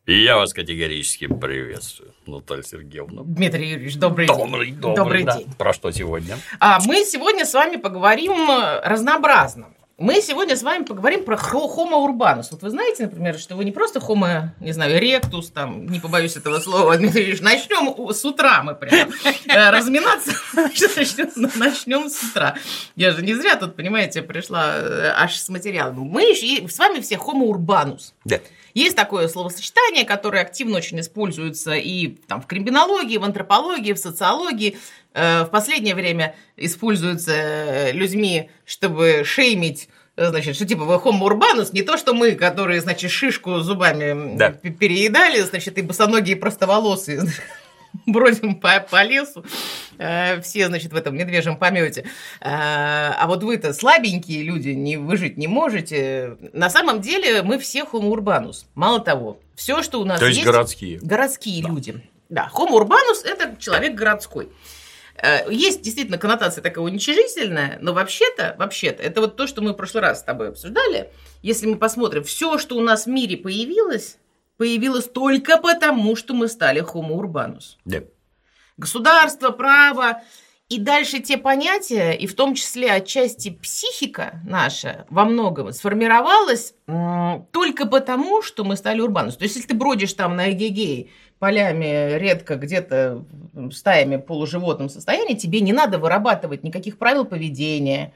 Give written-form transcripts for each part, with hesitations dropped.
И я вас категорически приветствую, Наталья Сергеевна. Дмитрий Юрьевич, добрый день. Добрый день. Про что сегодня? Мы сегодня с вами поговорим разнообразно. Мы сегодня с вами поговорим про Homo urbanus. Вот вы знаете, например, что вы не просто Homo, не знаю, erectus, там, не побоюсь этого слова, Дмитрий Юрьевич, начнем с утра мы прям разминаться, начнем с утра. Я же не зря тут, понимаете, пришла аж с материалом. Мы с вами все Homo urbanus. Да. Есть такое словосочетание, которое активно очень используется и там, в криминологии, в антропологии, в социологии. В последнее время используется людьми, чтобы шеймить, значит, что типа вы homo urbanus, не то, что мы, которые, значит, шишку зубами переедали, значит, и босоногие простоволосые бродим по лесу, все, значит, в этом медвежьем помете. А вот вы-то слабенькие люди, выжить не можете. На самом деле мы все homo urbanus. Мало того, все, что у нас есть... То есть городские люди. Да, homo urbanus – это человек городской. Есть действительно коннотация такая уничижительная, но вообще-то, это вот то, что мы в прошлый раз с тобой обсуждали. Если мы посмотрим, все, что у нас в мире появилось только потому, что мы стали homo urbanus. Да. Государство, право и дальше те понятия, и в том числе отчасти психика наша во многом сформировалась только потому, что мы стали urbanus. То есть, если ты бродишь там на эгегее полями, редко где-то стаями в полуживотном состоянии, тебе не надо вырабатывать никаких правил поведения.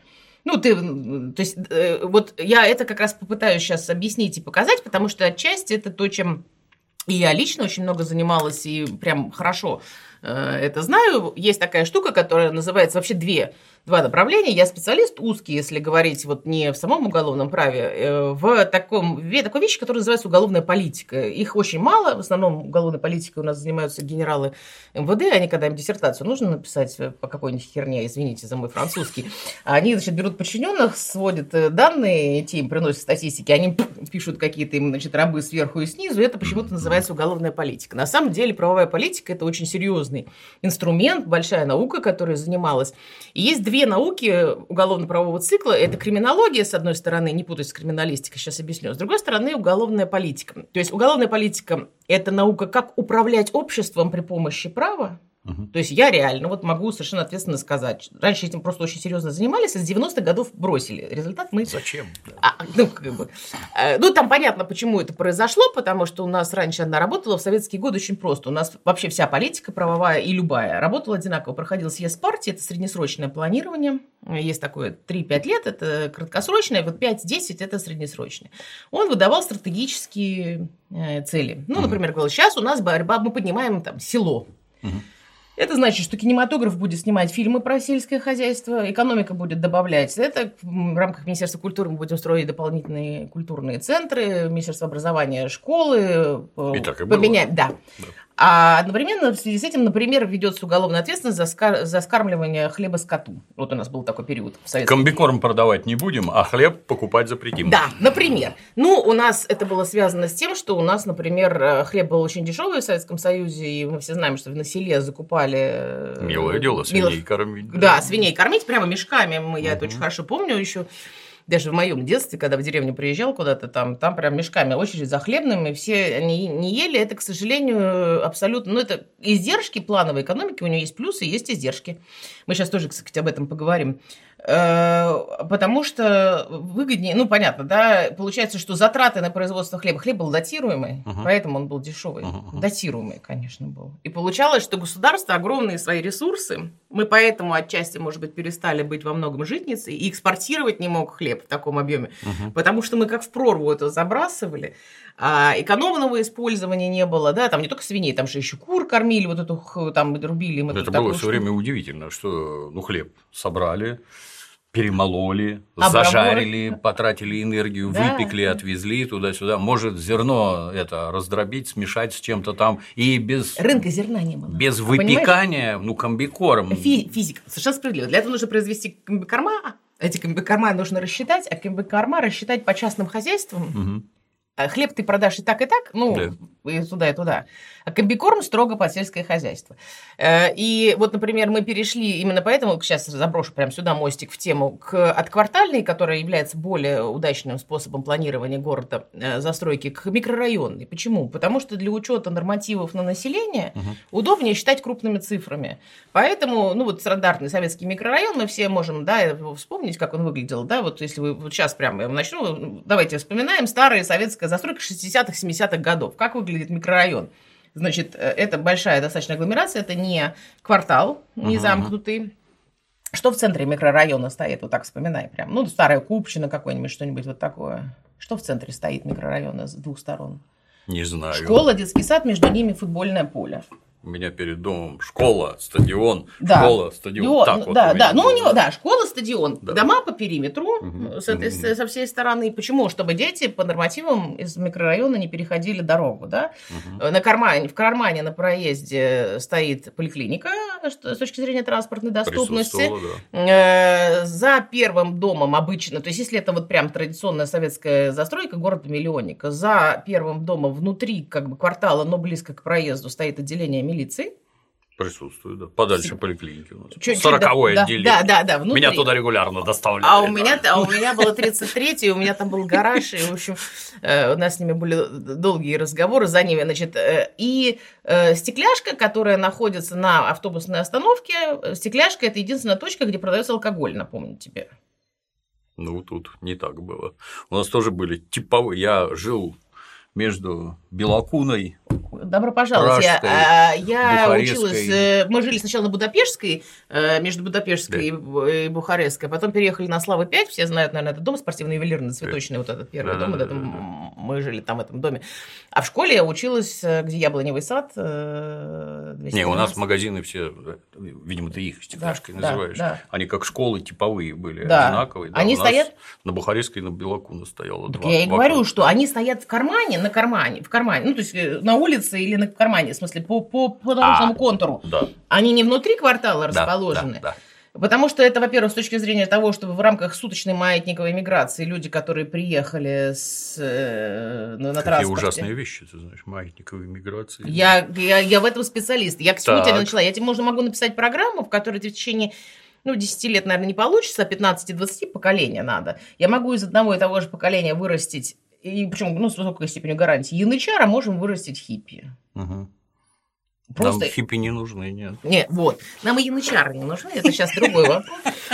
Вот я это как раз попытаюсь сейчас объяснить и показать, потому что отчасти это то, чем и я лично очень много занималась и прям хорошо это знаю. Есть такая штука, которая называется вообще два направления. Я специалист узкий, если говорить вот не в самом уголовном праве, в такой вещи, которая называется уголовная политика. Их очень мало. В основном уголовной политикой у нас занимаются генералы МВД. Они, когда им диссертацию нужно написать по какой-нибудь херне, извините за мой французский, они, значит, берут подчиненных, сводят данные, те им приносят статистики, они пишут какие-то им, значит, рабы сверху и снизу, и это почему-то называется уголовная политика. На самом деле правовая политика – это очень серьезный инструмент, большая наука, которая занималась. И есть две науки уголовно-правового цикла. Это криминология, с одной стороны, не путать с криминалистикой, сейчас объясню. С другой стороны, уголовная политика. То есть уголовная политика – это наука, как управлять обществом при помощи права. То есть я реально вот могу совершенно ответственно сказать. Раньше этим просто очень серьезно занимались, а с 90-х годов бросили. Результат мы... Зачем? Там понятно, почему это произошло, потому что у нас раньше она работала в советские годы очень просто. У нас вообще вся политика правовая и любая работала одинаково. Проходил съезд партии, это среднесрочное планирование. Есть такое 3-5 лет, это краткосрочное, вот 5-10 это среднесрочное. Он выдавал стратегические цели. Например, говорил, сейчас у нас борьба, мы поднимаем там село. Это значит, что кинематограф будет снимать фильмы про сельское хозяйство, экономика будет добавлять. Это в рамках Министерства культуры мы будем строить дополнительные культурные центры, Министерство образования, школы. И так и поменять, было. Да. А одновременно в связи с этим, например, ведется уголовная ответственность за скармливание хлеба скоту. Вот у нас был такой период в Советском Союзе. Комбикорм продавать не будем, а хлеб покупать запретим. Да, например. У нас это было связано с тем, что у нас, например, хлеб был очень дешевый в Советском Союзе, и мы все знаем, что на селе закупали... Милое дело, свиней кормить. Да, свиней кормить прямо мешками. Я это очень хорошо помню еще. Даже в моем детстве, когда в деревню приезжал куда-то, там прям мешками очередь за хлебным, и все они не ели. Это, к сожалению, абсолютно... это издержки плановой экономики, у нее есть плюсы, есть издержки. Мы сейчас тоже, кстати, об этом поговорим. Потому что выгоднее, понятно, да, получается, что затраты на производство хлеба, хлеб был датируемый, поэтому он был дешевый, датируемый, конечно, был. И получалось, что государство огромные свои ресурсы, мы поэтому отчасти, может быть, перестали быть во многом житницей и экспортировать не мог хлеб в таком объеме, потому что мы как в прорву это забрасывали, а экономного использования не было, да, там не только свиней, там же еще кур кормили, вот эту там рубили. Это было все время удивительно, что хлеб собрали, перемололи, зажарили, потратили энергию, выпекли, отвезли туда-сюда. Может, зерно это раздробить, смешать с чем-то там и без... Рынка зерна не было. Без выпекания, комбикорм. Физика, совершенно справедливо. Для этого нужно произвести комбикорма, эти комбикорма нужно рассчитать, а комбикорма рассчитать по частным хозяйствам. хлеб ты продашь и так, и туда, и туда. А комбикорм строго под сельское хозяйство. И вот, например, мы перешли, именно поэтому, сейчас заброшу прямо сюда мостик в тему, от квартальной, которая является более удачным способом планирования города, застройки, к микрорайонной. Почему? Потому что для учета нормативов на население удобнее считать крупными цифрами. Поэтому, стандартный советский микрорайон, мы все можем, вспомнить, как он выглядел, вот если вы вот сейчас прямо я начну, давайте вспоминаем старая советская застройка 60-х, 70-х годов. Как выглядит микрорайон? Значит, это большая достаточно агломерация, это не квартал, не замкнутый. Что в центре микрорайона стоит? Вот так вспоминай прям. Старая Купчино какой-нибудь, что-нибудь вот такое. Что в центре стоит микрорайона с двух сторон? Не знаю. Школа, детский сад, между ними футбольное поле. У меня перед домом школа, стадион, школа, стадион. Школа, стадион, дома по периметру со всей стороны. Почему? Чтобы дети по нормативам из микрорайона не переходили дорогу. Да? В кармане на проезде стоит поликлиника с точки зрения транспортной доступности. За первым домом обычно, то есть если это вот прям традиционная советская застройка города-миллионника, за первым домом внутри квартала, но близко к проезду стоит отделение милиции. Присутствует, да. Подальше поликлиники у нас. 40-е отделение. Да, внутри. Меня туда регулярно доставляли. А у меня было 33-й, у меня там был гараж, и, в общем, у нас с ними были долгие разговоры за ними, значит. И стекляшка, которая находится на автобусной остановке, стекляшка – это единственная точка, где продается алкоголь, напомню тебе. Тут не так было. У нас тоже были типовые. Я жил между Белокуной, добро пожаловать. Я училась. Мы жили сначала на Будапештской, между Будапештской и Бухарестской, потом переехали на Славы 5. Все знают, наверное, этот дом спортивно-ювелирный, цветочный, вот этот первый дом. Мы жили там в этом доме. А в школе я училась, где Яблоневый сад. Не, у нас магазины все, видимо, ты их стекляшкой называешь. Да. Они как школы типовые были, одинаковые. Они стоят на Бухарестской и на Белокуна стояло два. Я и говорю, что они стоят в кармане, то есть на улице или в кармане, в смысле, по наружному контуру. Да. Они не внутри квартала расположены. Да. Потому что это, во-первых, с точки зрения того, чтобы в рамках суточной маятниковой миграции люди, которые приехали на транспорте… Какие ужасные вещи, ты знаешь, маятниковой миграции. Я в этом специалист. Я к чему тебя начала? Я тебе могу написать программу, в которой ты в течение 10 лет, наверное, не получится, а 15-20 поколения надо. Я могу из одного и того же поколения вырастить, и причем с высокой степенью гарантии, янычара можем вырастить хиппи. Просто… Нам хиппи не нужны, нет. Нет, вот. Нам и янычары не нужны, это сейчас другой вопрос.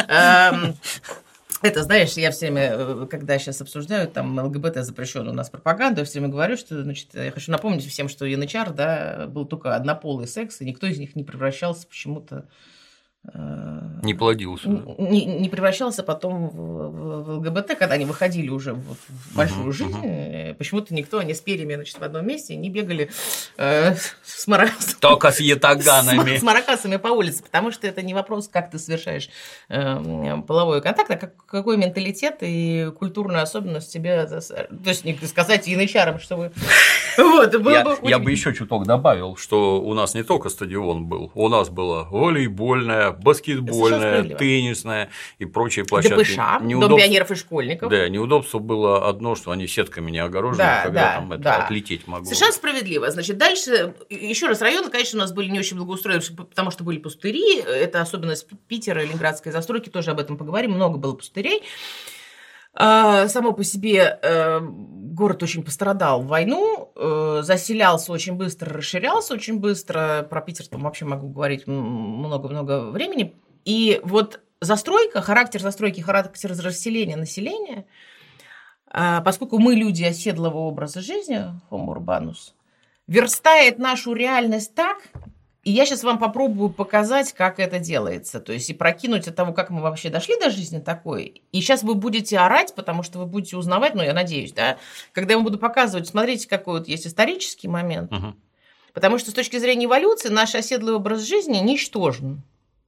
Это, знаешь, я все время, когда сейчас обсуждают, там, ЛГБТ запрещенную у нас пропаганду, я все время говорю, что, значит, я хочу напомнить всем, что янычар, был только однополый секс, и никто из них не превращался почему-то… Не плодился. Не превращался потом в ЛГБТ, когда они выходили уже в большую жизнь. Почему-то никто, они с перьями, значит, в одном месте не бегали с маракасами. Только с ятаганами. С маракасами по улице, потому что это не вопрос, как ты совершаешь половой контакт, а какой менталитет и культурную особенность тебе… То есть не сказать янычарам, что вы… Я бы еще чуток добавил, что у нас не только стадион был, у нас была волейбольная, баскетбольная, теннисная и прочие площадки. ДПШ, Дом пионеров и школьников. Да, неудобство было одно, что они сетками не огорожены, когда там отлететь могло. Совершенно справедливо. Значит, дальше, еще раз, районы, конечно, у нас были не очень благоустроены, потому что были пустыри, это особенность Питера, ленинградской застройки, тоже об этом поговорим, много было пустырей. Само по себе город очень пострадал в войну, заселялся очень быстро, расширялся очень быстро. Про Питер там вообще могу говорить много-много времени. И вот застройка, характер застройки, характер расселения населения, поскольку мы люди оседлого образа жизни, Homo urbanus, верстает нашу реальность так. И я сейчас вам попробую показать, как это делается. То есть и прокинуть от того, как мы вообще дошли до жизни такой. И сейчас вы будете орать, потому что вы будете узнавать, я надеюсь, да, когда я вам буду показывать, смотрите, какой вот есть исторический момент. Потому что с точки зрения эволюции наш оседлый образ жизни ничтожен.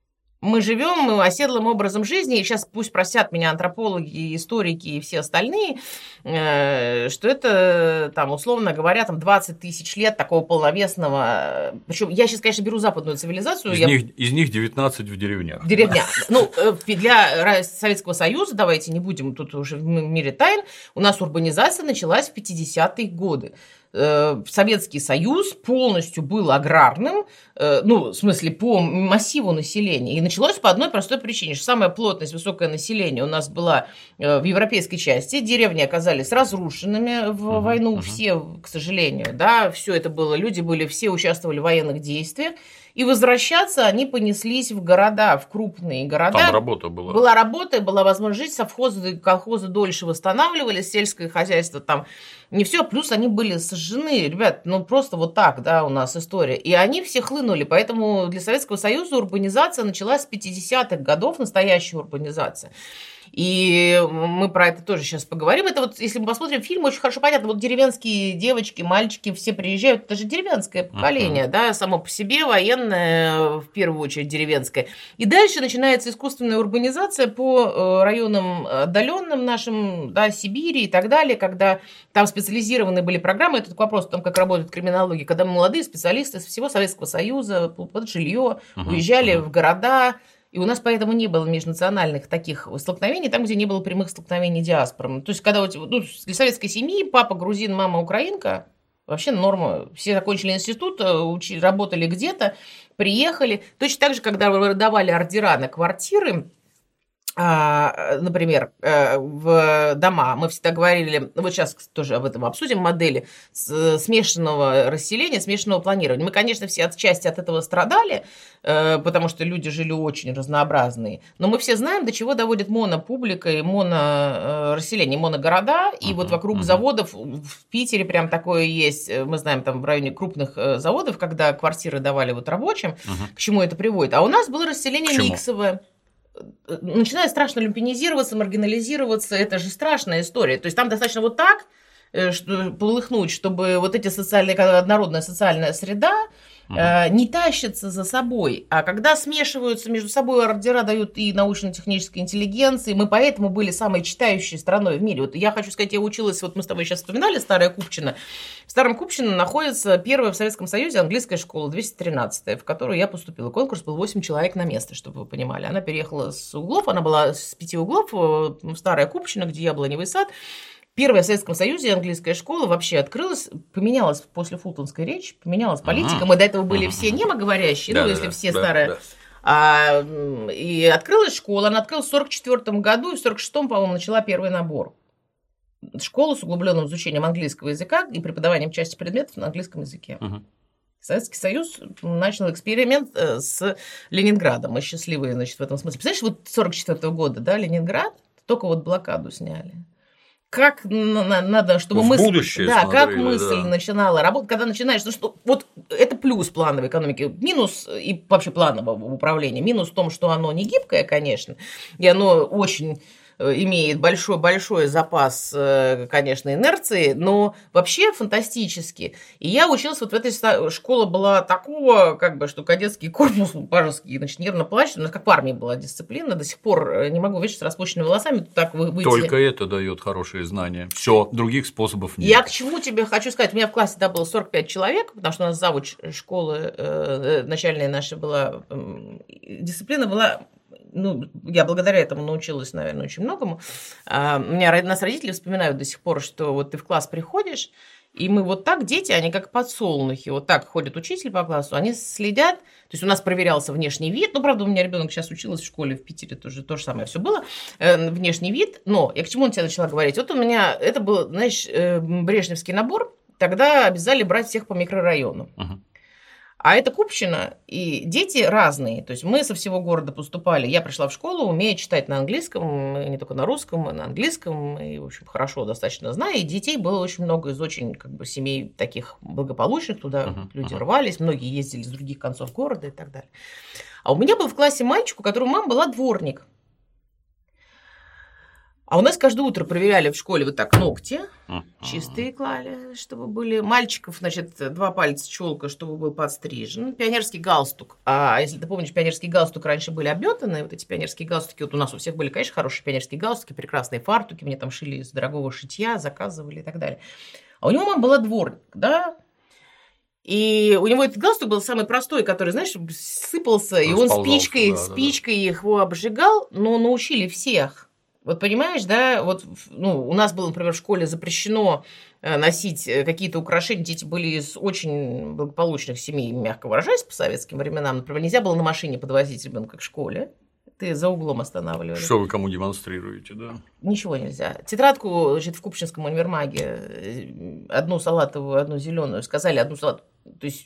мы живем оседлым образом жизни, и сейчас пусть простят меня антропологи, историки и все остальные, что это, там, условно говоря, там 20 тысяч лет такого полновесного... Причем я сейчас, конечно, беру западную цивилизацию. Из них 19 в деревнях. В деревнях. Ну, для Советского Союза, давайте не будем тут уже в мире тайн, у нас урбанизация началась в 50-е годы. Советский Союз полностью был аграрным, ну, в смысле, по массиву населения. И началось по одной простой причине, что самая плотность, высокое население у нас была в европейской части, деревни оказались разрушенными в войну, все, к сожалению, да, все это было, люди были, все участвовали в военных действиях, и возвращаться они понеслись в города, в крупные города. Там работа была. Была работа, была возможность жить, совхозы, колхозы дольше восстанавливались, сельское хозяйство там не все, плюс они были сожжены, ребят, ну просто вот так, да, у нас история. И они все хлынули, поэтому для Советского Союза урбанизация началась с 50-х годов, настоящая урбанизация. И мы про это тоже сейчас поговорим. Это вот, если мы посмотрим фильм, очень хорошо понятно. Вот деревенские девочки, мальчики, все приезжают. Это же деревенское поколение, да, само по себе, военное, в первую очередь, деревенское. И дальше начинается искусственная урбанизация по районам отдаленным нашим, да, Сибири и так далее, когда там специализированные были программы. Это только вопрос о том, как работает криминология. Когда молодые специалисты из всего Советского Союза под жилье уезжали в города. И у нас поэтому не было межнациональных таких столкновений, там, где не было прямых столкновений диаспор. То есть, когда для советской семьи папа грузин, мама украинка, вообще норма. Все закончили институт, работали где-то, приехали. Точно так же, когда выдавали ордера на квартиры, например, в дома, мы всегда говорили, вот сейчас тоже об этом обсудим, модели смешанного расселения, смешанного планирования. Мы, конечно, все отчасти от этого страдали, потому что люди жили очень разнообразные, но мы все знаем, до чего доводит монопублика и монорасселение, моногорода, и вот вокруг заводов, в Питере прям такое есть, мы знаем, там в районе крупных заводов, когда квартиры давали вот рабочим, к чему это приводит. А у нас было расселение миксовое. Начинает страшно люмпинизироваться, маргинализироваться, это же страшная история. То есть там достаточно вот так полыхнуть, чтобы вот эти однородная социальная среда не тащится за собой. А когда смешиваются между собой, ордера дают и научно-технической интеллигенции, мы поэтому были самой читающей страной в мире. Вот я хочу сказать, я училась, вот мы с тобой сейчас вспоминали Старая Купчино. В Старом Купчино находится первая в Советском Союзе английская школа, 213-я, в которую я поступила. Конкурс был 8 человек на место, чтобы вы понимали. Она переехала с углов, она была с 5 углов в Старая Купчино, где Яблоневый сад. Первая в Советском Союзе английская школа вообще открылась, поменялась после Фултонской речи, поменялась политика. Мы до этого были все немоговорящие, если все старые. И открылась школа, она открылась в 1944 году, и в 1946, по-моему, начала первый набор. Школу с углубленным изучением английского языка и преподаванием части предметов на английском языке. Советский Союз начал эксперимент с Ленинградом. Мы счастливые, значит, в этом смысле. Представляешь, вот 1944 года, да, Ленинград, только вот блокаду сняли. Как надо, чтобы мысль, будущее как мысль начинала работать, когда начинаешь, ну что, вот это плюс плановой экономики, минус и вообще планового управления, минус в том, что оно не гибкое, конечно, и оно очень имеет большой запас, конечно, инерции, но вообще фантастически. И я училась вот в этой школе, была такого, как бы, что кадетский корпус пажеский, значит, нервно-плачущий, у нас как в армии была дисциплина, до сих пор не могу вечно с распущенными волосами так выйти. Только это дает хорошие знания. Все, других способов нет. Я к чему тебе хочу сказать? У меня в классе было 45 человек, потому что у нас завуч школы начальная наша была, дисциплина была. Ну, я благодаря этому научилась, наверное, очень многому. Нас родители вспоминают до сих пор, что вот ты в класс приходишь, и мы вот так, дети, они как подсолнухи, вот так ходит учитель по классу, они следят, то есть у нас проверялся внешний вид, ну, правда, у меня ребенок сейчас училась в школе в Питере, тоже то же самое все было, внешний вид, но я к чему тебе начала говорить? Вот у меня, это был, знаешь, брежневский набор, тогда обязали брать всех по микрорайону. А это Купчино, и дети разные. То есть мы со всего города поступали. Я пришла в школу, умея читать на английском, и не только на русском, и на английском, и, в общем, хорошо достаточно знаю. И детей было очень много из очень как бы семей таких благополучных, туда люди рвались, многие ездили с других концов города и так далее. А у меня был в классе мальчик, у которого мама была дворник. А у нас каждое утро проверяли в школе вот так ногти, чистые клали, чтобы были. Мальчиков, значит, 2 пальца челка, чтобы был подстрижен. Пионерский галстук. А если ты помнишь, пионерский галстук раньше были обметанные, вот эти пионерские галстуки, вот у нас у всех были, конечно, хорошие пионерские галстуки, прекрасные фартуки, мне там шили из дорогого шитья, заказывали и так далее. А у него мама была дворник, да? И у него этот галстук был самый простой, который, знаешь, сыпался, и он спичкой его обжигал, но научили всех. Вот понимаешь, да, вот у нас было, например, в школе запрещено носить какие-то украшения, дети были из очень благополучных семей, мягко выражаясь, по советским временам, например, нельзя было на машине подвозить ребенка к школе, ты за углом останавливали. Что вы кому демонстрируете, да? Ничего нельзя. Тетрадку, значит, в Купчинском универмаге, одну салатовую, одну зеленую, сказали одну салатовую, то есть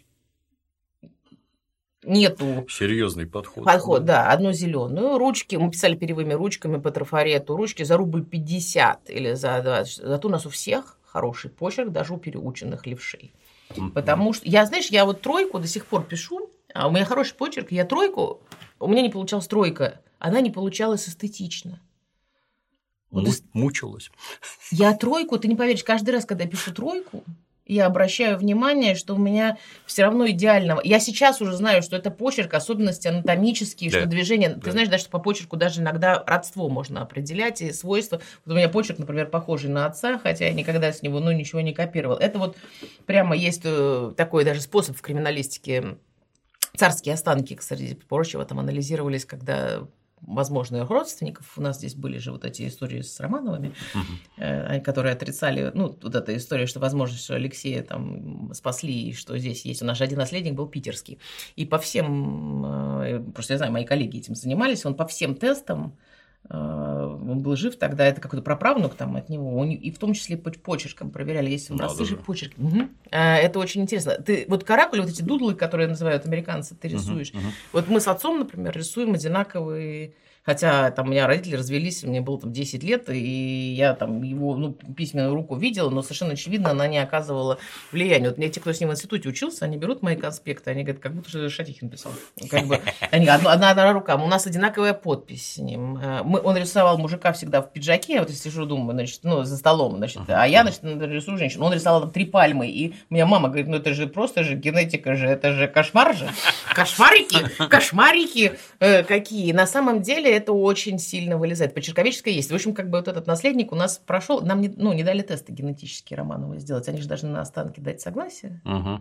нету... Серьезный подход. Подход, да. Одну зеленую. Ручки, мы писали перьевыми ручками по трафарету. Ручки за рубль 50 или за 20. Зато у нас у всех хороший почерк, даже у переученных левшей. Потому что, я вот 3 до сих пор пишу, а у меня хороший почерк, я 3, у меня не получалась 3, она не получалась эстетично. Мучилась. Я 3, ты не поверишь, каждый раз, когда я пишу 3, я обращаю внимание, что у меня все равно идеального. Я сейчас уже знаю, что это почерк, особенности анатомические, что движение. Ты знаешь, да, что по почерку даже иногда родство можно определять и свойства. Вот у меня почерк, например, похожий на отца, хотя я никогда с него ничего не копировал. Это вот прямо есть такой даже способ в криминалистике. Царские останки, кстати, прочего, там анализировались, когда возможных родственников. У нас здесь были же вот эти истории с Романовыми, которые отрицали, вот эта история, что возможно, что Алексея там спасли, и что здесь есть. У нас же один наследник был питерский. И по всем, просто я знаю, мои коллеги этим занимались, он по всем тестам, он был жив тогда, это какой-то праправнук там от него, и в том числе почерком проверяли, есть образцы же почерк. Это очень интересно. Ты вот каракули, вот эти дудлы, которые называют американцы, ты рисуешь. Вот мы с отцом, например, рисуем одинаковые, хотя там у меня родители развелись, мне было там 10 лет, и я там его письменную руку видела, но совершенно очевидно она не оказывала влияния. Вот мне те, кто с ним в институте учился, они берут мои конспекты, они говорят, как будто же Шатихин писал. Они, одна рука, у нас одинаковая подпись с ним. Он рисовал мужика всегда в пиджаке, я вот сижу, думаю, значит, за столом, значит, а я, значит, рисую женщину. Он рисовал там 3 пальмы, и у меня мама говорит, это же просто же генетика же, это же кошмар же. Кошмарики какие. На самом деле это очень сильно вылезает. Почерковедческое есть. В общем, как бы вот этот наследник у нас прошел, нам не дали тесты генетические Романовы сделать, они же должны на останки дать согласие.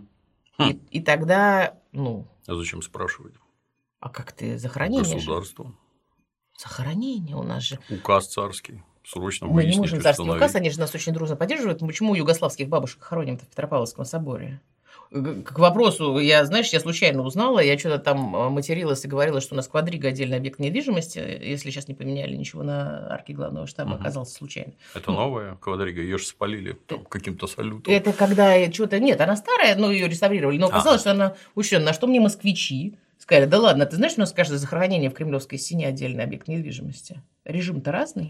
И тогда, А зачем спрашивать? А как ты захоронение? Государство. Захоронение у нас же. Указ царский. Срочно мы не можем царский указ, они же нас очень дружно поддерживают. Почему югославских бабушек хороним-то в Петропавловском соборе? К вопросу, я случайно узнала, я что-то там материлась и говорила, что у нас Квадрига отдельный объект недвижимости, если сейчас не поменяли ничего на арке главного штаба, оказалось случайно. Это новая Квадрига, ее же спалили каким-то салютом. Это когда что-то... Нет, она старая, но ее реставрировали, но оказалось, что она учтена. На что мне москвичи сказали, да ладно, ты знаешь, у нас каждое захоронение в Кремлевской стене отдельный объект недвижимости. Режим-то разный.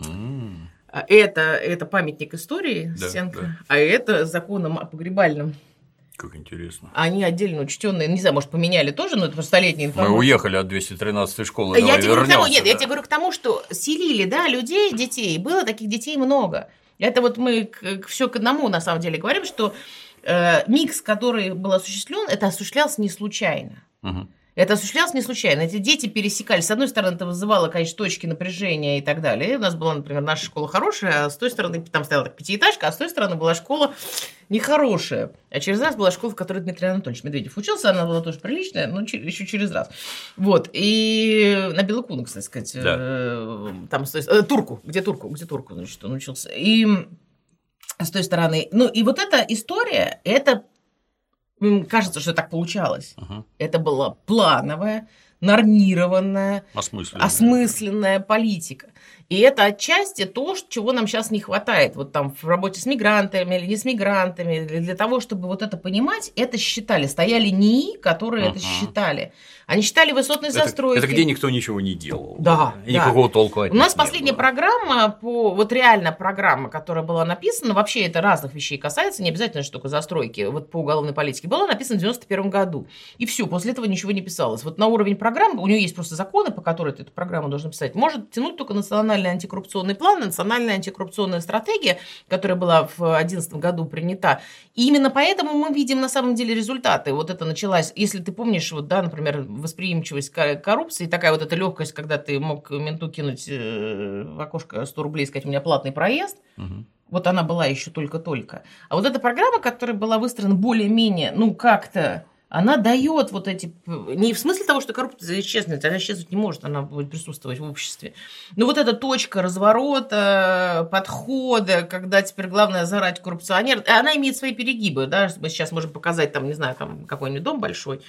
Это памятник истории, стенка, а это законом о погребальном. Как интересно. Они отдельно учтенные, не знаю, может, поменяли тоже, но это просто столетняя информация. Мы уехали от 213-й школы, я тебе говорю к тому, что селили, да, людей, детей, было таких детей много. Это вот мы все к одному, на самом деле, говорим, что микс, который был осуществлен, это осуществлялся не случайно. Это осуществлялось не случайно. Эти дети пересекались. С одной стороны, это вызывало, конечно, точки напряжения и так далее. У нас была, например, наша школа хорошая, а с той стороны там стояла пятиэтажка, а с той стороны была школа нехорошая. А через раз была школа, в которой Дмитрий Анатольевич Медведев учился. Она была тоже приличная, но еще через раз. Вот. И на Белую Куну, кстати сказать. Да. Там Турку. Где Турку, значит, он учился. И с той стороны... и вот эта история, это... Кажется, что так получалось. Это была плановая, нормированная, осмысленная политика. И это отчасти то, чего нам сейчас не хватает. Вот там в работе с мигрантами или не с мигрантами. Для того, чтобы вот это понимать, это считали. Стояли НИИ, которые это считали. Они считали высотные застройки. Это где никто ничего не делал. Да. И никакого толку от них У нас не последняя было. программа, вот реально программа, которая была написана, вообще это разных вещей касается, не обязательно, что только застройки, вот по уголовной политике, была написана в 91 году. И все, после этого ничего не писалось. Вот на уровень программы, у нее есть просто законы, по которым ты эту программу должен писать, может тянуть только национальный антикоррупционный план, национальная антикоррупционная стратегия, которая была в 2011 году принята. И именно поэтому мы видим на самом деле результаты. Вот это началось, если ты помнишь, вот, да, например, восприимчивость к коррупции, такая вот эта легкость, когда ты мог менту кинуть в окошко 100 рублей и сказать, у меня платный проезд, вот она была еще только-только. А вот эта программа, которая была выстроена более-менее, ну, как-то, она дает вот эти... Не в смысле того, что коррупция исчезнет, она исчезнуть не может, она будет присутствовать в обществе. Но вот эта точка разворота, подхода, когда теперь главное зарать коррупционер, она имеет свои перегибы, да, мы сейчас можем показать, там, не знаю, там какой-нибудь дом большой,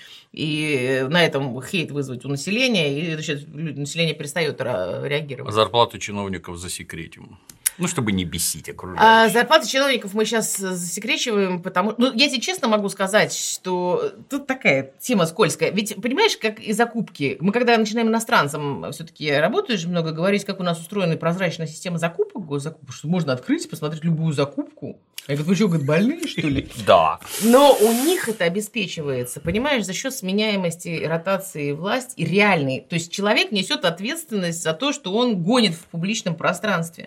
и на этом хейт вызвать у населения, и значит, население перестает реагировать. Зарплату чиновников засекретим. Ну, чтобы не бесить окружающих. Зарплаты чиновников мы сейчас засекречиваем, потому... Ну, я тебе честно могу сказать, что тут такая тема скользкая. Ведь, понимаешь, как и закупки. Мы, когда начинаем иностранцам все-таки работаешь, много говорить, как у нас устроена прозрачная система закупок, госзакупок, что можно открыть и посмотреть любую закупку. Я говорю, вы что, больные, что ли? Да. Но у них это обеспечивается, понимаешь, за счет сменяемости, ротации власти и реальной. То есть человек несет ответственность за то, что он гонит в публичном пространстве.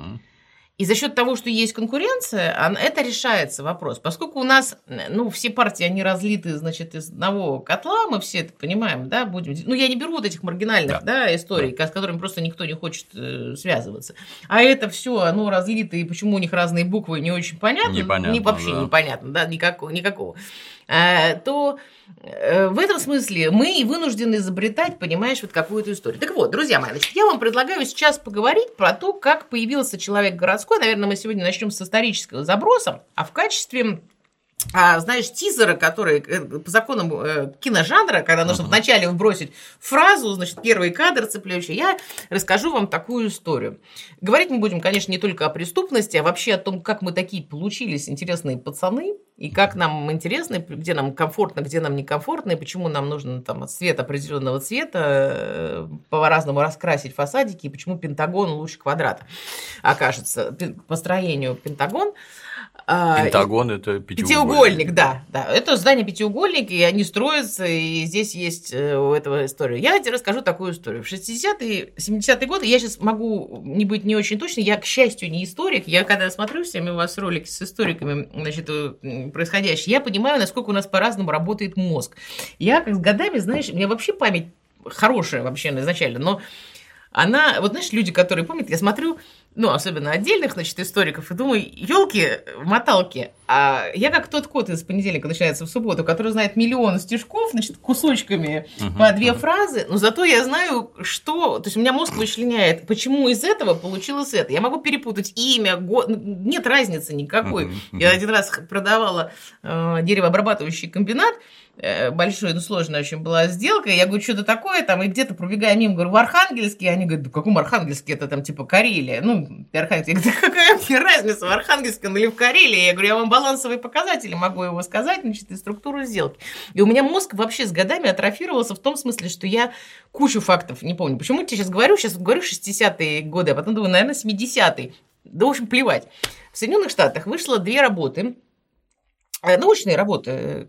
И за счет того, что есть конкуренция, это решается вопрос. Поскольку у нас, ну, все партии, они разлиты, значит, из одного котла, мы все это понимаем, да, будем... Ну, я не беру вот этих маргинальных, да, историй, с которыми просто никто не хочет связываться. А это все, оно разлито, и почему у них разные буквы, не очень понятно. Непонятно, вообще да. непонятно, да, никакого. То в этом смысле мы и вынуждены изобретать, понимаешь, вот какую-то историю. Так вот, друзья мои, значит, я вам предлагаю сейчас поговорить про то, как появился человек городской. Наверное, мы сегодня начнем с исторического заброса, а в качестве... знаешь, тизера, который по законам киножанра, когда нужно вначале вбросить фразу, значит, первый кадр цепляющий, я расскажу вам такую историю. Говорить мы будем, конечно, не только о преступности, а вообще о том, как мы такие получились интересные пацаны, и как нам интересно, где нам комфортно, где нам некомфортно, и почему нам нужно там цвет определенного цвета по-разному раскрасить фасадики, и почему Пентагон лучше квадрата окажется. По строению Пентагон. Пентагон – это пятиугольник, да. Это здание пятиугольник, и они строятся, и здесь есть у этого история. Я тебе расскажу такую историю. В 60-е, 70-е годы, я сейчас могу не быть не очень точной, я, к счастью, не историк. Я, когда смотрю всеми у вас ролики с историками, значит, происходящее, я понимаю, насколько у нас по-разному работает мозг. Я, как с годами, знаешь, у меня вообще память хорошая вообще изначально, но она, вот знаешь, люди, которые помнят, я смотрю, ну, особенно отдельных, значит, историков, и думаю, елки-моталки, а я как тот кот из понедельника начинается в субботу, который знает миллион стишков, значит, кусочками по 2 фразы, но зато я знаю, что, то есть у меня мозг вычленяет, почему из этого получилось это. Я могу перепутать имя, год, нет разницы никакой. Я один раз продавала деревообрабатывающий комбинат, большой, но сложная очень была сделка. Я говорю, что-то такое там, и где-то пробегая мимо, говорю, в Архангельске. И они говорят, да в каком Архангельске? Это там типа Карелия. Ну, Архангельск. Я говорю, да какая мне разница, в Архангельске или в Карелии? Я говорю, я вам балансовые показатели могу его сказать, значит, и структуру сделки. И у меня мозг вообще с годами атрофировался в том смысле, что я кучу фактов не помню. Почему я тебе сейчас говорю 60-е годы, а потом думаю, наверное, 70-е. Да, в общем, плевать. В Соединенных Штатах вышло 2 работы, научные работы,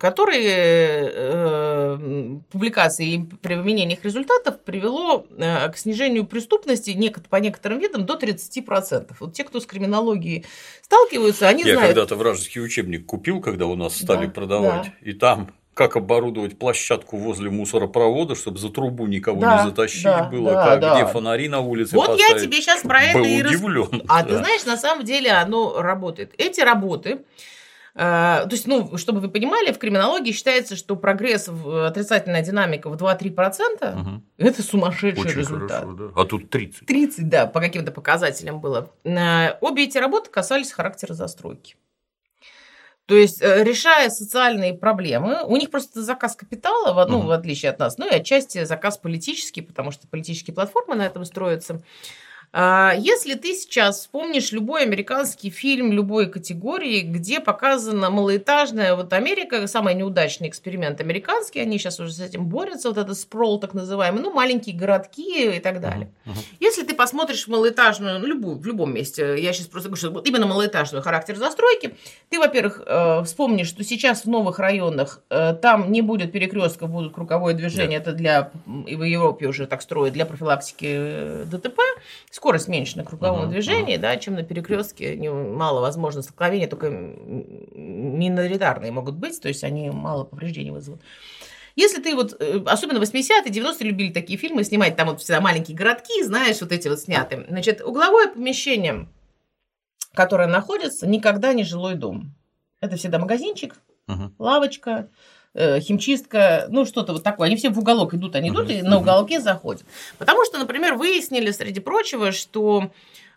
которые публикации и применение их результатов привело к снижению преступности по некоторым видам до 30%. Вот те, кто с криминологией сталкиваются, они знают... Я когда-то вражеский учебник купил, когда у нас стали продавать, и там как оборудовать площадку возле мусоропровода, чтобы за трубу никого не затащить было, где фонари на улице вот поставить. Я тебе сейчас про это и удивлен. Ты знаешь, на самом деле оно работает. Эти работы... То есть, ну, чтобы вы понимали, в криминологии считается, что прогресс, отрицательная динамика в 2-3% это сумасшедший очень результат. Хорошо, да. А тут 30. 30, да, по каким-то показателям было. Обе эти работы касались характера застройки. То есть, решая социальные проблемы, у них просто заказ капитала, ну, в отличие от нас, ну и отчасти заказ политический, потому что политические платформы на этом строятся. Если ты сейчас вспомнишь любой американский фильм любой категории, где показана малоэтажная, вот Америка, самый неудачный эксперимент американский, они сейчас уже с этим борются, вот этот спрол так называемый, ну, маленькие городки и так далее. Если ты посмотришь малоэтажную, ну, любую, в любом месте, я сейчас просто говорю, что вот именно малоэтажную характер застройки, ты, во-первых, вспомнишь, что сейчас в новых районах там не будет перекрестков, будут круговое движение, это для, и в Европе уже так строят, для профилактики ДТП, скорость меньше на круговом движении, да, чем на перекрестке. Мало возможно столкновения, только миноритарные могут быть, то есть они мало повреждений вызовут. Если ты вот, особенно 80-е, 90-е любили такие фильмы снимать, там вот всегда маленькие городки, знаешь, вот эти вот сняты. Значит, угловое помещение, которое находится, никогда не жилой дом. Это всегда магазинчик, лавочка, химчистка, ну что-то вот такое. Они все в уголок идут, они идут и на уголке заходят. Потому что, например, выяснили, среди прочего, что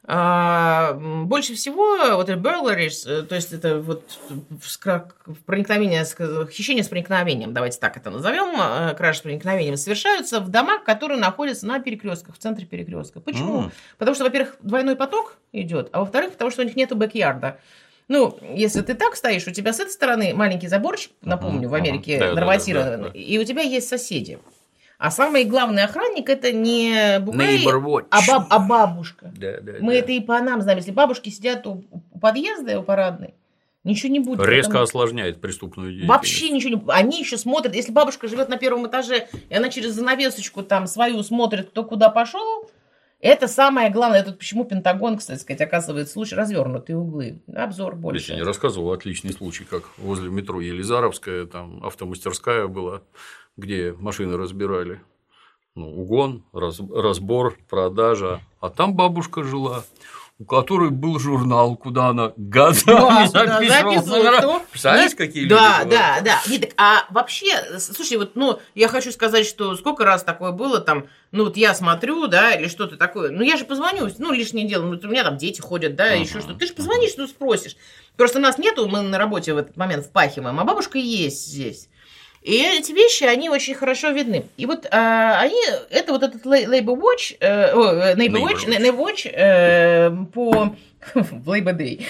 больше всего вот это burglaries, то есть это вот проникновение, хищение с проникновением, давайте так это назовем, кражи с проникновением, совершаются в домах, которые находятся на перекрестках, в центре перекрестка. Почему? Потому что, во-первых, двойной поток идет, а во-вторых, потому что у них нету бэк-ярда. Ну, если ты так стоишь, у тебя с этой стороны маленький заборчик, напомню, в Америке норматированный, и у тебя есть соседи. А самый главный охранник – это не бугай, а бабушка. Мы это и по нам знаем. Если бабушки сидят у подъезда, у парадной, ничего не будет. Резко осложняет преступную деятельность. Вообще ничего не будет. Они еще смотрят. Если бабушка живет на первом этаже, и она через занавесочку там свою смотрит, кто куда пошел, это самое главное. Это почему Пентагон, кстати сказать, оказывает случай развернутые углы. Обзор больше. Я не рассказывал отличный случай, как возле метро Елизаровская, там автомастерская была, где машины разбирали. Ну, угон, разбор, продажа. А там бабушка жила, у которой был журнал, куда она годами записывала. Представляешь, какие люди? Да. Нет, а вообще, слушай, вот, ну, я хочу сказать, что сколько раз такое было, там, ну, вот я смотрю, да, или что-то такое, ну, я же позвоню, ну, лишнее дело, ну, у меня там дети ходят, да, еще что-то. Ты же позвонишь, ну, спросишь. Просто нас нету, мы на работе в этот момент впахиваем, а бабушка есть здесь. И эти вещи, они очень хорошо видны. И вот они, это вот этот Labor Watch, Neighbor Watch по Labor Day.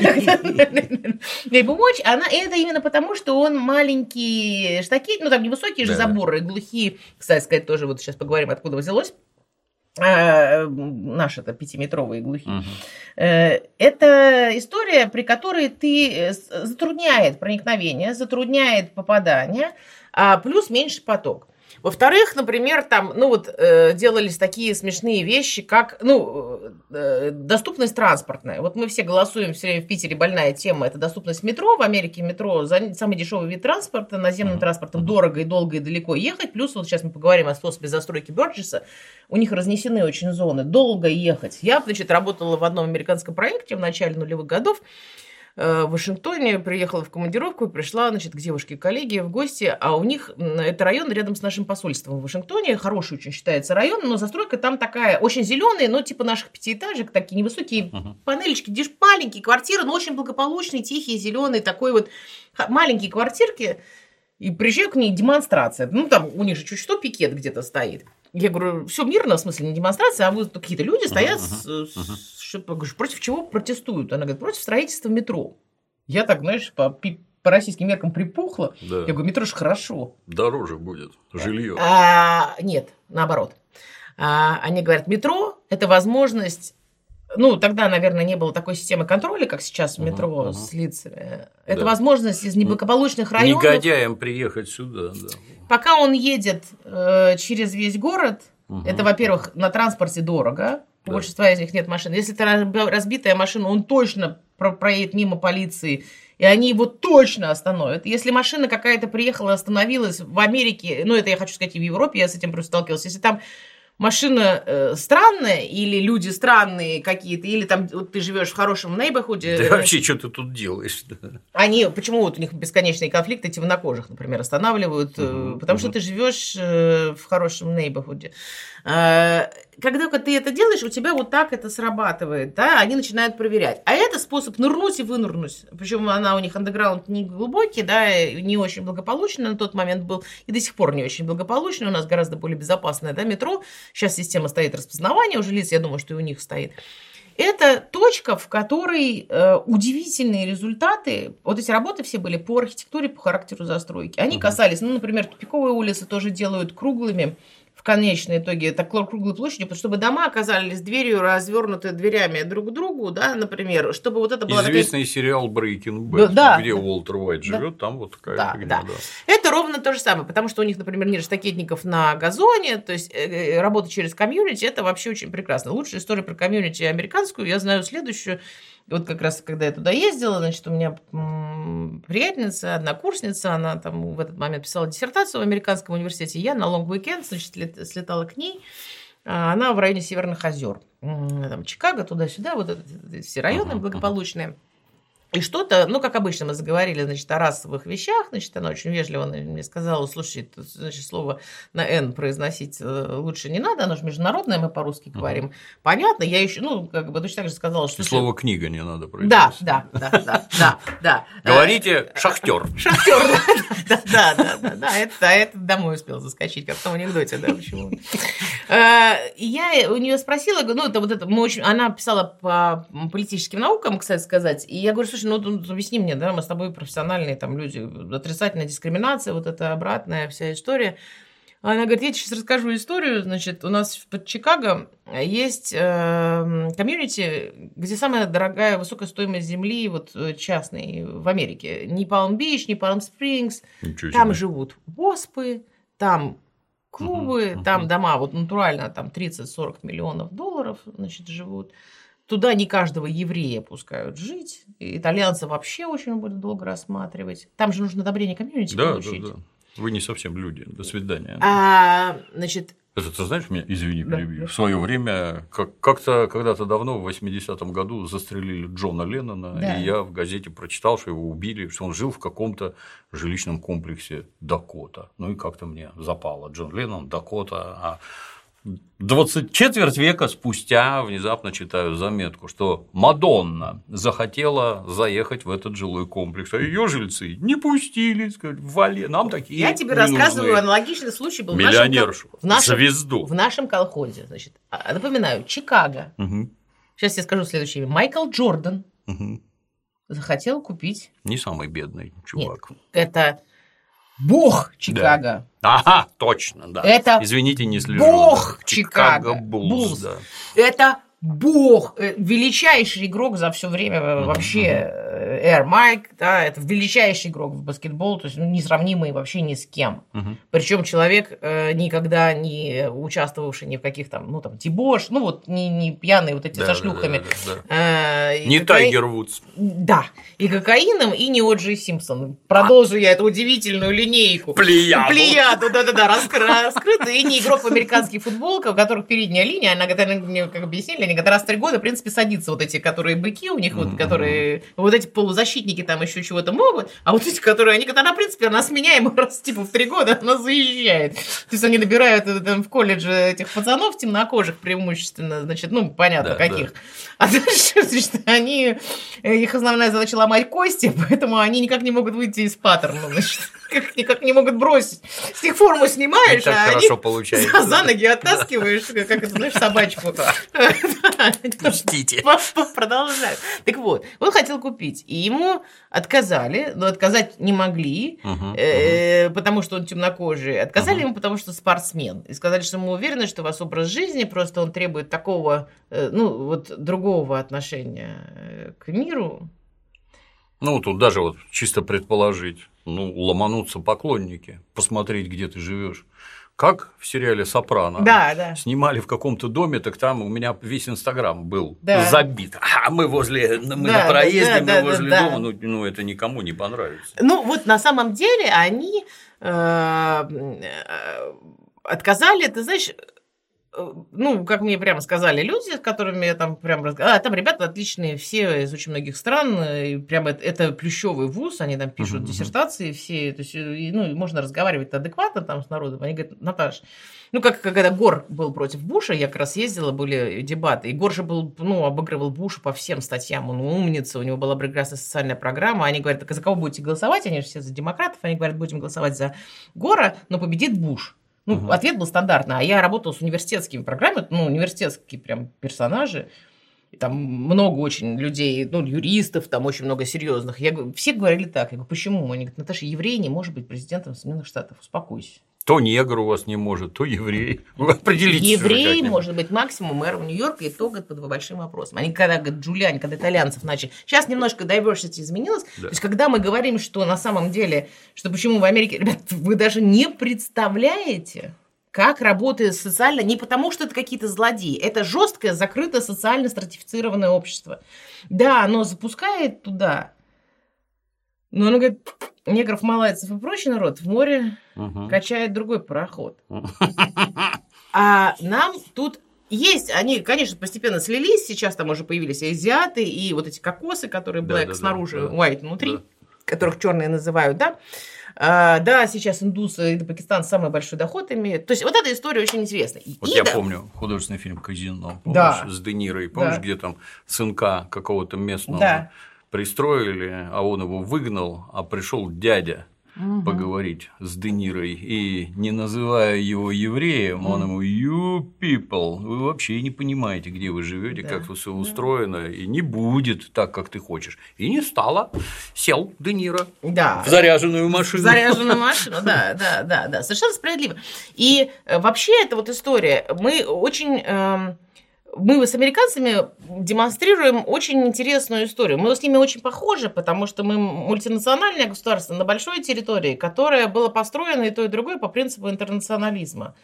Labor Watch, это именно потому, что он маленький штакет, ну там невысокие же заборы, глухие. Кстати сказать, тоже вот сейчас поговорим, откуда взялось. Наши-то 5-метровые глухие. Это история, при которой ты затрудняет проникновение, затрудняет попадание, плюс меньше поток. Во-вторых, например, там, ну вот, делались такие смешные вещи, как, ну, доступность транспортная. Вот мы все голосуем, все время в Питере больная тема, это доступность метро. В Америке метро самый дешевый вид транспорта, наземным транспортом дорого и долго и далеко ехать. Плюс вот сейчас мы поговорим о способе застройки Бёрджеса. У них разнесены очень зоны, долго ехать. Я, значит, работала в одном американском проекте в начале нулевых годов. В Вашингтоне, приехала в командировку, пришла, значит, к девушке-коллеге в гости, а у них, это район рядом с нашим посольством в Вашингтоне, хороший очень считается район, но застройка там такая, очень зеленая, но типа наших 5-этажек, такие невысокие панелечки, маленькие квартиры, но очень благополучные, тихие, зеленые, такой вот маленькие квартирки, и приезжаю к ней, демонстрация, ну там у них же чуть что пикет где-то стоит. Я говорю, все мирно, в смысле, не демонстрация, а вот какие-то люди стоят, против чего протестуют? Она говорит, против строительства метро. Я так, знаешь, по российским меркам припухла. Да. Я говорю, метро же хорошо. Дороже будет жилье. Нет, наоборот. Они говорят, метро – это возможность. Ну, тогда, наверное, не было такой системы контроля, как сейчас в метро с лицами. Это возможность из неблагополучных районов. Негодяям приехать сюда, да. Пока он едет через весь город, это, во-первых, на транспорте дорого, у большинства из них нет машин. Если это разбитая машина, он точно проедет мимо полиции, и они его точно остановят. Если машина какая-то приехала, остановилась в Америке, ну, это я хочу сказать и в Европе, я с этим просто сталкивалась, если там машина странная, или люди странные какие-то, или там вот ты живешь в хорошем нейборхуде. Да вообще, что ты тут делаешь? Они, почему вот у них бесконечные конфликты, темнокожих, например, останавливают, потому что ты живешь в хорошем нейборхуде. когда ты это делаешь, у тебя вот так это срабатывает, да, они начинают проверять. А это способ нырнуть и вынырнуть. Причем она у них андеграунд не глубокий, да, не очень благополучный на тот момент был, и до сих пор не очень благополучный. У нас гораздо более безопасное, да, метро. Сейчас система стоит распознавания уже лиц, я думаю, что и у них стоит. Это точка, в которой удивительные результаты. Вот эти работы все были по архитектуре, по характеру застройки. Они касались, ну, например, тупиковые улицы тоже делают круглыми в конечном итоге, так круглой площадью, чтобы дома оказались дверью, развернуты дверями друг к другу, да, например, чтобы вот это было... Известный сериал Breaking Bad, где Уолтер Уайт живет, там вот такая фигня. Да. Это ровно то же самое, потому что у них, например, нет штакетников на газоне, то есть работа через комьюнити, это вообще очень прекрасно. Лучшая история про комьюнити американскую я знаю следующую. Вот как раз, когда я туда ездила, значит, у меня приятельница, однокурсница, она там в этот момент писала диссертацию в американском университете, я на лонг-уикенд, значит, слетала к ней, она в районе Северных озер, там Чикаго, туда-сюда, вот это все районы благополучные. И что-то, ну, как обычно, мы заговорили, значит, о расовых вещах, значит, она очень вежливо мне сказала, слушай, тут, значит, слово на «н» произносить лучше не надо, оно же международное, мы по-русски говорим. Понятно, я еще, ну, как бы точно так же сказала, что... Слово «книга» не надо произносить. Да. Говорите «шахтер». Шахтер, да, это домой успел заскочить, как в том анекдоте, да, почему. И я у нее спросила, ну, это вот это, она писала по политическим наукам, кстати сказать, и я говорю, слушай, ну, объясни мне, да, мы с тобой профессиональные там люди, отрицательная дискриминация, вот эта обратная вся история. Она говорит, я тебе сейчас расскажу историю, значит, у нас под Чикаго есть комьюнити, где самая дорогая, высокая стоимость земли, вот частной, в Америке. Ни Палм-Бич, ни Палм-Спрингс, там живут ВОСПы, там клубы, там дома, вот натурально, там 30-40 миллионов долларов, значит, живут. Туда не каждого еврея пускают жить. Итальянцев вообще очень будут долго рассматривать. Там же нужно одобрение комьюнити получить. Да. Вы не совсем люди. До свидания. Значит... Это ты знаешь, меня, извини, перебью, в свое время, как-то когда-то давно, в 80-м году, застрелили Джона Леннона, и я в газете прочитал, что его убили, что он жил в каком-то жилищном комплексе Дакота. Ну и как-то мне запало. Джон Леннон, Дакота, 24 века спустя внезапно читаю заметку, что Мадонна захотела заехать в этот жилой комплекс, а ее жильцы не пустили, сказали, нам такие. Я тебе рассказываю, аналогичный случай был миллионершу, звезду. В нашем колхозе. Значит, напоминаю, Чикаго. Сейчас я скажу следующее. Майкл Джордан захотел купить. Не самый бедный чувак. Нет, это бог Чикаго. Да. Ага, точно, да. Это извините, не слежу. Бог да. Чикаго Буллс. Да. Это бог, величайший игрок за все время вообще. Air Mike, да, это величайший игрок в баскетбол, то есть несравнимый вообще ни с кем. Причем человек, никогда не участвовавший ни в каких там, ну там, дебош, ну вот не пьяные вот эти со шлюхами. Не Тайгер Вудс. Да, и кокаином, и не О'Джей Симпсон. Продолжу я эту удивительную линейку. Плеяду, да, раскрытый, и не игрок в американский футбол, у которых передняя линия, она, мне как объяснили, они раз в 3 года, в принципе, садятся вот эти, которые быки у них, вот, которые, вот эти полузащитники там еще чего-то могут, а вот эти, которые, она, в принципе, она сменяема раз, типа, в 3 года, она заезжает. То есть, они набирают там в колледже этих пацанов темнокожих преимущественно, значит, ну, понятно, каких. А дальше, значит, их основная задача ломать кости, поэтому они никак не могут выйти из паттерна, значит, никак не могут бросить. С них форму снимаешь, а они за ноги оттаскиваешь, как это, знаешь, собачку. Ждите. Продолжаю. Так вот, он хотел купить, и ему отказали, но отказать не могли, потому что он темнокожий. Отказали ему, потому что спортсмен. И сказали, что мы уверены, что у вас образ жизни, просто он требует такого, ну, вот другого отношения к миру. Ну, тут даже вот чисто предположить, ну, ломанутся поклонники, посмотреть, где ты живешь. Как в сериале «Сопрано» снимали в каком-то доме, так там у меня весь Инстаграм был забит. А мы на проезде, мы возле дома, ну, это никому не понравится. Ну, вот на самом деле они отказали, ты знаешь, ну, как мне прямо сказали люди, с которыми я там прям разговаривала, там ребята отличные, все из очень многих стран, и прямо это плющевый вуз, они там пишут диссертации все, то есть, ну, можно разговаривать адекватно там с народом. Они говорят: Наташ, ну, как когда Гор был против Буша, я как раз ездила, были дебаты, и Гор же был, ну, обыгрывал Буша по всем статьям, он умница, у него была прекрасная социальная программа, они говорят: так за кого будете голосовать? Они же все за демократов, они говорят: будем голосовать за Гора, но победит Буш. Ну, ответ был стандартный. А я работала с университетскими программами, ну, университетские прям персонажи. И там много очень людей, ну, юристов, там очень много серьезных. Все говорили так. Я говорю: почему? Они говорят: Наташа, еврей не может быть президентом Соединенных Штатов. Успокойся. То негр у вас не может, то еврей. Вы определитесь. Еврей может быть максимум мэром Нью-Йорка, и то, говорит, под большим вопросом. Они когда, говорят, Джулиани, когда итальянцев начали... Сейчас немножко diversity изменилось. Да. То есть, когда мы говорим, что на самом деле, что почему в Америке... Ребят, вы даже не представляете, как работает социально... Не потому, что это какие-то злодеи. Это жесткое, закрытое, социально стратифицированное общество. Да, оно запускает туда... Но он говорит: негров, малайцев и прочий народ в море качает другой пароход. А нам тут есть, они, конечно, постепенно слились, сейчас там уже появились и азиаты, и вот эти кокосы, которые black снаружи, white внутри, которых черные называют, да. Да, сейчас индусы и Пакистан самый большой доход имеют. То есть, вот эта история очень интересная. Вот я помню художественный фильм «Казино», помнишь, с Де Ниро, помнишь, где там сынка какого-то местного пристроили, а он его выгнал, а пришел дядя поговорить с Де Нирой, и, не называя его евреем, он ему: you people, вы вообще не понимаете, где вы живете, как все устроено, и не будет так, как ты хочешь. И не стало. Сел Де Ниро в заряженную машину. В заряженную машину, да, совершенно справедливо. И вообще эта вот история, мы с американцами демонстрируем очень интересную историю. Мы с ними очень похожи, потому что мы мультинациональное государство на большой территории, которое было построено и то, и другое по принципу интернационализма.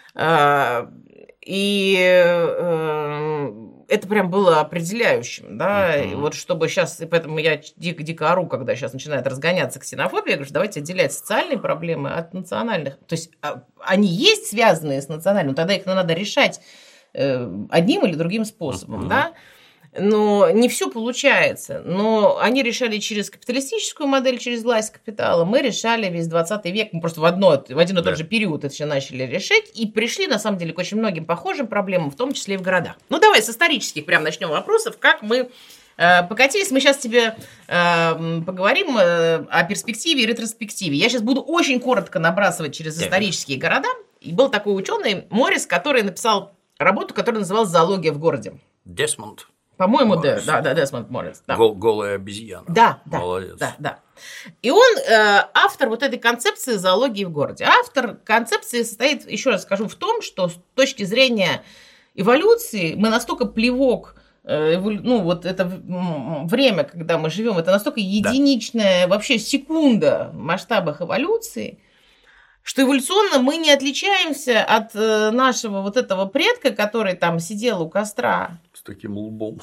И это прям было определяющим, да, и вот чтобы сейчас, и поэтому я дико ору, когда сейчас начинает разгоняться ксенофобия, я говорю: давайте отделять социальные проблемы от национальных. То есть они есть связанные с национальным, тогда их надо решать одним или другим способом, да, но не все получается. Но они решали через капиталистическую модель, через власть капитала, мы решали весь 20 век, мы просто в один и тот же период это все начали решать и пришли, на самом деле, к очень многим похожим проблемам, в том числе и в городах. Ну, давай с исторических прям начнем вопросов, как мы покатились. Мы сейчас тебе поговорим о перспективе и ретроспективе. Я сейчас буду очень коротко набрасывать через исторические города. И был такой ученый Моррис, который написал работу, которая называлась «Зоология в городе». Десмонд. По-моему, да, Десмонд Моррис. Да. Голая обезьяна. Да. Молодец. Да. И он автор вот этой концепции зоологии в городе. Автор концепции состоит, еще раз скажу, в том, что с точки зрения эволюции мы настолько плевок, ну вот это время, когда мы живем, это настолько единичная вообще секунда в масштабах эволюции, что эволюционно мы не отличаемся от нашего вот этого предка, который там сидел у костра. С таким лбом.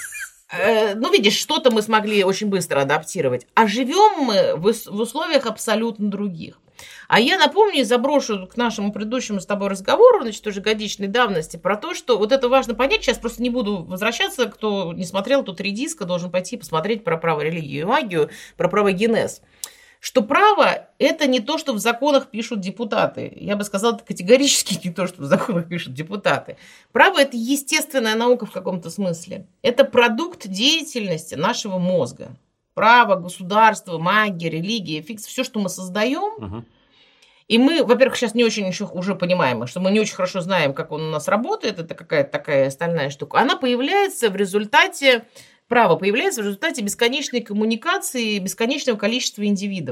Ну, видишь, что-то мы смогли очень быстро адаптировать. А живем мы в условиях абсолютно других. А я напомню и заброшу к нашему предыдущему с тобой разговору, значит, уже годичной давности, про то, что вот это важно понять. Сейчас просто не буду возвращаться. Кто не смотрел, тут 3 диска, должен пойти посмотреть про право, религию и магию, про правогенез. Что право – это не то, что в законах пишут депутаты. Я бы сказала, это категорически не то, что в законах пишут депутаты. Право – это естественная наука в каком-то смысле. Это продукт деятельности нашего мозга. Право, государство, магия, религия, все, что мы создаем. И мы, во-первых, сейчас не очень еще уже понимаем, что мы не очень хорошо знаем, как он у нас работает. Это какая-то такая стальная штука. Она появляется в результате... Право появляется в результате бесконечной коммуникации бесконечного количества индивидов.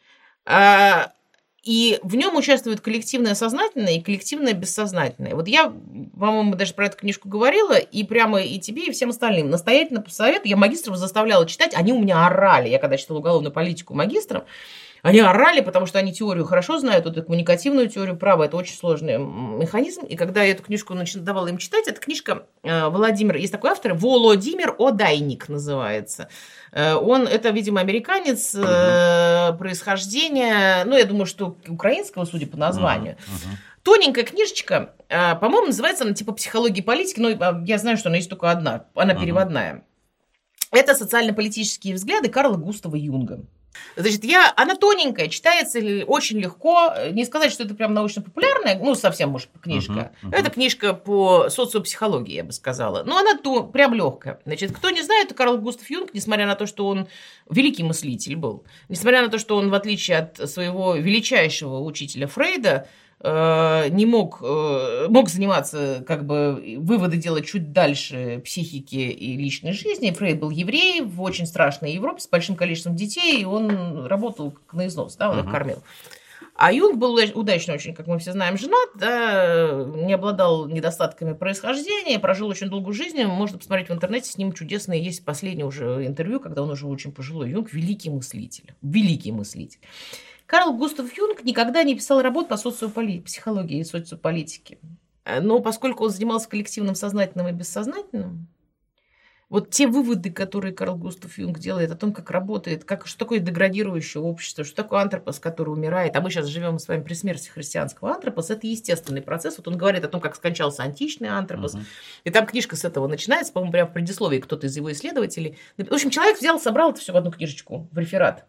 И в нем участвует коллективное сознательное и коллективное бессознательное. Вот я, по-моему, даже про эту книжку говорила, и прямо и тебе, и всем остальным настоятельно посоветую. Я магистров заставляла читать, они у меня орали. Я когда читала уголовную политику магистрам, они орали, потому что они теорию хорошо знают, вот эту коммуникативную теорию права, это очень сложный механизм. И когда я эту книжку давала им читать, эта книжка есть такой автор, Володимир Одайник называется. Это, видимо, американец происхождения, ну, я думаю, что украинского, судя по названию. Тоненькая книжечка, по-моему, называется она типа «Психология политики», но я знаю, что она есть только одна, она переводная. Это социально-политические взгляды Карла Густава Юнга. Значит, она тоненькая, читается очень легко. Не сказать, что это прям научно-популярная, ну, совсем, может, книжка. Это книжка по социопсихологии, я бы сказала. Но она прям легкая. Значит, кто не знает, Карл Густав Юнг, несмотря на то, что он великий мыслитель был, несмотря на то, что он, в отличие от своего величайшего учителя Фрейда, не мог заниматься, как бы, выводы делать чуть дальше психики и личной жизни. Фрейд был еврей в очень страшной Европе с большим количеством детей, и он работал как на износ, да, он их кормил. А Юнг был удачно очень, как мы все знаем, женат, да, не обладал недостатками происхождения, прожил очень долгую жизнь. Можно посмотреть в интернете, с ним чудесное есть последнее уже интервью, когда он уже очень пожилой. Юнг – великий мыслитель, великий мыслитель. Карл Густав Юнг никогда не писал работ по психологии и социополитике. Но поскольку он занимался коллективным сознательным и бессознательным, вот те выводы, которые Карл Густав Юнг делает о том, как работает, что такое деградирующее общество, что такое антропос, который умирает, а мы сейчас живем с вами при смерти христианского антропоса, это естественный процесс. Вот он говорит о том, как скончался античный антропос. И там книжка с этого начинается, по-моему, прямо в предисловии кто-то из его исследователей. В общем, человек собрал это все в одну книжечку, в реферат.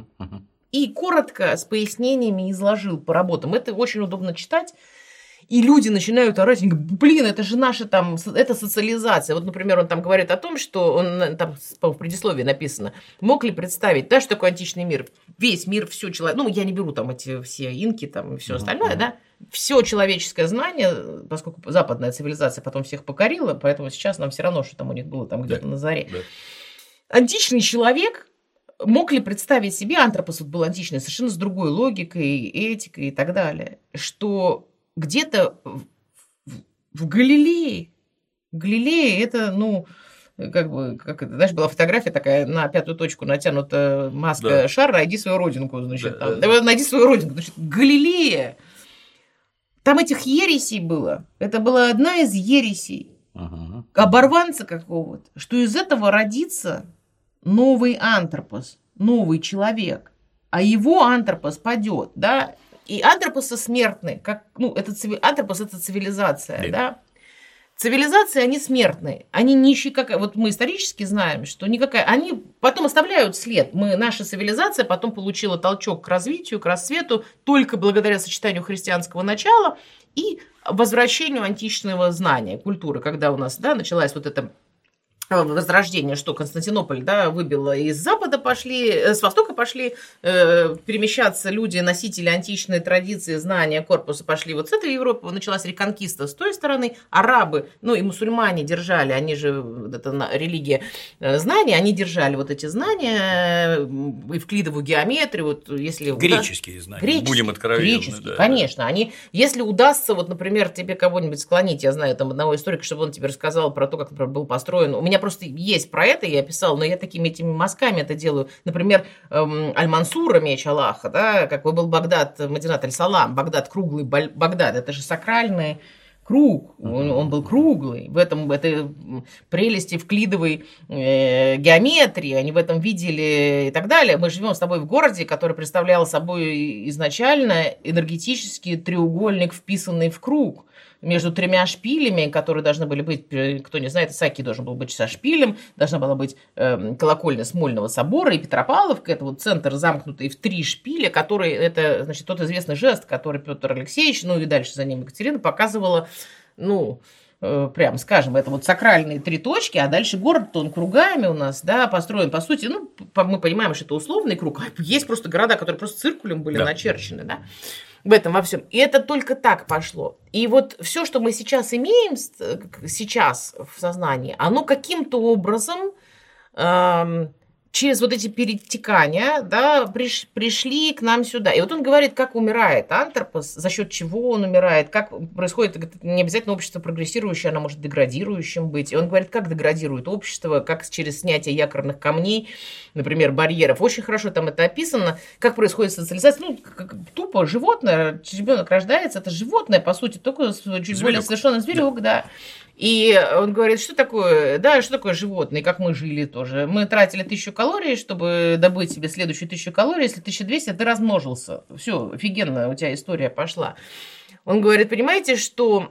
И коротко, с пояснениями изложил по работам. Это очень удобно читать. И люди начинают орать, и говорят, блин, это же наша там, это социализация. Вот, например, он там говорит о том, что, он там в предисловии написано, мог ли представить, да, что такое античный мир? Весь мир, все человек, ну, я не беру там эти все инки там и все остальное, да, все человеческое знание, поскольку западная цивилизация потом всех покорила, поэтому сейчас нам все равно, что там у них было там где-то на заре. Античный человек мог ли представить себе, антропос был античный, совершенно с другой логикой, этикой и так далее, что где-то в Галилее это, ну, как бы, знаешь, была фотография такая, на пятую точку натянута маска шара, найди свою родинку, значит, найди свою родинку, значит, Галилея, там этих ересей было, это была одна из ересей, оборванца какого-то, что из этого родится новый антропос, новый человек, а его антропос падет, да, и антропосы смертны, как, ну, антропос – это цивилизация, да. Цивилизации, они смертные, они нищие, как, вот мы исторически знаем, что никакая, они потом оставляют след, наша цивилизация потом получила толчок к развитию, к расцвету только благодаря сочетанию христианского начала и возвращению античного знания, культуры, когда у нас, да, началась вот эта возрождение, что Константинополь, да, выбило из Запада пошли, с Востока пошли перемещаться люди, носители античной традиции, знания, корпуса пошли вот с этой Европы, началась реконкиста с той стороны, арабы, ну и мусульмане держали, они же, это религия знания, они держали вот эти знания, эвклидову геометрию, вот если... Греческие знания, будем откровенны. Греческие, да, конечно, они, если удастся, вот, например, тебе кого-нибудь склонить, я знаю там одного историка, чтобы он тебе рассказал про то, как, например, был построен, у меня просто есть про это, я писала, но я такими этими мазками это делаю. Например, Аль-Мансура, меч Аллаха, да, какой был Багдад, Мадинат аль-Салам, Багдад, круглый Багдад, это же сакральный круг, он был круглый, в этом это прелесть евклидовой геометрии, они в этом видели и так далее. Мы живем с тобой в городе, который представлял собой изначально энергетический треугольник, вписанный в круг, между тремя шпилями, которые должны были быть, кто не знает, Исаакий должен был быть со шпилем, должна была быть колокольня Смольного собора, и Петропавловка, это вот центр, замкнутый в 3 шпиля, который, это, значит, тот известный жест, который Петр Алексеевич, ну и дальше за ним Екатерина показывала, ну, прям скажем, это вот сакральные 3 точки, а дальше город-то он кругами у нас, да, построен, по сути, ну, мы понимаем, что это условный круг, а есть просто города, которые просто циркулем были начерчены, да, в этом во всем. И это только так пошло. И вот все, что мы сейчас имеем сейчас в сознании, оно каким-то образом через вот эти перетекания, да, пришли к нам сюда. И вот он говорит, как умирает антропос, за счет чего он умирает, как происходит, не обязательно общество прогрессирующее, оно может деградирующим быть. И он говорит, как деградирует общество, как через снятие якорных камней, например, барьеров. Очень хорошо там это описано, как происходит социализация. Ну, тупо животное, ребенок рождается, это животное, по сути, только чуть более совершенный зверек, да. И он говорит, что такое, да, что такое животное, как мы жили тоже. Мы тратили 1000 калорий, чтобы добыть себе следующую 1000 калорий. Если 1200, ты размножился. Все, офигенно, у тебя история пошла. Он говорит, понимаете, что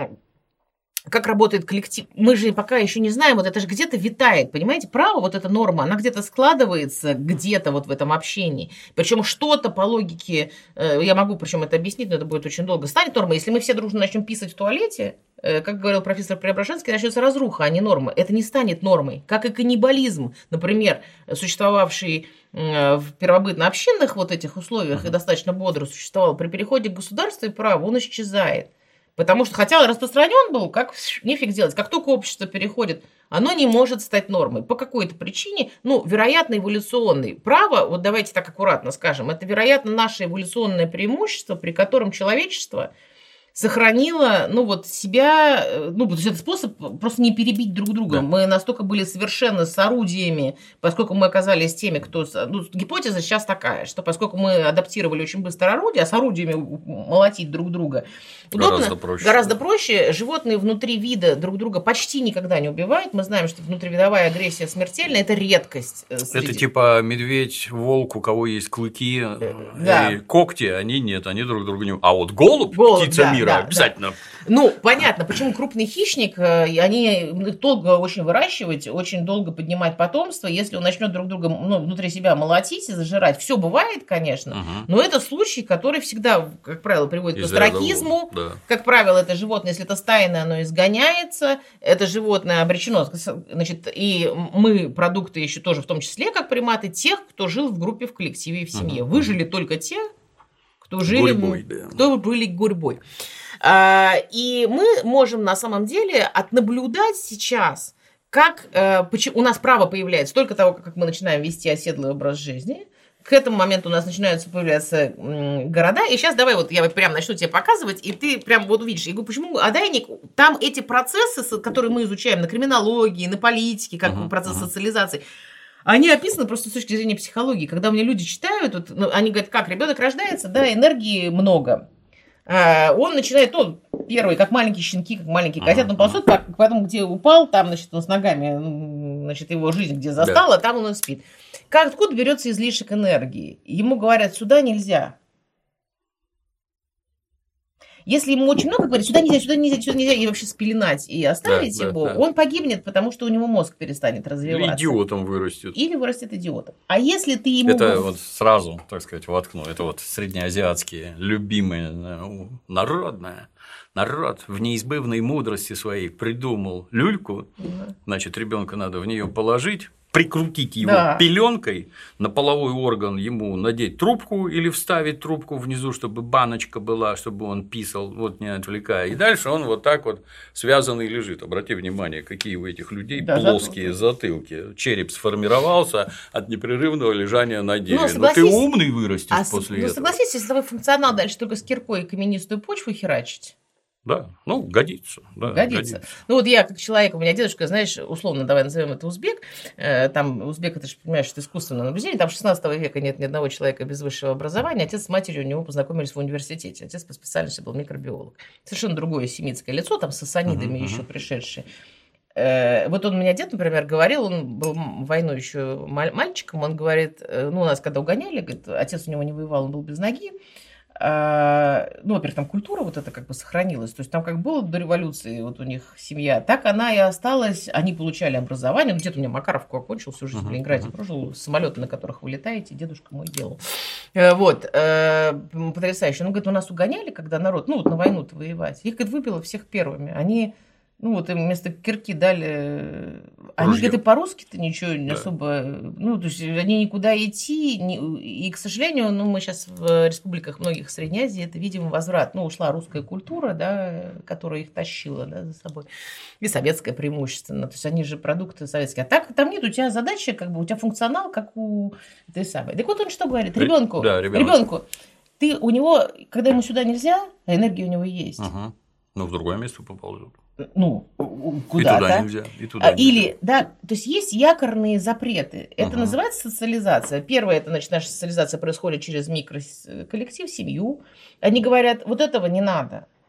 как работает коллектив, мы же пока еще не знаем, вот это же где-то витает, понимаете, право, вот эта норма, она где-то складывается, где-то вот в этом общении, причем что-то по логике, я могу причем это объяснить, но это будет очень долго, станет нормой, если мы все дружно начнем писать в туалете, как говорил профессор Преображенский, начнется разруха, а не норма, это не станет нормой, как и каннибализм, например, существовавший в первобытно-общинных вот этих условиях и достаточно бодро существовал, при переходе к государству и праву он исчезает. Потому что, хотя он распространен был, как нефиг делать. Как только общество переходит, оно не может стать нормой. По какой-то причине, вероятно, эволюционной. Право, вот давайте так аккуратно скажем, это, вероятно, наше эволюционное преимущество, при котором человечество сохранило, себя, то есть это способ просто не перебить друг друга. Да. Мы настолько были совершенно с орудиями, поскольку мы оказались теми, кто... гипотеза сейчас такая, что поскольку мы адаптировали очень быстро орудия, а с орудиями молотить друг друга удобно, гораздо проще. Животные внутри вида друг друга почти никогда не убивают. Мы знаем, что внутривидовая агрессия смертельна, это редкость. Это типа медведь, волк, у кого есть клыки и когти, они нет, они друг друга не... А вот голубь птица мира, обязательно. Да. Понятно, почему крупный хищник, они долго очень выращивать, очень долго поднимать потомство, если он начнет друг друга внутри себя молотить и зажирать. Все бывает, конечно, но это случай, который всегда, как правило, приводит к остракизму. Да. Как правило, это животное, если это стайное, оно изгоняется, это животное обречено, значит, и мы продукты еще тоже, в том числе, как приматы, тех, кто жил в группе, в коллективе и в семье. Выжили только те, кто жили, кто были гурьбой. И мы можем на самом деле отнаблюдать сейчас, как у нас право появляется только того, как мы начинаем вести оседлый образ жизни. К этому моменту у нас начинаются появляться города. И сейчас давай я прям начну тебе показывать, и ты прям увидишь. Я говорю, почему отдайник, там эти процессы, которые мы изучаем на криминологии, на политике, как процесс социализации, они описаны просто с точки зрения психологии. Когда у меня люди читают, они говорят, как ребенок рождается, энергии много. Он начинает, первый, как маленькие щенки, как маленькие котята, он ползет, потом где упал, там, значит, он с ногами, значит, его жизнь где застала, там он и спит. Откуда берется излишек энергии? Ему говорят, сюда нельзя. Если ему очень много говорят, сюда нельзя, сюда нельзя, сюда нельзя, и вообще спеленать и оставить его, он погибнет, потому что у него мозг перестанет развиваться. Или идиотом вырастет. Или вырастет идиотом. А если ты ему... Это вот сразу, так сказать, воткну. Это вот среднеазиатские, любимые, народ в неизбывной мудрости своей придумал люльку, значит, ребенка надо в нее положить, прикрутить его пеленкой, на половой орган ему надеть трубку или вставить трубку внизу, чтобы баночка была, чтобы он писал, не отвлекая. И дальше он вот так вот связанный лежит. Обрати внимание, какие у этих людей плоские затылки. Череп сформировался от непрерывного лежания на дереве. Но ты умный вырастешь после этого. Согласись, если твой функционал дальше только с киркой каменистую почву херачить. Да, годится. Да, годится. Я как человек, у меня дедушка, знаешь, условно, давай назовем это узбек. Там узбек, это же, понимаешь, это искусственное наблюдение. Там 16 века нет ни одного человека без высшего образования. Отец с матерью у него познакомились в университете. Отец по специальности был микробиолог. Совершенно другое семитское лицо, там с сасанидами еще пришедшие. Вот у меня дед, например, говорил, он был в войну еще мальчиком, он говорит, у нас когда угоняли, говорит, отец у него не воевал, он был без ноги. Во-первых, там культура вот эта сохранилась, то есть там как было до революции у них семья, так она и осталась, они получали образование, дед у меня Макаровку окончил, всю жизнь в Ленинграде прожил, самолеты, на которых вы летаете, дедушка мой делал, потрясающе, он говорит, у нас угоняли, когда народ, на войну-то воевать, их, говорит, выбило всех первыми, они... им вместо кирки дали... Они, говорят, и по-русски-то ничего не особо... то есть, они никуда идти... И, к сожалению, мы сейчас в республиках многих Средней Азии это видим возврат. Ушла русская культура, которая их тащила за собой. И советская преимущественно. То есть, они же продукты советские. А так, там нет, у тебя задача, у тебя функционал, как у этой самой. Так вот он что говорит? Ребенку. Ты у него, когда ему сюда нельзя, а энергия у него есть. В другое место поползет. Куда-то. И туда нельзя, и туда нельзя. То есть есть якорные запреты. Это называется социализация. Первое, это, значит, наша социализация происходит через микроколлектив, семью. Они говорят, вот этого не надо.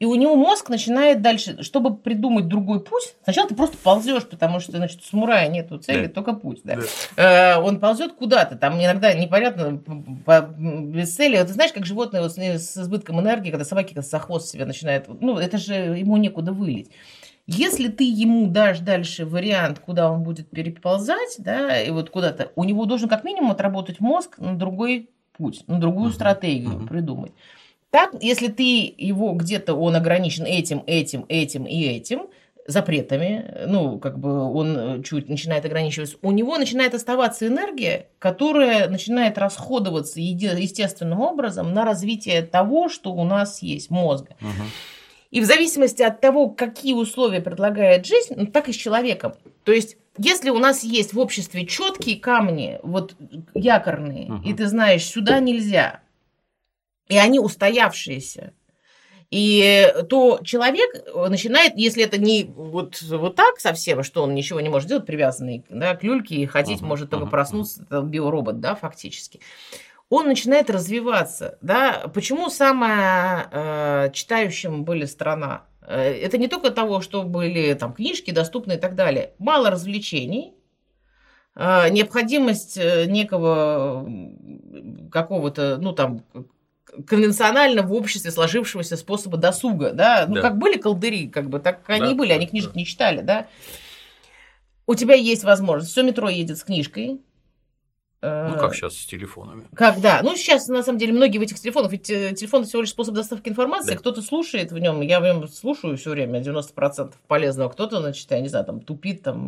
И у него мозг начинает дальше, чтобы придумать другой путь. Сначала ты просто ползешь, потому что, значит, у самурая нету цели, только путь. Да. Он ползет куда-то, там иногда непонятно, без цели. Ты знаешь, как животные вот с избытком энергии, когда собаки за хвост себя начинают, ну, это же ему некуда вылить. Если ты ему дашь дальше вариант, куда он будет переползать, да, и вот куда-то, у него должен как минимум отработать мозг на другой путь, на другую стратегию придумать. Так, если ты его где-то, он ограничен этим и этим запретами, ну, как бы он чуть начинает ограничиваться, у него начинает оставаться энергия, которая начинает расходоваться естественным образом на развитие того, что у нас есть, мозга. И в зависимости от того, какие условия предлагает жизнь, ну, так и с человеком. То есть, если у нас есть в обществе четкие камни, вот якорные, и ты знаешь, сюда нельзя, и они устоявшиеся, и то человек начинает, если это не вот так совсем, что он ничего не может делать, привязанный, да, к люльке, и ходить может только проснуться, это биоробот, да, фактически, он начинает развиваться. Да? Почему самая читающим были страна? Это не только того, что были там книжки доступны и так далее. Мало развлечений, необходимость некого какого-то, ну там, конвенционально в обществе сложившегося способа досуга, да, ну, как были колдыри, как бы, так они были, они книжек не читали, да. У тебя есть возможность, все метро едет с книжкой. Ну, как сейчас с телефонами. Когда? Ну, сейчас, на самом деле, многие в этих телефонах, ведь телефон всего лишь способ доставки информации, кто-то слушает в нем, я в нем слушаю все время, 90% полезного, кто-то, значит, я не знаю, там, тупит, там,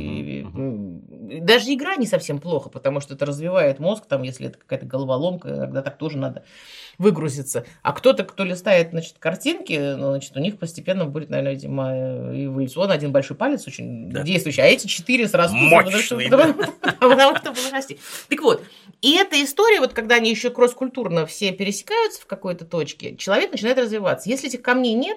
даже игра не совсем плохо, потому что это развивает мозг, там, если это какая-то головоломка, иногда так тоже надо выгрузиться. А кто-то, кто листает, значит, картинки, ну, значит, у них постепенно будет, наверное, видимо, эволюционно один большой палец очень действующий, а эти 4 сразу... Мощный, потому что было расти. Так вот, и эта история, вот когда они еще кросс-культурно все пересекаются в какой-то точке, человек начинает развиваться. Если этих камней нет,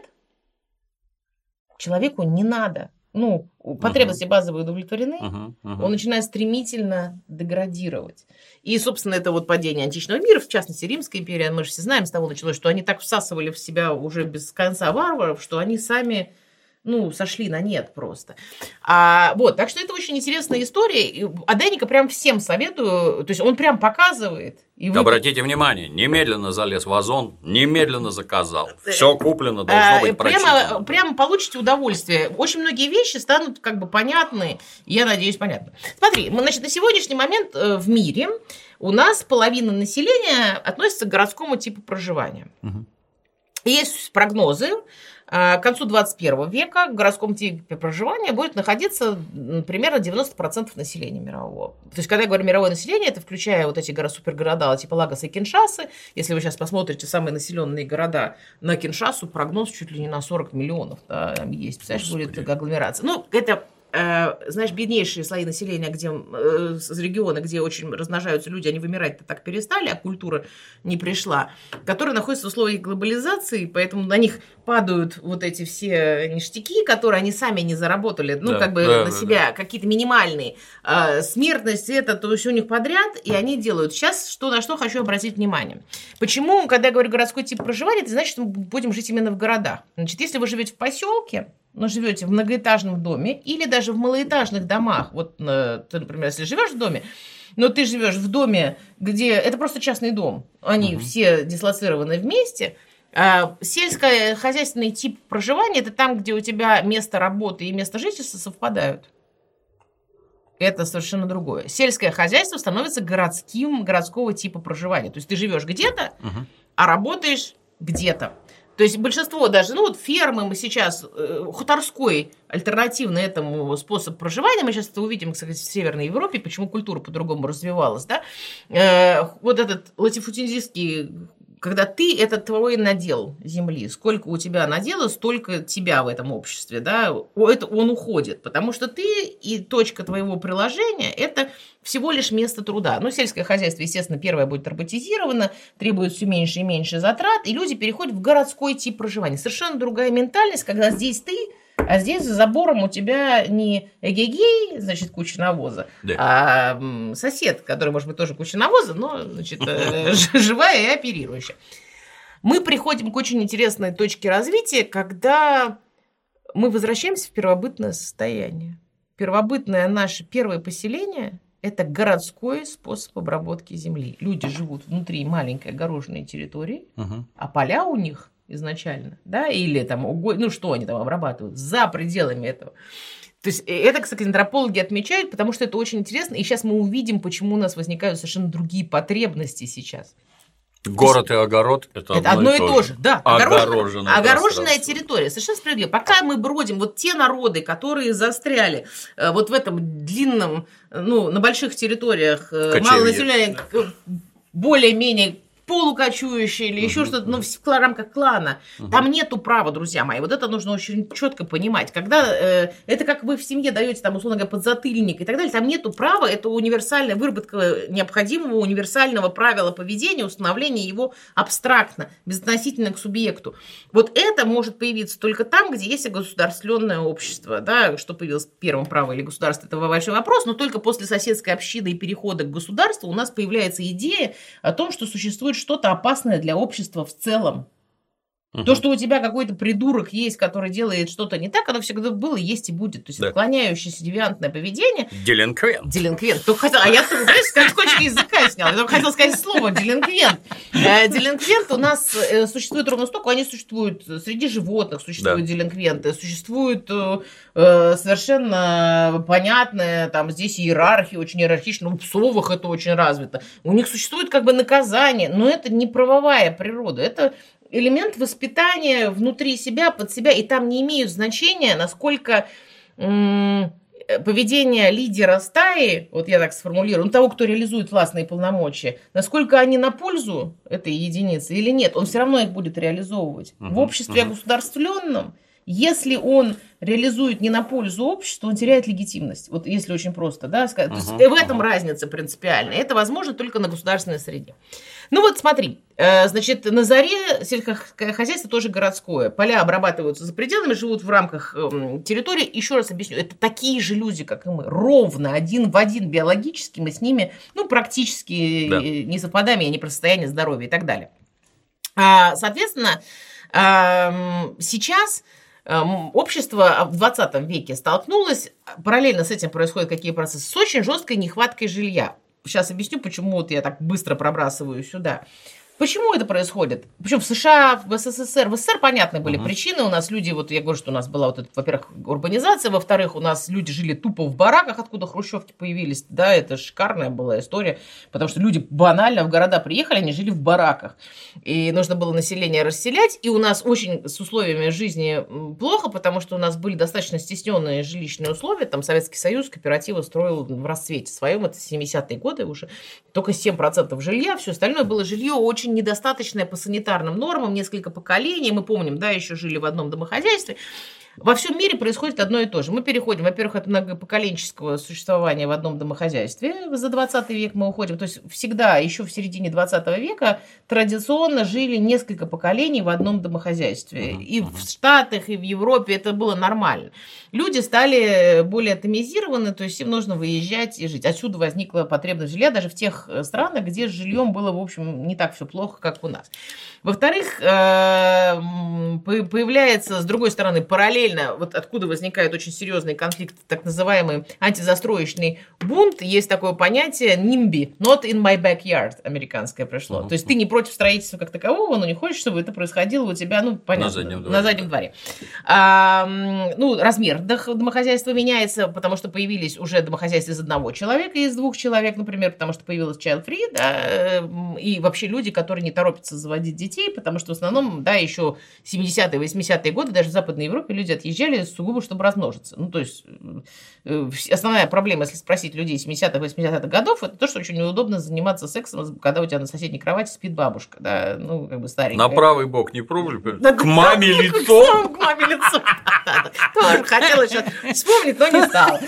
человеку не надо. Ну, потребности базовые удовлетворены, он начинает стремительно деградировать. И, собственно, это вот падение античного мира, в частности, Римская империя, мы же все знаем, с того началось, что они так всасывали в себя уже без конца варваров, что они сами... ну, сошли на нет просто. Вот, так что это очень интересная история. А Деника прям всем советую, то есть он прям показывает. И обратите внимание, немедленно залез в Озон, немедленно заказал. Все куплено, должно быть прочитано. Прямо получите удовольствие. Очень многие вещи станут как бы понятны, я надеюсь, понятны. Смотри, значит, на сегодняшний момент в мире у нас половина населения относится к городскому типу проживания. Есть прогнозы. К концу 21 века в городском типе проживания будет находиться примерно 90% населения мирового. То есть, когда я говорю мировое население, это включая вот эти супергорода типа Лагоса и Киншасы. Если вы сейчас посмотрите самые населенные города на Киншасу, прогноз чуть ли не на 40 миллионов. Да, там есть, представляешь, будет агломерация. Ну, это... знаешь, беднейшие слои населения, где регионы, где очень размножаются люди, они вымирать-то так перестали, а культура не пришла, которые находятся в условиях глобализации, поэтому на них падают вот эти все ништяки, которые они сами не заработали, на себя, какие-то минимальные. Смертность, это, то есть у них подряд, и они делают. Сейчас на что хочу обратить внимание. Почему, когда я говорю городской тип проживания, это значит, что мы будем жить именно в городах. Значит, если вы живете в поселке, но живете в многоэтажном доме или даже в малоэтажных домах. Вот ты, например, если живешь в доме, но ты живешь в доме, где это просто частный дом, они все дислоцированы вместе. Сельскохозяйственный тип проживания – это там, где у тебя место работы и место жительства совпадают. Это совершенно другое. Сельское хозяйство становится городского типа проживания. То есть ты живешь где-то, а работаешь где-то. То есть большинство даже, фермы мы сейчас, хуторской, альтернативный этому способ проживания, мы сейчас это увидим, кстати, в Северной Европе, почему культура по-другому развивалась, да, вот этот латифундистский, когда это твой надел земли, сколько у тебя надела, столько тебя в этом обществе, да, он уходит, потому что ты и точка твоего приложения – это всего лишь место труда. Сельское хозяйство, естественно, первое будет роботизировано, требует все меньше и меньше затрат, и люди переходят в городской тип проживания. Совершенно другая ментальность, когда здесь ты, а здесь за забором у тебя не эгегей, значит, куча навоза, а сосед, который, может быть, тоже куча навоза, но, значит, живая и оперирующая. мы приходим к очень интересной точке развития, когда мы возвращаемся в первобытное состояние. Первобытное наше первое поселение – это городской способ обработки земли. Люди живут внутри маленькой огороженной территории, а поля у них изначально, да, или там, ну что они там обрабатывают, за пределами этого. То есть это, кстати, антропологи отмечают, потому что это очень интересно, и сейчас мы увидим, почему у нас возникают совершенно другие потребности сейчас. Город и огород – это одно и то же. Да, огороженная территория. территория. Совершенно справедливо. Пока мы бродим, вот те народы, которые застряли вот в этом длинном, ну, на больших территориях, малонаселенных, более-менее полукочующие или еще что-то, но в рамках клана. Там нету права, друзья мои. Вот это нужно очень четко понимать. Когда это как вы в семье даете, там, условно говоря, подзатыльник и так далее, там нету права, это универсальная выработка необходимого универсального правила поведения, установления его абстрактно, безотносительно к субъекту. Вот это может появиться только там, где есть государственное общество. Да, что появилось первым, право или государство, это большой вопрос, но только после соседской общины и перехода к государству у нас появляется идея о том, что существует что-то опасное для общества в целом. То, что у тебя какой-то придурок есть, который делает что-то не так, оно всегда было, есть и будет. То есть отклоняющееся девиантное поведение. Делинквент. А я только, знаешь, с кончика языка снял. Я только хотела сказать слово делинквент. Делинквент у нас существует ровно столько, они существуют среди животных, существуют делинквенты, существует совершенно понятная, там здесь иерархия, очень иерархичная, у псовых это очень развито. У них существует как бы наказание, но это не правовая природа, это элемент воспитания внутри себя, под себя, и там не имеют значения, насколько поведение лидера стаи, вот я так сформулирую, того, кто реализует властные полномочия, насколько они на пользу этой единицы или нет, он все равно их будет реализовывать. В обществе огосударствленном, если он реализует не на пользу общества, он теряет легитимность. Вот если очень просто, да, сказать. То есть в этом разница принципиальная. Это возможно только на государственной среде. Ну вот смотри, значит, на заре сельскохозяйство тоже городское. Поля обрабатываются за пределами, живут в рамках территории. Еще раз объясню, это такие же люди, как и мы. Ровно, один в один биологически мы с ними, ну, практически не совпадаем, и они про состояние здоровья и так далее. Соответственно, сейчас общество в 20 веке столкнулось, параллельно с этим происходят какие процессы, с очень жесткой нехваткой жилья. Сейчас объясню, почему вот я так быстро пробрасываю сюда. Почему это происходит? Причем в США, в СССР. В СССР понятны были причины. У нас люди, вот я говорю, что у нас была вот эта, во-первых, урбанизация, во-вторых, у нас люди жили тупо в бараках, откуда хрущевки появились. Да, это шикарная была история, потому что люди банально в города приехали, они жили в бараках. И нужно было население расселять, и у нас очень с условиями жизни плохо, потому что у нас были достаточно стесненные жилищные условия. Там Советский Союз кооперативы строил в расцвете своем, это 70-е годы уже. Только 7% жилья, все остальное было жилье очень недостаточное по санитарным нормам, несколько поколений. Мы помним, да, еще жили в одном домохозяйстве. Во всем мире происходит одно и то же. Мы переходим, во-первых, от многопоколенческого существования в одном домохозяйстве. За 20 век мы уходим. То есть всегда, еще в середине 20 века, традиционно жили несколько поколений в одном домохозяйстве. И в Штатах, и в Европе это было нормально. Люди стали более атомизированы, то есть им нужно выезжать и жить. Отсюда возникла потребность жилья даже в тех странах, где с жильем было, в общем, не так все плохо, как у нас. Во-вторых, появляется, с другой стороны, параллельно, вот откуда возникает очень серьезный конфликт, так называемый антизастроечный бунт, есть такое понятие NIMBY, not in my backyard, американское пришло. То есть ты не против строительства как такового, но не хочешь, чтобы это происходило у тебя, ну, понятно, на заднем дворе. Ну, размер домохозяйства меняется, потому что появились уже домохозяйства из одного человека, из двух человек, например, потому что появилась child-free, да, и вообще люди, которые не торопятся заводить детей, потому что в основном, да, еще 70-е, 80-е годы, даже в Западной Европе люди отъезжали сугубо, чтобы размножиться. Ну, то есть, основная проблема, если спросить людей 70-х, 80-х годов, это то, что очень неудобно заниматься сексом, когда у тебя на соседней кровати спит бабушка, да, ну, как бы старенькая. На правый бок не пробовали? К маме лицом? К маме лицом. Тоже хотела сейчас вспомнить, но не стала.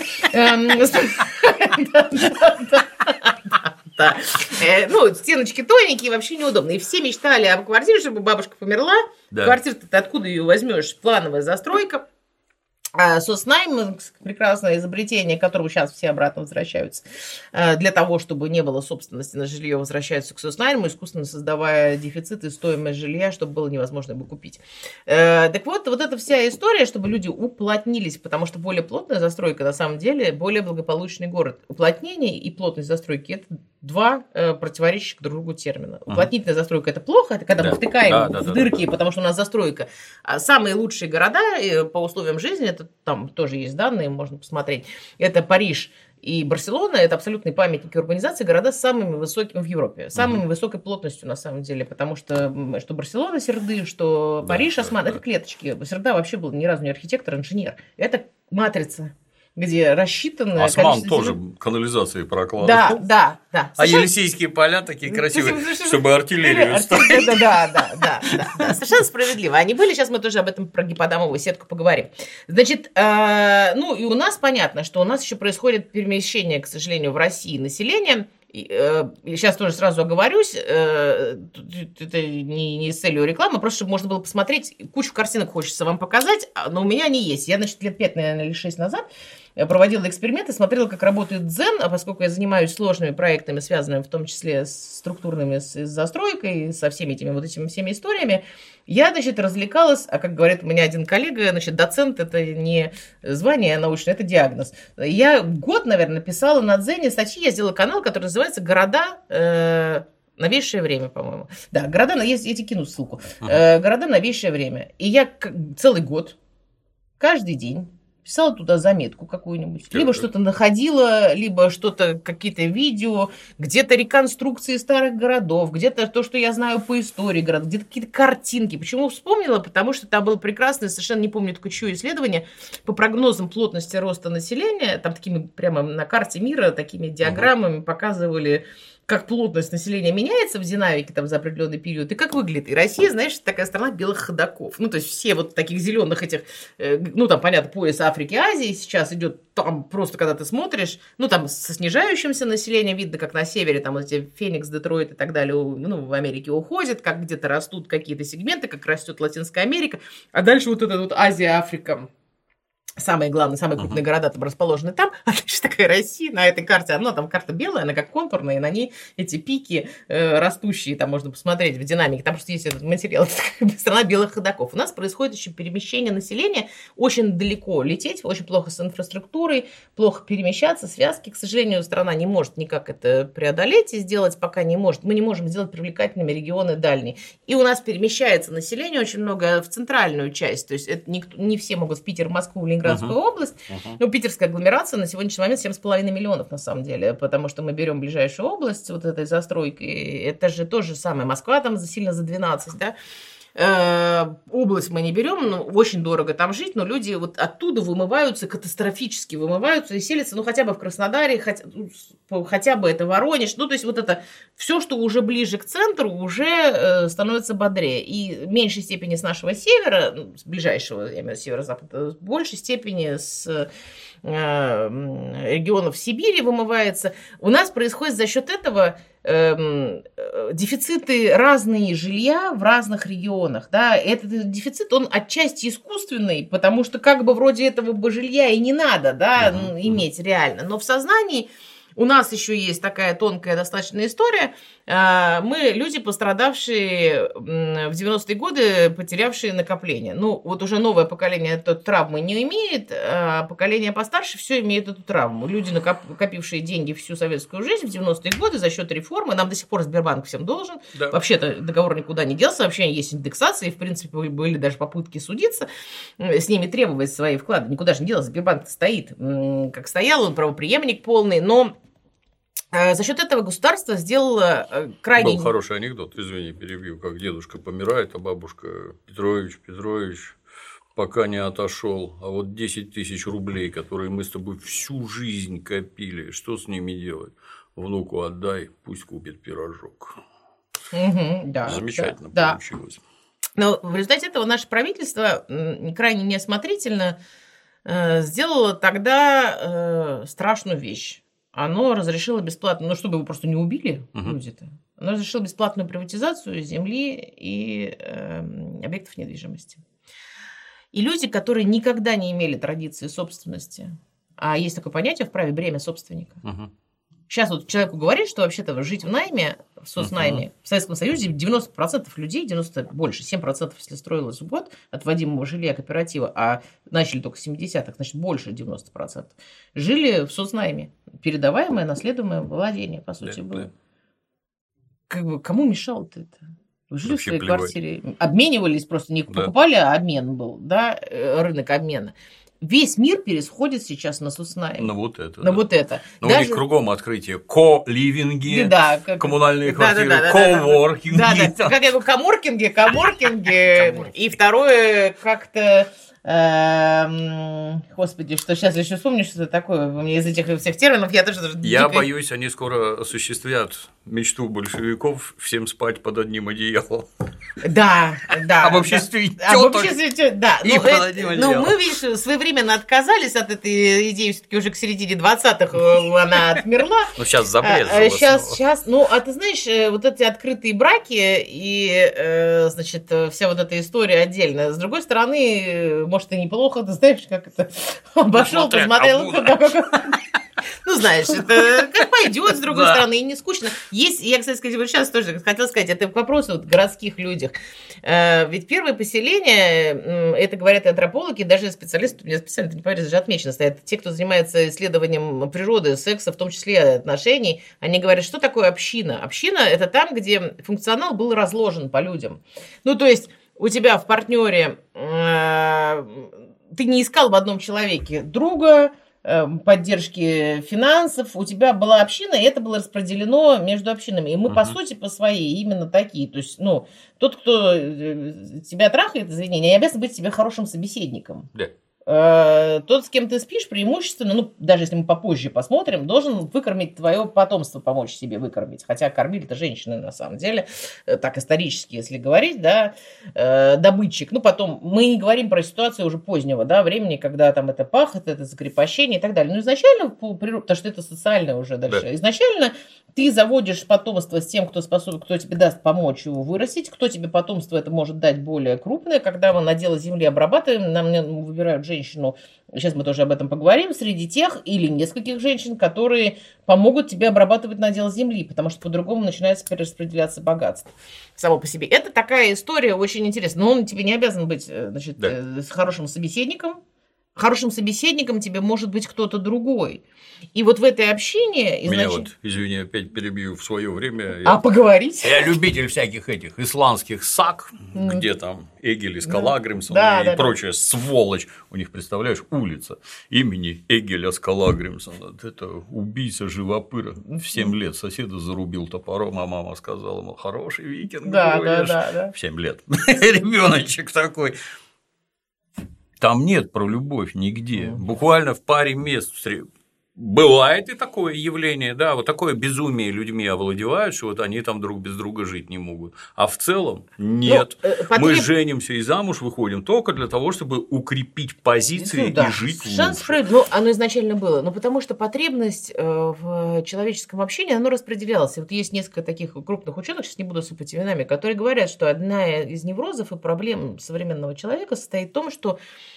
Ну, стеночки тоненькие, вообще неудобно. И все мечтали об квартире, чтобы бабушка померла. Квартира-то ты откуда ее возьмешь? Плановая застройка. соцнайм, прекрасное изобретение, к которому сейчас все обратно возвращаются, для того, чтобы не было собственности на жилье, возвращаются к соцнайму, искусственно создавая дефицит и стоимость жилья, чтобы было невозможно его купить. Так вот эта вся история, чтобы люди уплотнились, потому что более плотная застройка, на самом деле, более благополучный город. Уплотнение и плотность застройки – это два противоречащих друг другу термина. Уплотнительная застройка – это плохо, это когда мы втыкаем в дырки, потому что у нас застройка. А самые лучшие города по условиям жизни, это там тоже есть данные, можно посмотреть, это Париж и Барселона, это абсолютные памятники урбанизации, города с самыми высокими в Европе, самыми высокой плотностью на самом деле, потому что Барселона Серды, что Париж Осман, это клеточки. Серда вообще был ни разу не архитектор, а инженер. Это матрица, где рассчитано... Осман тоже канализации прокладывал. Да. А Елисейские поля такие красивые, чтобы артиллерию ставить. Да. Совершенно справедливо. Они были, сейчас мы тоже об этом про гиподомовую сетку поговорим. Значит, и у нас понятно, что у нас еще происходит перемещение, к сожалению, в России населения. Сейчас тоже сразу оговорюсь, это не с целью рекламы, просто чтобы можно было посмотреть, кучу картинок хочется вам показать, но у меня они есть. Я, значит, лет 5, наверное, или 6 назад проводила эксперименты, смотрела, как работает Дзен, а поскольку я занимаюсь сложными проектами, связанными в том числе с структурными, с застройкой, со всеми этими всеми историями, я, значит, развлекалась, а как говорит у меня один коллега, значит, доцент – это не звание научное, это диагноз. Я год, наверное, писала на Дзене статьи, я сделала канал, который называется «Города новейшее время», по-моему. Да, «Города», я тебе кину ссылку. «Города новейшее время». И я целый год, каждый день писала туда заметку какую-нибудь. Либо что-то находила, либо что-то, какие-то видео, где-то реконструкции старых городов, где-то то, что я знаю по истории городов, где-то какие-то картинки. Почему вспомнила? Потому что там было прекрасное, совершенно не помню только чье исследование, по прогнозам плотности роста населения, там такими прямо на карте мира, такими диаграммами показывали, как плотность населения меняется в динамике там за определенный период, и как выглядит. И Россия, знаешь, такая страна белых ходоков. Ну, то есть все вот таких зеленых этих, там, понятно, пояс Африки, Азии сейчас идет там просто, когда ты смотришь, там со снижающимся населением видно, как на севере, там эти Феникс, Детройт и так далее, в Америке уходят, как где-то растут какие-то сегменты, как растет Латинская Америка, а дальше вот эта вот Азия, Африка, самые главные, самые крупные города там расположены там, а дальше такая Россия на этой карте, там карта белая, она как контурная, и на ней эти пики растущие, там можно посмотреть в динамике, там просто есть этот материал, это страна белых ходоков. У нас происходит еще перемещение населения, очень далеко лететь, очень плохо с инфраструктурой, плохо перемещаться, связки, к сожалению, страна не может никак это преодолеть и сделать пока не может. Мы не можем сделать привлекательными регионы дальние. И у нас перемещается население очень много в центральную часть, то есть это не все могут в Питер, Москву, Ленинградскую область. Питерская агломерация на сегодняшний момент 7,5 миллионов на самом деле, потому что мы берем ближайшую область вот этой застройки, это же то же самое. Москва там сильно за 12, да. Область мы не берем, очень дорого там жить, но люди вот оттуда вымываются, катастрофически вымываются и селятся, хотя бы в Краснодаре, хотя бы это Воронеж, то есть вот это все, что уже ближе к центру, уже становится бодрее. И в меньшей степени с нашего севера, с ближайшего, я имею в виду северо-запада, в большей степени с регионов Сибири вымывается. У нас происходит за счет этого дефициты разные жилья в разных регионах, да, этот дефицит, он отчасти искусственный, потому что как бы вроде этого бы жилья и не надо, да, иметь реально, но в сознании у нас еще есть такая тонкая достаточно история. Мы люди, пострадавшие в 90-е годы, потерявшие накопление. Вот уже новое поколение эту травмы не имеет, а поколение постарше все имеет эту травму. Люди, накопившие деньги всю советскую жизнь в 90-е годы за счет реформы, нам до сих пор Сбербанк всем должен. Да. Вообще-то договор никуда не делся, вообще есть индексация, и в принципе были даже попытки судиться, с ними требовать свои вклады. Никуда же не делся, Сбербанк стоит, как стоял, он правопреемник полный, но за счет этого государство сделало крайне... Был хороший анекдот, извини, перебью, как дедушка помирает, а бабушка Петрович, пока не отошел, а вот 10 тысяч рублей, которые мы с тобой всю жизнь копили, что с ними делать? Внуку отдай, пусть купит пирожок. Да, замечательно получилось. Но в результате этого наше правительство крайне неосмотрительно сделало тогда страшную вещь. Оно разрешило бесплатно, чтобы его просто не убили люди-то, оно разрешило бесплатную приватизацию земли и объектов недвижимости. и люди, которые никогда не имели традиции собственности. А есть такое понятие в праве бремя собственника. Сейчас вот человеку говорит, что вообще-то жить в найме, в соцнайме, в Советском Союзе 90% людей, 90 больше, 7%, если строилось в год отводимого жилья кооператива, а начали только в 70-х, значит, больше 90%, жили в соцнайме. Передаваемое, наследуемое владение, по сути, было. Как бы, кому мешало-то это? Вы жили вообще в своей квартире, обменивались просто, не покупали, а обмен был, да, рынок обмена. Весь мир пересходит сейчас на соцнайм. На вот это. На вот это. Но даже... у них кругом открытие. Ко-ливинги, коммунальные квартиры, ко-воркинги. Да. Как я говорю, коморкинги. И второе, как-то... Господи, что сейчас еще вспомню, что это такое. Мне из этих всех терминов я тоже... Я боюсь, они скоро осуществят мечту большевиков всем спать под одним одеялом. Да. Обобществить тёток. Да. Но мы, видишь, своевременно отказались от этой идеи, все-таки уже к середине 20-х она отмерла. Ну, сейчас забрезжило. Сейчас, ну, а ты знаешь, вот эти открытые браки и, значит, вся вот эта история отдельно. С другой стороны, может, и неплохо, ты знаешь, как это обошел, посмотрел. Ну, знаешь, это как пойдет, с другой стороны, и не скучно. Есть, я, кстати сказать, вот сейчас тоже хотела сказать, это к вопросу о городских людях. Ведь первые поселения, это говорят и антропологи, даже специалисты, у меня специально, не поверишь, даже отмечено стоят, те, кто занимается исследованием природы, секса, в том числе отношений, они говорят, что такое община? Община – это там, где функционал был разложен по людям. Ну, то есть у тебя в партнере ты не искал в одном человеке друга, поддержки финансов, у тебя была община, и это было распределено между общинами. И мы, по сути, по своей именно такие. То есть, ну, тот, кто тебя трахает, извини, не обязан быть тебе хорошим собеседником. Да. Тот, с кем ты спишь, преимущественно, ну, даже если мы попозже посмотрим, должен выкормить твое потомство, помочь себе выкормить. Хотя кормили-то женщины, на самом деле, так исторически, если говорить, да, добытчик. Ну, потом, мы не говорим про ситуацию уже позднего, да, времени, когда там это пахот, это закрепощение и так далее. Но изначально, потому что это социальное уже дальше, да. Изначально ты заводишь потомство с тем, кто способен, кто тебе даст помочь его вырастить, кто тебе потомство это может дать более крупное. Когда мы надело земли обрабатываем, нам выбирают женщину, сейчас мы тоже об этом поговорим, среди тех или нескольких женщин, которые помогут тебе обрабатывать надел земли, потому что по-другому начинается перераспределяться богатство само по себе. Это такая история очень интересная. Но он тебе не обязан быть, значит, с хорошим собеседником. Хорошим собеседником тебе может быть кто-то другой. И вот в этой общине... Меня вот, извини, опять перебью, в свое время... поговорить? Я любитель всяких этих исландских саг, где там Эгиль и Скалагримсон и прочая сволочь. У них, представляешь, улица имени Эгиля Скалагримсона. Это убийца живопыра. В 7 лет соседа зарубил топором, а мама сказала, мол, хороший викинг. Да. В 7 лет. Ребеночек такой. Там нет про любовь нигде. Буквально в паре мест бывает и такое явление, да, вот такое безумие людьми овладевает, что вот они там друг без друга жить не могут. А в целом нет. Мы женимся и замуж выходим только для того, чтобы укрепить позиции и жить лучше. Ну, оно изначально было, но потому что потребность в человеческом общении, оно распределялось. Вот есть несколько таких крупных ученых, сейчас не буду сыпать именами, которые говорят, что одна из неврозов и проблем современного человека состоит в том, что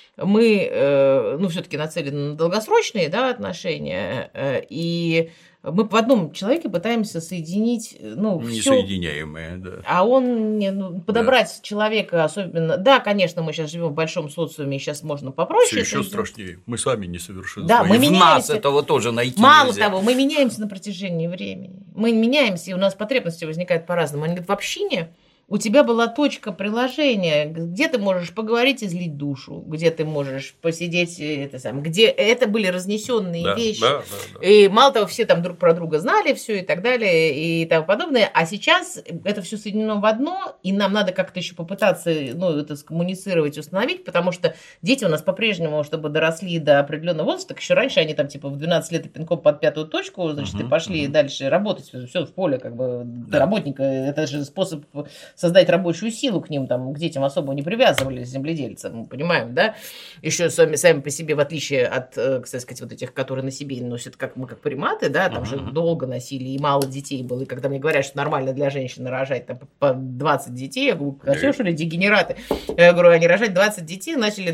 мы, ну, все-таки нацелены на долгосрочные, да, отношения, и мы в одном человеке пытаемся соединить, ну, несоединяемое, да. А он подобрать человека, особенно, да, конечно, мы сейчас живем в большом социуме, и сейчас можно попроще. Все еще страшнее. Мы сами несовершенны. Да, мы меняемся. Нас этого тоже найти Мало нельзя. того, мы меняемся на протяжении времени. Мы меняемся, и у нас потребности возникают по-разному. Они говорят, в общине у тебя была точка приложения, где ты можешь поговорить и излить душу, где ты можешь посидеть, где это были разнесенные вещи. Да. И мало того, все там друг про друга знали все и так далее и тому подобное. А сейчас это все соединено в одно, и нам надо как-то еще попытаться, ну, это скоммуницировать, установить, потому что дети у нас по-прежнему, чтобы доросли до определенного возраста, так еще раньше они там типа в 12 лет и пинком под 5-ю точку, значит, и пошли дальше работать, все в поле, как бы работника, это же способ создать рабочую силу к ним, там, к детям особо не привязывались земледельцы, мы понимаем, да? Еще сами по себе, в отличие от, кстати сказать, вот этих, которые на себе носят, как мы, как приматы, да, там же долго носили, и мало детей было, и когда мне говорят, что нормально для женщины рожать там, по 20 детей, я говорю, а что ли, дегенераты? Я говорю, они рожать 20 детей начали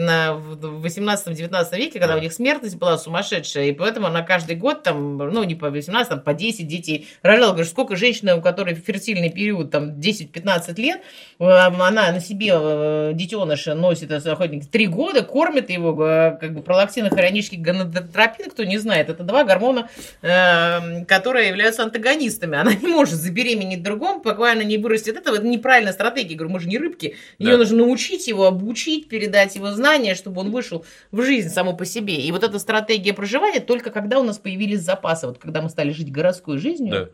в 18-19 веке, когда у них смертность была сумасшедшая, и поэтому она каждый год, там, ну, не по 18, там, по 10 детей рожала. Говорю, сколько женщина, у которой фертильный период, там, 10-15 лет, она на себе детеныша носит 3 года, кормит его, как бы, пролактин, хорионический гонадотропин, кто не знает, это 2 гормона, которые являются антагонистами. Она не может забеременеть другом, пока она не вырастет этого. Это неправильная стратегия. Говорю, мы же не рыбки. Ее нужно научить его, обучить, передать его знания, чтобы он вышел в жизнь само по себе. И вот эта стратегия проживания только когда у нас появились запасы. Вот когда мы стали жить городской жизнью,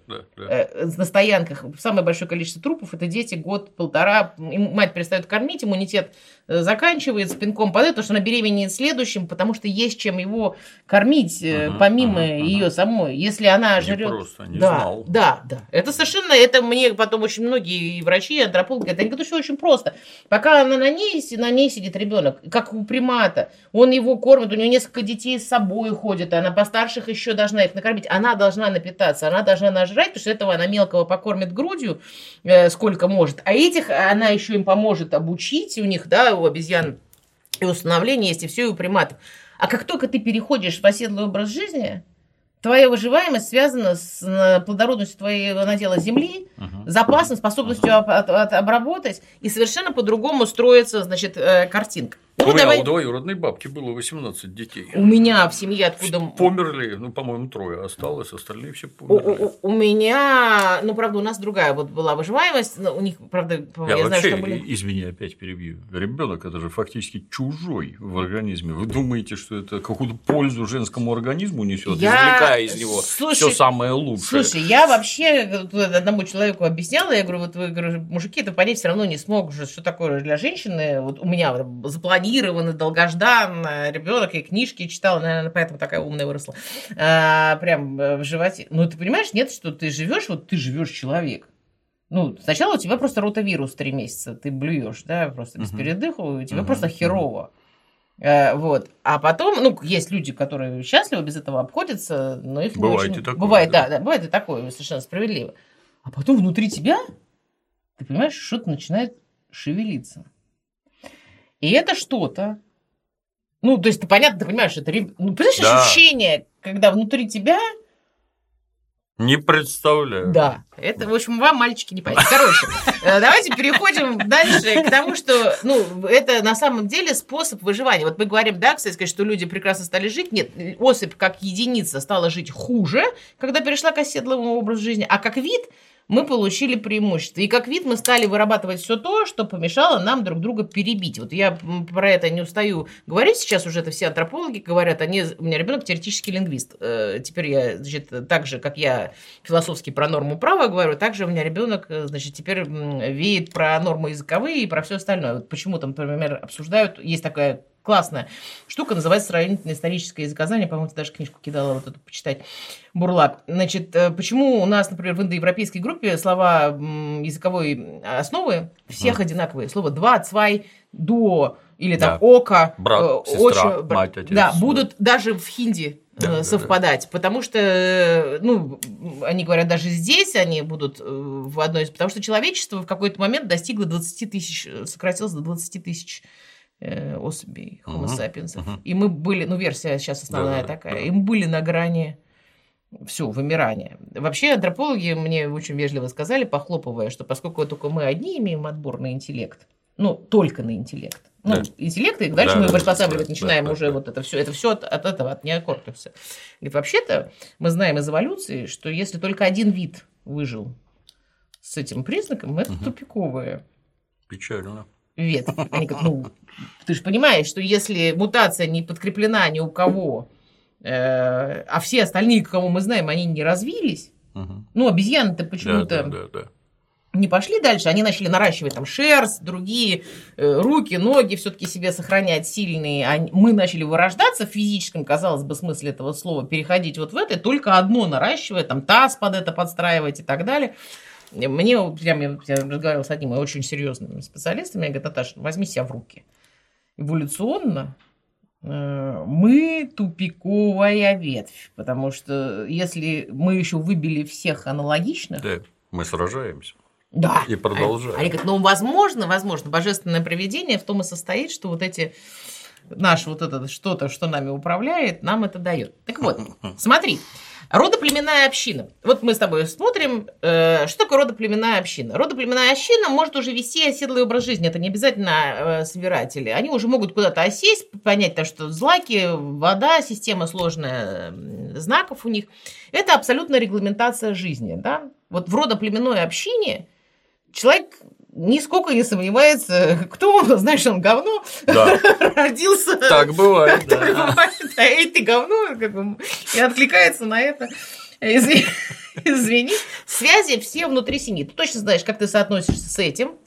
на стоянках, самое большое количество трупов, это дети год-полтора, мать перестает кормить, иммунитет заканчивается, пинком падает, потому что она беременеет следующим, потому что есть чем его кормить, помимо ее самой. Если она жрет... Не знал. Да. Это совершенно, это мне потом очень многие врачи, антропологи говорят, это все очень просто. Пока она на ней сидит ребенок, как у примата, он его кормит, у него несколько детей с собой ходит, она постарших еще должна их накормить, она должна напитаться, она должна нажрать, потому что этого она мелкого покормит грудью, сколько может, а этих она еще им поможет обучить, у них, да, у обезьян и установление есть, и все, и у приматов. А как только ты переходишь в оседлый образ жизни, твоя выживаемость связана с плодородностью твоего надела земли, запасом, способностью обработать, и совершенно по-другому строится, значит, картинка. У меня у двоюродной бабки было 18 детей. У меня в семье откуда... Померли, по-моему, 3 осталось, остальные все померли. У меня, правда, у нас другая вот была выживаемость, у них, правда, я знаю, что были... Извини, опять перебью. Ребенок это же фактически чужой в организме. Вы думаете, что это какую-то пользу женскому организму несет, извлекая из него все самое лучшее? Слушай, я вообще одному человеку объясняла, я говорю, вот вы, мужики это понять все равно не смогут, что такое для женщины. Вот у меня запланированный, долгожданный ребенок, я книжки читала, наверное, поэтому такая умная выросла. Прям в животе. Ну, ты понимаешь, нет, что ты живешь, вот ты живешь человек. Ну, сначала у тебя просто ротавирус 3 месяца, ты блюешь, да, просто без передыха, у тебя просто херово. Вот. А потом, есть люди, которые счастливы, без этого обходятся, но их бывает не очень... И такое, бывает, да, бывает и такое, совершенно справедливо. А потом внутри тебя, ты понимаешь, что-то начинает шевелиться. И это что-то. То есть, ты понятно, ты понимаешь, это... понимаешь, ощущение, когда внутри тебя... Не представляю. Да. Это, в общем, вам, мальчики, не понятно. Короче, давайте переходим дальше к тому, что, это на самом деле способ выживания. Вот мы говорим, да, кстати, что люди прекрасно стали жить. Нет, особь как единица стала жить хуже, когда перешла к оседлому образу жизни, а как вид мы получили преимущество. И как вид мы стали вырабатывать все то, что помешало нам друг друга перебить. Вот я про это не устаю говорить. Сейчас уже это все антропологи говорят. У меня ребенок теоретический лингвист. Теперь я, значит, так же, как я философски про норму права говорю, так же у меня ребенок, значит, теперь веет про нормы языковые и про все остальное. Вот почему там, например, обсуждают, есть такая классная штука, называется сравнительное историческое языкознание, по-моему, ты даже книжку кидала вот эту почитать, Бурлак. Значит, почему у нас, например, в индоевропейской группе слова языковой основы всех одинаковые? Слово «два», «цвай», «дуо» или там «ока», брат, сестра, мать, отец. Да, будут даже в хинди совпадать, потому что, они говорят, даже здесь они будут в одной из... Потому что человечество в какой-то момент достигло 20 тысяч, сократилось до 20 тысяч особей Homo sapiens. И мы были, версия сейчас основная такая, и мы были на грани вымирания. Вообще антропологи мне очень вежливо сказали, похлопывая, что поскольку только мы одни имеем отбор на интеллект, только на интеллект, интеллект, и дальше мы приспосабливать начинаем уже вот это все от этого, от неокортекса. Говорит, вообще-то мы знаем из эволюции, что если только один вид выжил с этим признаком, это тупиковое. Печально. Ветвь. Они говорят, ты же понимаешь, что если мутация не подкреплена ни у кого, а все остальные, кого мы знаем, они не развились, обезьяны-то почему-то не пошли дальше, они начали наращивать там шерсть, другие руки, ноги все-таки себе сохранять сильные. Мы начали вырождаться в физическом, казалось бы, смысле этого слова, переходить вот в это, только одно наращивая, там таз под это подстраивать и так далее. Мне прям, я разговаривала с одним очень серьезным специалистом, я говорю: Наташа, возьми себя в руки. Эволюционно мы тупиковая ветвь, потому что если мы еще выбили всех аналогичных... Да, мы сражаемся. Да. И продолжаем. Они говорят, возможно, божественное провидение в том и состоит, что вот эти... Наше вот это что-то, что нами управляет, нам это дает. Так вот, смотри. Родоплеменная община. Вот мы с тобой смотрим, что такое родоплеменная община. Родоплеменная община может уже вести оседлый образ жизни. Это не обязательно собиратели. Они уже могут куда-то осесть, понять, что злаки, вода, система сложная знаков у них. Это абсолютная регламентация жизни. Да? Вот в родоплеменной общине человек нисколько не сомневается, кто он, знаешь, он говно, да. Родился. Так бывает. Так бывает. А ты говно, и откликается на это. Извини. Связи все внутри семьи. Ты точно знаешь, как ты соотносишься с этим,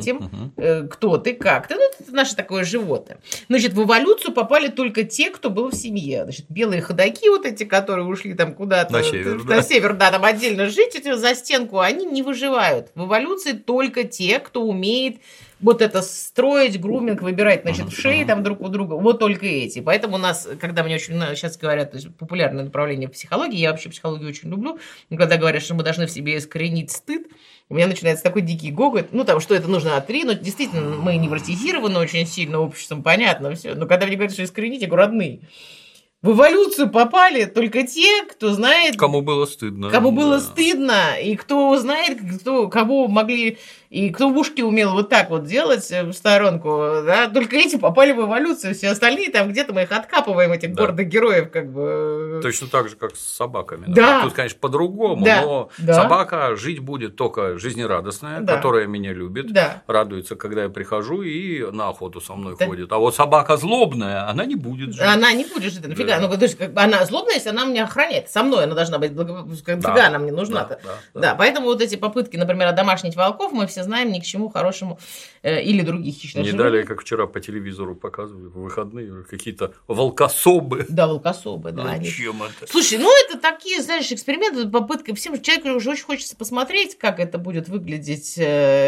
кто ты, как ты. Ну, это наше такое животное. Значит, в эволюцию попали только те, кто был в семье. Значит, белые ходаки вот эти, которые ушли там куда-то на север, да, там отдельно жить, за стенку, они не выживают. В эволюции только те, кто умеет вот это строить, груминг, выбирать, значит, шеи там друг у друга, вот только эти. Поэтому у нас, когда мне очень сейчас говорят, то есть популярное направление в психологии, я вообще психологию очень люблю, но когда говорят, что мы должны в себе искоренить стыд, у меня начинается такой дикий гогот, ну, там, что это нужно отринуть, действительно, мы невротизированы очень сильно обществом, понятно, все, но когда мне говорят, что искоренить, я говорю, родные, в эволюцию попали только те, кто знает... Кому было стыдно. Кому было стыдно, и кто знает, кого могли... И кто в ушки умел вот так вот делать в сторонку, да, только эти попали в эволюцию, все остальные там где-то мы их откапываем, этих гордых героев, как бы. Точно так же, как с собаками. Да. Тут, конечно, по-другому, но собака жить будет только жизнерадостная, которая меня любит, радуется, когда я прихожу и на охоту со мной ходит. А вот собака злобная, она не будет жить. Она не будет жить, нафига. Ну, то есть, она злобная, если она меня охраняет. Со мной она должна быть, нафига она мне нужна-то. Да, поэтому вот эти попытки, например, одомашнить волков, мы все знаем, ни к чему хорошему или других хищных животных. Не далее, как вчера по телевизору показывали в выходные, какие-то волкособы. Да, волкособы, да. Зачем это? Слушай, ну это такие, знаешь, эксперименты, попытка. Всем человеку уже очень хочется посмотреть, как это будет выглядеть.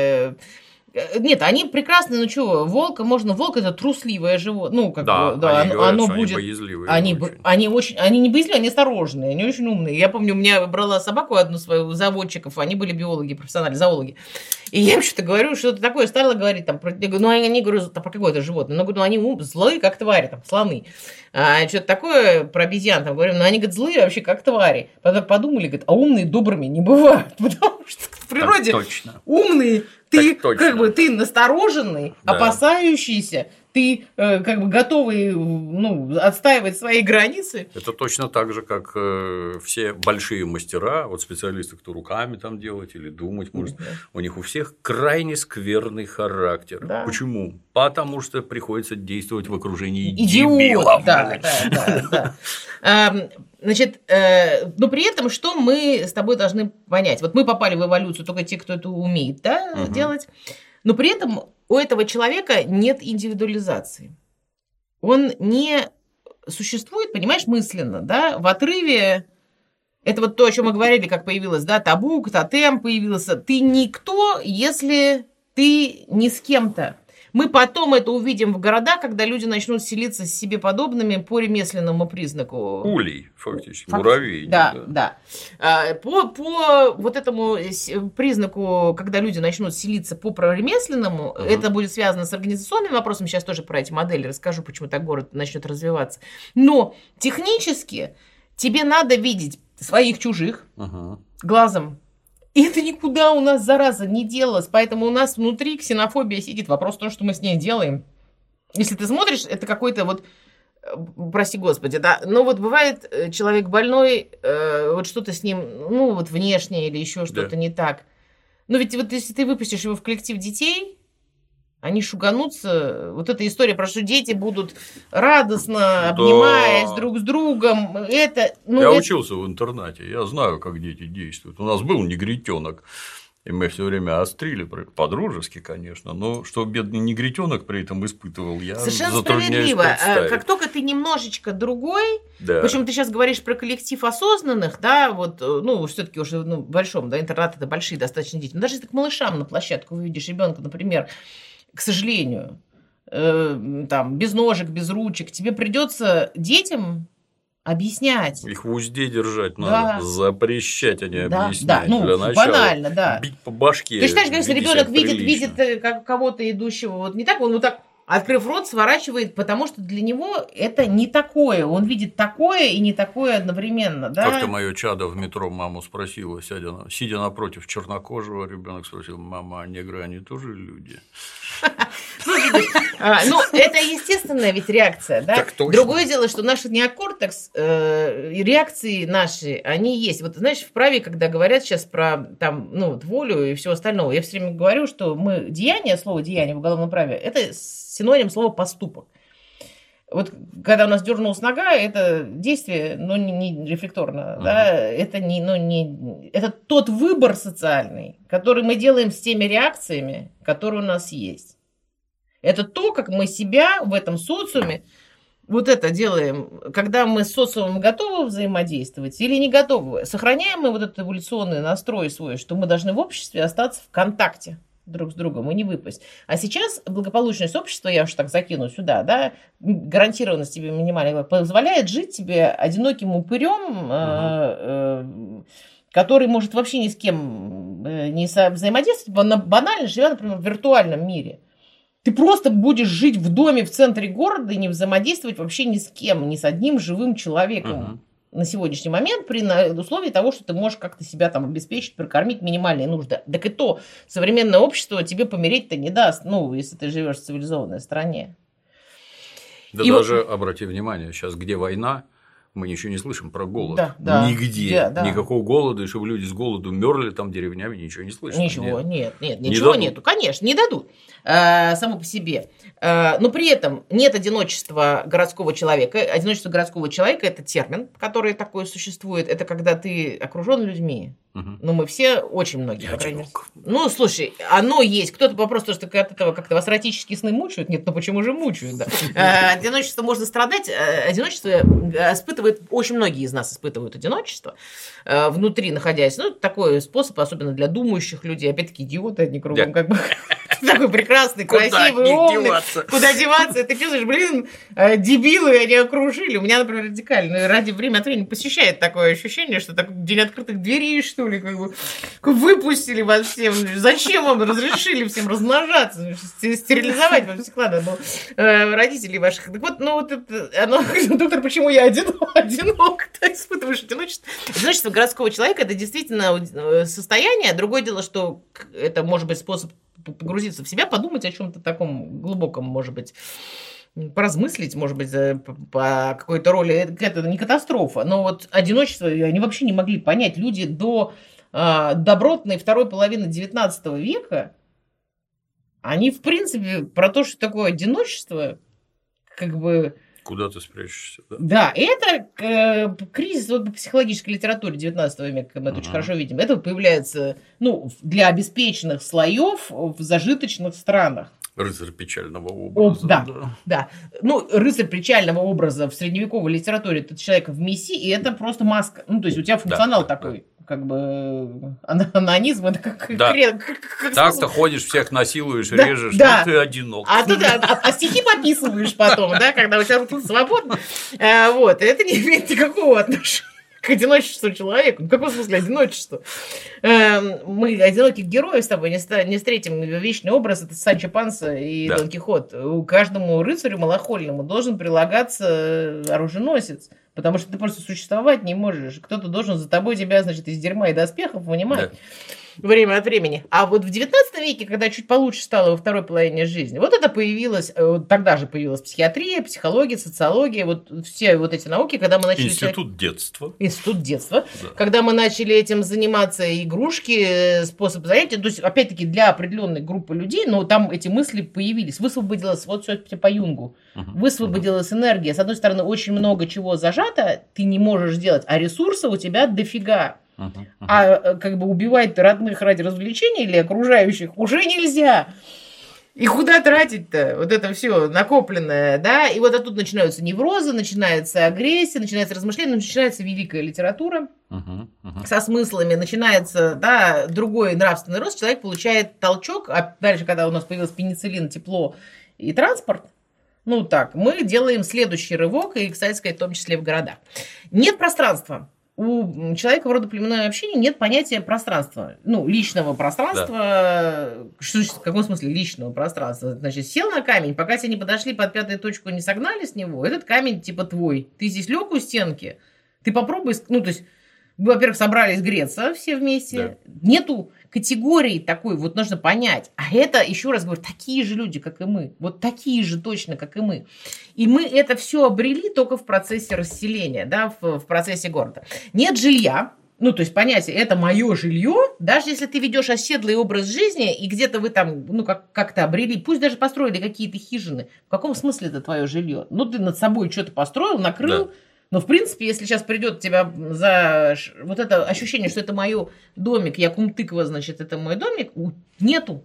Нет, они прекрасные, ну что, волк это трусливое животное, ну, как да, бы, да, они говорят, оно что будет. Они боязливые. Они не боязливые, они осторожные, они очень умные. Я помню, у меня брала собаку одну свою заводчиков, они были биологи, профессиональные зоологи. И я им что-то говорю, что-то такое стала говорить, там, ну, они говорят, про какое-то животное, но говорю, ну, они злые, как твари, там, слоны. А что-то такое про обезьян, там, говорю, ну, они, говорят, злые вообще, как твари. Потом подумали, говорят, а умные добрыми не бывают, потому что в природе умные, ты, как бы, ты настороженный, опасающийся, ты как бы готовый, ну, отстаивать свои границы. Это точно так же, как все большие мастера, вот специалисты, кто руками там делать или думать может, у них у всех крайне скверный характер. Да. Почему? Потому что приходится действовать в окружении дебилов. Да. Значит, но при этом, что мы с тобой должны понять? Вот мы попали в эволюцию только те, кто это умеет, да, делать, но при этом у этого человека нет индивидуализации. Он не существует, понимаешь, мысленно, да, в отрыве. Это вот то, о чем мы говорили, как появилось, да, табу, тотем появился. Ты никто, если ты не с кем-то. Мы потом это увидим в городах, когда люди начнут селиться с себе подобными по ремесленному признаку. Улей, фактически, муравей. Да. По вот этому признаку, когда люди начнут селиться по ремесленному, это будет связано с организационными вопросами. Сейчас тоже про эти модели расскажу, почему так город начнет развиваться. Но технически тебе надо видеть своих чужих глазом. И это никуда у нас, зараза, не делалось. Поэтому у нас внутри ксенофобия сидит. Вопрос в том, что мы с ней делаем. Если ты смотришь, это какой-то вот... Прости господи, да. Но вот бывает человек больной, вот что-то с ним, ну вот внешне или еще что-то не так. Но ведь вот если ты выпустишь его в коллектив детей, они шуганутся. Вот эта история про что дети будут радостно, обнимаясь друг с другом. Я учился в интернате, я знаю, как дети действуют. У нас был негритенок. И мы все время острили, по-дружески, конечно, но что бедный негритенок при этом испытывал, я совершенно затрудняюсь справедливо. представить. Как только ты немножечко другой, Да. причем ты сейчас говоришь про коллектив осознанных, да, вот, ну, все-таки уже в большом, да, интернат это большие достаточно дети. Но даже если ты к малышам на площадку выведешь ребенка, например, к сожалению, там, без ножек, без ручек, тебе придется детям объяснять. Их в узде держать надо, запрещать, а не объяснять. Да, ну, для начала банально, да. бить по башке. Ты считаешь, если ребенок видит прилично. как кого-то идущего, вот не так, он вот так, открыв рот, сворачивает, потому что для него это не такое. Он видит такое и не такое одновременно, да? Как-то мое чадо в метро маму спросила, сидя напротив чернокожего, ребенок спросил: мама, а негры, они тоже люди? Ну, это естественная ведь реакция, да? Так точно. Другое дело, что наш неокортекс, реакции наши, они есть. Вот знаешь, в праве, когда говорят сейчас про там, ну, волю и все остальное, я все время говорю, что мы слово деяние в уголовном праве, это синоним слова поступок. Вот когда у нас дернулась нога, это действие, но не рефлекторно, да, это это тот выбор социальный, который мы делаем с теми реакциями, которые у нас есть. Это то, как мы себя в этом социуме вот это делаем, когда мы с социумом готовы взаимодействовать или не готовы. Сохраняем мы вот этот эволюционный настрой свой, что мы должны в обществе остаться в контакте друг с другом и не выпасть. А сейчас благополучность общества, я уж так закину сюда, да, гарантированность тебе минимальная, позволяет жить тебе одиноким упырем, который может вообще ни с кем не взаимодействовать, банально живя, например, в виртуальном мире. Ты просто будешь жить в доме в центре города и не взаимодействовать вообще ни с кем, ни с одним живым человеком. На сегодняшний момент при условии того, что ты можешь как-то себя там обеспечить, прокормить минимальные нужды. Так и то современное общество тебе помереть-то не даст, ну, если ты живешь в цивилизованной стране. Да и даже, обрати внимание, сейчас где война, мы ничего не слышим про голод. Да, нигде. Да. Никакого голода, и чтобы люди с голоду мерли там деревнями, ничего не слышно. Ничего, ничего нету. Конечно, не дадут само по себе. Но при этом нет одиночества городского человека. Одиночество городского человека – это термин, который такой существует. Это когда ты окружен людьми. Ну, мы все, очень многие, по крайней мере. Ну, слушай, оно есть. Кто-то вопрос, что от этого как-то вас эротические сны мучают. Нет, ну почему же мучают? Да? Одиночество можно страдать. Одиночество испытывает, очень многие из нас испытывают одиночество внутри, находясь. Ну, это такой способ, особенно для думающих людей. Опять-таки, идиоты одни кругом, как бы. Такой прекрасный, красивый, умный. Куда деваться? Ты чувствуешь, блин, дебилы они окружили. У меня, например, радикально ради время от времени посещает такое ощущение, что так день открытых дверей, что ли, как бы выпустили вас всем. Зачем вам разрешили всем размножаться, стерилизовать вам всех, ладно, ну, родителей ваших. Так вот, ну вот это, оно, доктор, почему я одинок, ты испытываешь одиночество? Одиночество городского человека – это действительно состояние. Другое дело, что это может быть способ погрузиться в себя, подумать о чем-то таком глубоком, может быть, поразмыслить, может быть, по какой-то роли. Это не катастрофа, но вот одиночество они вообще не могли понять. Люди до добротной второй половины 19 века, они, в принципе, про то, что такое одиночество, как бы... Куда ты спрячешься? Да, это кризис вот, в психологической литературе 19 века, мы это очень хорошо видим. Это появляется для обеспеченных слоев в зажиточных странах. Рыцарь печального образа. Да. Ну, рыцарь печального образа в средневековой литературе – это человек в миссии, и это просто маска. Ну, то есть у тебя функционал такой. Как бы анонизм, это как так-то ходишь, всех насилуешь, режешь, но ты одинок. А стихи пописываешь потом, да, когда у тебя тут свободно. Вот, это не имеет никакого отношения к одиночеству человека. В каком смысле одиночество? Мы одиноких героев с тобой не встретим. Вечный образ – это Санчо Панса и Дон Кихот. У каждому рыцарю малохольному должен прилагаться оруженосец. Потому что ты просто существовать не можешь. Кто-то должен за тобой тебя, значит, из дерьма и доспехов вынимать время от времени. А вот в 19 веке, когда чуть получше стало во второй половине жизни, вот это появилось, тогда же появилась психиатрия, психология, социология, вот все вот эти науки, когда мы начали... Институт детства. Да. Когда мы начали этим заниматься, игрушки, способ занятия, то есть, опять-таки, для определенной группы людей, но там эти мысли появились. Высвободилась, вот все по Юнгу, высвободилась энергия. С одной стороны, очень много чего зажато, ты не можешь делать, а ресурсов у тебя дофига. А как бы убивать родных ради развлечений или окружающих уже нельзя. И куда тратить-то вот это все накопленное, да? И вот оттуда начинаются неврозы, начинается агрессия, начинается размышление, начинается великая литература со смыслами, начинается, да, другой нравственный рост, человек получает толчок, а дальше, когда у нас появился пенициллин, тепло и транспорт, ну так, мы делаем следующий рывок, и, кстати сказать, в том числе в городах. Нет пространства. У человека в родоплеменной общине нет понятия пространства, ну, личного пространства. Да. Что, в каком смысле личного пространства? Значит, сел на камень, пока тебе не подошли под пятую точку, не согнали с него, этот камень типа твой. Ты здесь лег у стенки, ты попробуй, ну, то есть, вы, во-первых, собрались греться все вместе, да. Нету категории такой, вот нужно понять. А это, еще раз говорю, такие же люди, как и мы. Вот такие же точно, как и мы. И мы это все обрели только в процессе расселения, да, в процессе города. Нет жилья, ну, то есть понятие, это мое жилье, даже если ты ведешь оседлый образ жизни, и где-то вы там, ну, как-то обрели, пусть даже построили какие-то хижины, в каком смысле это твое жилье? Ну, ты над собой что-то построил, накрыл, да. Но, в принципе, если сейчас придет тебя за вот это ощущение, что это мой домик, я кум-тыква, значит, это мой домик, нету.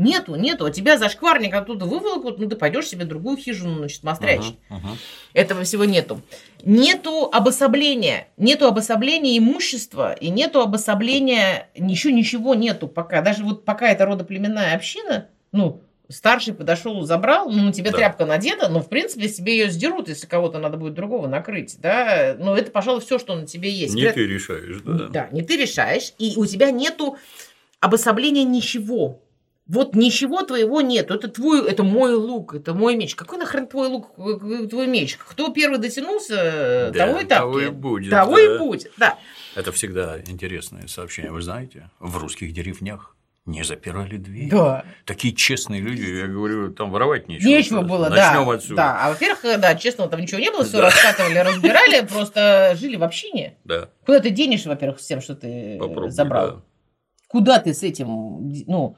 А тебя зашкварник оттуда выволокут, ну, ты пойдешь себе другую хижину, значит, мострячь. Этого всего нету. Нету обособления имущества, и нету обособления, ничего нету пока. Даже вот пока это родоплеменная община, ну, старший подошел, забрал, ну, на тебе да. Тряпка надета, но, в принципе, себе ее сдерут, если кого-то надо будет другого накрыть, да, но это, пожалуй, все, что на тебе есть. Не ты решаешь, да. Да, не ты решаешь, и у тебя нету обособления ничего. Вот ничего твоего нету, это мой лук, это мой меч. Какой нахрен твой лук, твой меч? Кто первый дотянулся, да, того и тапки. Того и будет. Того и будет, да. Это всегда интересное сообщение, вы знаете, в русских деревнях не запирали дверь. Да. Такие честные люди, я говорю, там воровать нечего. Нечего было, да. Начнем отсюда. Да, а во-первых, да, честного там ничего не было, все раскатывали, разбирали, просто жили в общине. Да. Куда ты денешь, во-первых, с тем, что ты забрал? Да. Куда ты с этим, ну,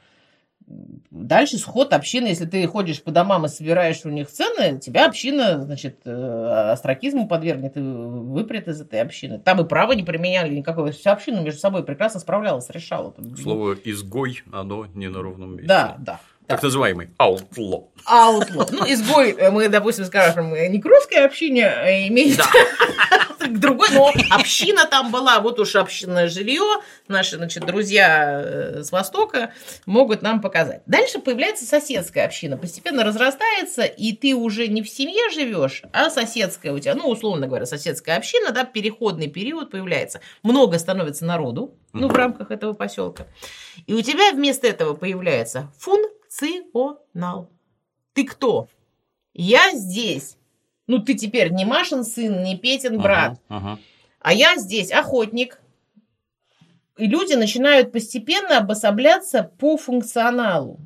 дальше сход общины, если ты ходишь по домам и собираешь у них цены, тебя община, значит, остракизму подвергнет и выпрет из этой общины. Там и право не применяли никакого. Вся община между собой прекрасно справлялась, решала. Слово «изгой», оно не на ровном месте. Да. Так называемый outlaw. Ну, изгой, мы, допустим, скажем, не к русской общине, а имеет к другой, но община там была, вот уж общинное жилье, наши, значит, друзья с Востока могут нам показать. Дальше появляется соседская община, постепенно разрастается, и ты уже не в семье живешь, а соседская у тебя, ну, условно говоря, соседская община, да, переходный период появляется. Много становится народу, ну, в рамках этого поселка. И у тебя вместо этого появляется функционал. Ты кто? Я здесь. Ну, ты теперь не Машин сын, не Петин брат. А я здесь охотник. И люди начинают постепенно обособляться по функционалу.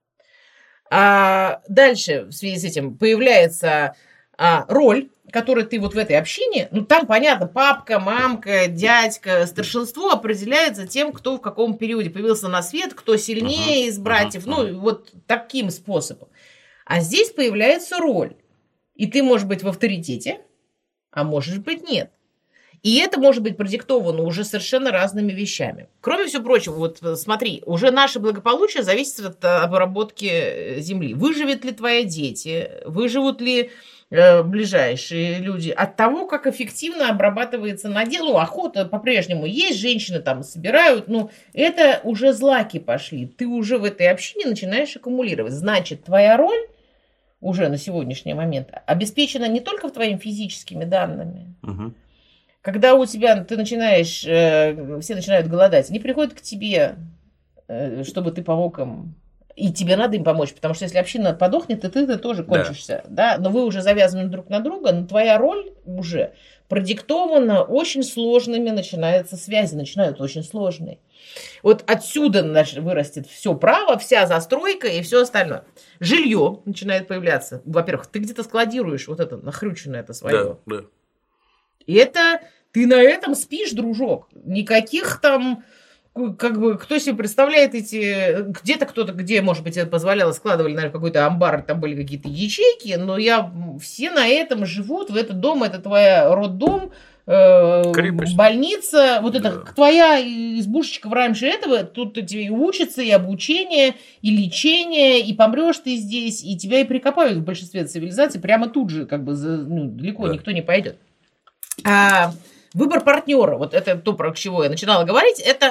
А дальше в связи с этим появляется роль, которую ты вот в этой общине, ну, там, понятно, папка, мамка, дядька, старшинство определяется тем, кто в каком периоде появился на свет, кто сильнее из братьев, ну, вот таким способом. А здесь появляется роль. И ты можешь быть в авторитете, а можешь быть нет. И это может быть продиктовано уже совершенно разными вещами. Кроме всего прочего, вот смотри, уже наше благополучие зависит от обработки земли. Выживут ли твои дети, выживут ли ближайшие люди от того, как эффективно обрабатывается надел. Ну, охота по-прежнему есть, женщины там собирают, ну, это уже злаки пошли. Ты уже в этой общине начинаешь аккумулировать. Значит, твоя роль уже на сегодняшний момент обеспечена не только твоими физическими данными. Когда у тебя ты начинаешь, все начинают голодать, они приходят к тебе, чтобы ты помог им, и тебе надо им помочь, потому что если община подохнет, и ты тоже кончишься, да, но вы уже завязаны друг на друга, но твоя роль уже продиктована очень сложными, начинаются очень сложные. Вот отсюда вырастет все право, вся застройка и все остальное. Жилье начинает появляться. Во-первых, ты где-то складируешь вот это нахрюченное это свое. Да. И это ты на этом спишь, дружок. Никаких там, как бы, кто себе представляет где-то кто-то, где, может быть, это позволяло, складывали, наверное, какой-то амбар, там были какие-то ячейки, но все на этом живут, в этот дом, это твой роддом, больница, вот это твоя избушечка в раньше этого, тут тебе и учатся, и обучение, и лечение, и помрешь ты здесь, и тебя и прикопают в большинстве цивилизаций прямо тут же, как бы далеко никто не пойдет. Выбор партнера, вот это то, про чего я начинала говорить, это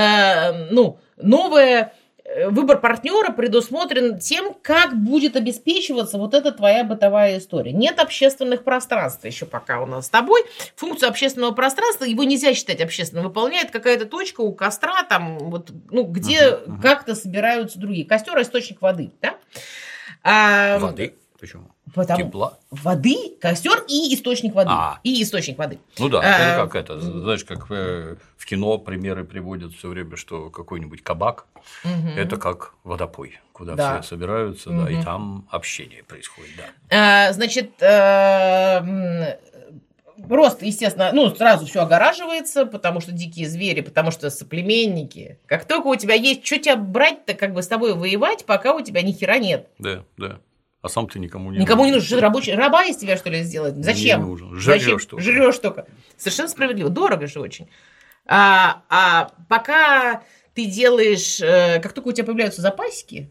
новое. Выбор партнера предусмотрен тем, как будет обеспечиваться вот эта твоя бытовая история. Нет общественных пространств еще пока у нас с тобой. Функцию общественного пространства, его нельзя считать общественным, выполняет какая-то точка у костра, там, вот, где как-то собираются другие. Костер – источник воды, да? Воды? Почему? Тепла? Воды, костер и источник воды. И источник воды. Ну да, это как это, знаешь, как в кино примеры приводят все время, что какой-нибудь кабак это как водопой, куда все собираются, и там общение происходит. Да. Значит, просто, естественно, сразу все огораживается, потому что дикие звери, потому что соплеменники. Как только у тебя есть, что тебя брать-то, как бы с тобой воевать, пока у тебя ни хера нет. Да. А сам ты никому не нужен. Что, раба из тебя, что ли, сделать? Зачем? Не нужен. Жрёшь только. Жрёшь только. Совершенно справедливо. Дорого же очень. А пока ты делаешь... Как только у тебя появляются запасики,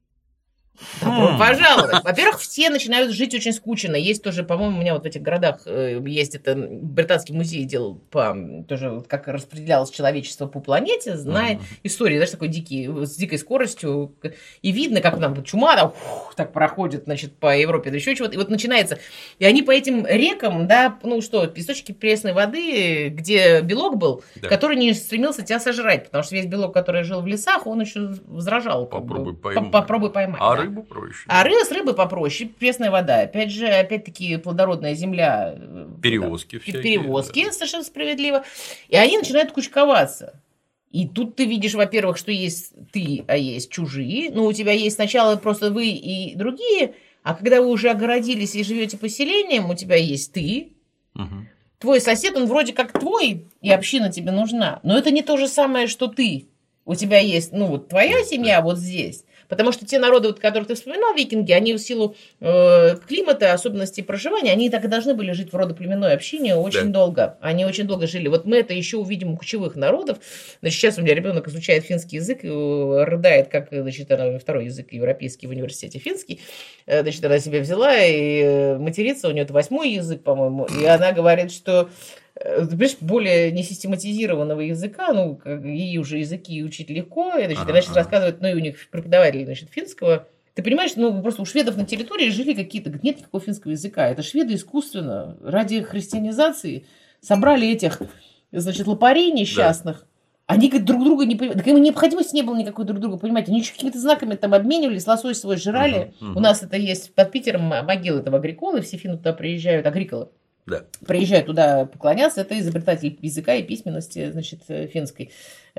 добро пожаловать. Во-первых, все начинают жить очень скучно. Есть тоже, по-моему, у меня вот в этих городах есть это Британский музей делал тоже как распределялось человечество по планете, зная истории, знаешь, такой с дикой скоростью. И видно, как там чума там, так проходит, значит, по Европе, да еще чего-то. И вот начинается. И они по этим рекам, да, источники пресной воды, где белок был, который не стремился тебя сожрать, потому что весь белок, который жил в лесах, он еще возражал. Попробуй поймать. Рыбу проще. С рыбы попроще, пресная вода. Опять-таки, плодородная земля. Перевозки. Совершенно справедливо. И они начинают кучковаться. И тут ты видишь, во-первых, что есть ты, а есть чужие. У тебя есть сначала просто вы и другие, а когда вы уже огородились и живете поселением, у тебя есть ты. Твой сосед, он вроде как твой, и община тебе нужна. Но это не то же самое, что ты. У тебя есть, твоя семья вот здесь. Потому что те народы, которых ты вспоминал, викинги, они в силу климата, особенностей проживания, они так и должны были жить в родоплеменной общине очень долго. Они очень долго жили. Вот мы это еще увидим у кочевых народов. Значит, сейчас у меня ребенок изучает финский язык, рыдает, как, значит, она второй язык европейский в университете финский. Значит, она себе взяла и матерится, у нее это 8-й язык, по-моему. И она говорит, что более несистематизированного языка, ей уже языки учить легко, и, значит, она сейчас рассказывает, и у них преподаватели, значит, финского. Ты понимаешь, просто у шведов на территории жили какие-то, нет никакого финского языка. Это шведы искусственно, ради христианизации, собрали этих, значит, лопарей несчастных. Они друг друга не понимают. Так им необходимости не было никакой друг друга понимать. Они еще какими-то знаками там обменивались, лосось свой жрали. У нас это есть под Питером могила этого Агриколы, все финны туда приезжают, Агриколы. Да. Приезжают туда поклоняться, это изобретатель языка и письменности, значит, финской.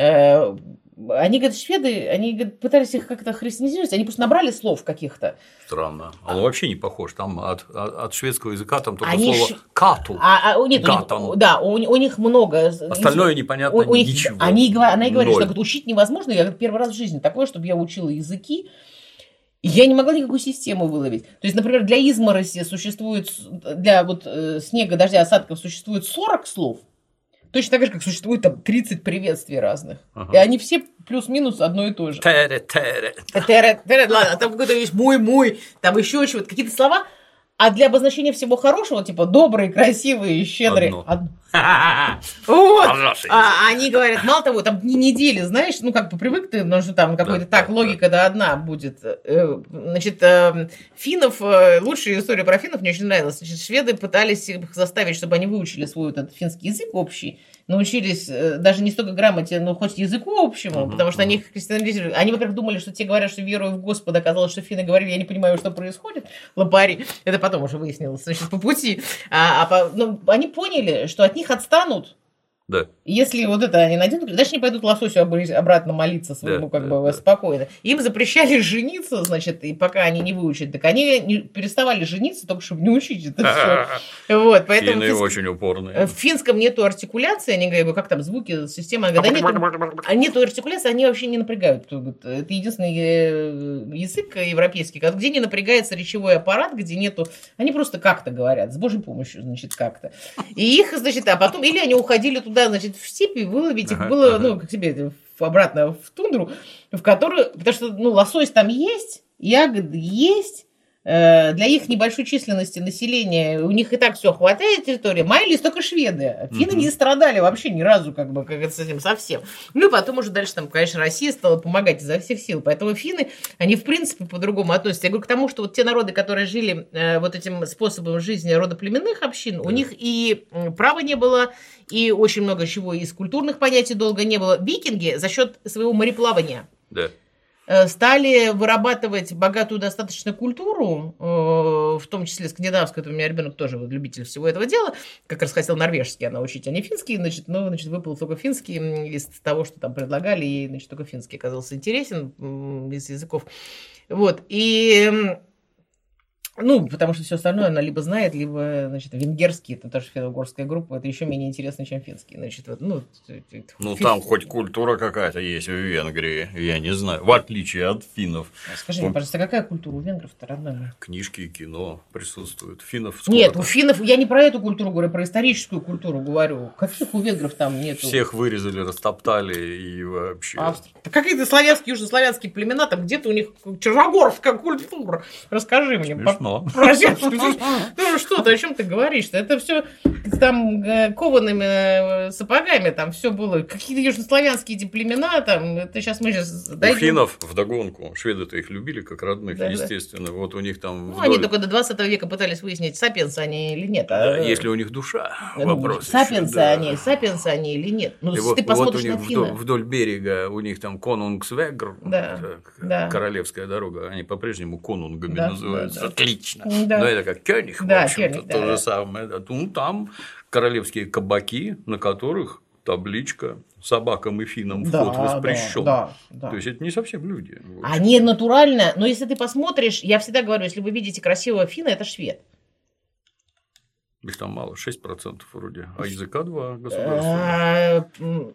Они, говорят, шведы, они, говорят, пытались их как-то христианизировать, они просто набрали слов каких-то. Странно. Он вообще не похож. Там от шведского языка там только слово «кату». У них много. Остальное непонятно ничего. Она и говорит, что учить невозможно. Я первый раз в жизни такое, чтобы я учила языки. Я не могла никакую систему выловить. То есть, например, для измороси существует, для снега, дождя, осадков существует 40 слов. Точно так же, как существует там 30 приветствий разных. И они все плюс-минус одно и то же. Тере. Ладно, там какой-то есть мой, там еще чего-то, какие-то слова. А для обозначения всего хорошего, типа добрый, красивый, щедрый. Вот. Они говорят, мало того, там дни недели, знаешь, как бы привык ты, но что там какой-то логика одна будет. Значит, финнов, лучшая история про финнов мне очень нравилась. Значит, шведы пытались их заставить, чтобы они выучили свой этот финский язык общий, научились даже не столько грамоте, но хоть языку общему, потому что они их христианизировали. Они, во-первых, думали, что те говорят, что верую в Господа, оказалось, что финны говорили, я не понимаю, что происходит, лопари. Это потом уже выяснилось, значит, по пути. Они поняли, что от них отстанут Да. Если вот это они наденут, дальше не пойдут лососю обратно молиться своему, спокойно. Им запрещали жениться, значит, и пока они не выучат, так они не переставали жениться, только чтобы не учить это все. Вот, поэтому финны очень упорные. В финском нету артикуляции, они говорят, как там звуки, система, нету артикуляции, они вообще не напрягают. Это единственный язык европейский, где не напрягается речевой аппарат, где нету, они просто как-то говорят, с Божьей помощью, значит, как-то. И их, значит, а потом, или они уходили туда, значит, в степь, и выловить их было, как тебе, обратно в тундру, в которую, потому что, лосось там есть, ягоды есть, для их небольшой численности населения у них и так все хватает территории. Маялись только шведы. Финны не страдали вообще ни разу, как с этим совсем. Ну и потом уже дальше, конечно, Россия стала помогать изо всех сил. Поэтому финны, они в принципе по-другому относятся. Я говорю к тому, что вот те народы, которые жили вот этим способом жизни родоплеменных общин, у них и права не было, и очень много чего из культурных понятий долго не было. Викинги за счет своего мореплавания стали вырабатывать богатую достаточно культуру, в том числе скандинавскую. Это у меня ребенок тоже любитель всего этого дела. Как раз хотел норвежский она учить, а не финский. Значит, выпал только финский из того, что там предлагали. Ей, значит, только финский оказался интересен из языков. Вот. И... потому что все остальное она либо знает, либо, значит, венгерский, это тоже финно-угорская группа, это еще менее интересно, чем финский. Значит, там хоть культура какая-то есть в Венгрии, я не знаю, в отличие от финнов. Скажи мне, пожалуйста, какая культура у венгров-то, родной? Книжки и кино присутствуют. Финнов нет, у финнов, я не про эту культуру говорю, про историческую культуру говорю. Каких у венгров там нету? Всех вырезали, растоптали и вообще... Какие-то славянские, южнославянские племена, там где-то у них черногорская культура. Расскажи мне. Что ты, о чем ты говоришь? Это все там коваными сапогами, там все было. Какие-то южнославянские эти племена, там, это сейчас мы дойдем. У финнов вдогонку, шведы-то их любили как родных, естественно. Вот у них там... они только до 20 века пытались выяснить, сапиенсы они или нет. Есть ли у них душа? Вопрос. Сапиенсы они или нет. Ты посмотришь на финны. Вдоль берега у них там Конунгсвегр, королевская дорога, они по-прежнему конунгами называются. Отлично. Но это как Кёниг, в общем-то, то же самое. Там королевские кабаки, на которых табличка собакам и финнам вход воспрещен. То есть это не совсем люди. Они натурально, но если ты посмотришь, я всегда говорю, если вы видите красивого финна, это швед. Их там мало, 6% вроде, а языка 2 государства.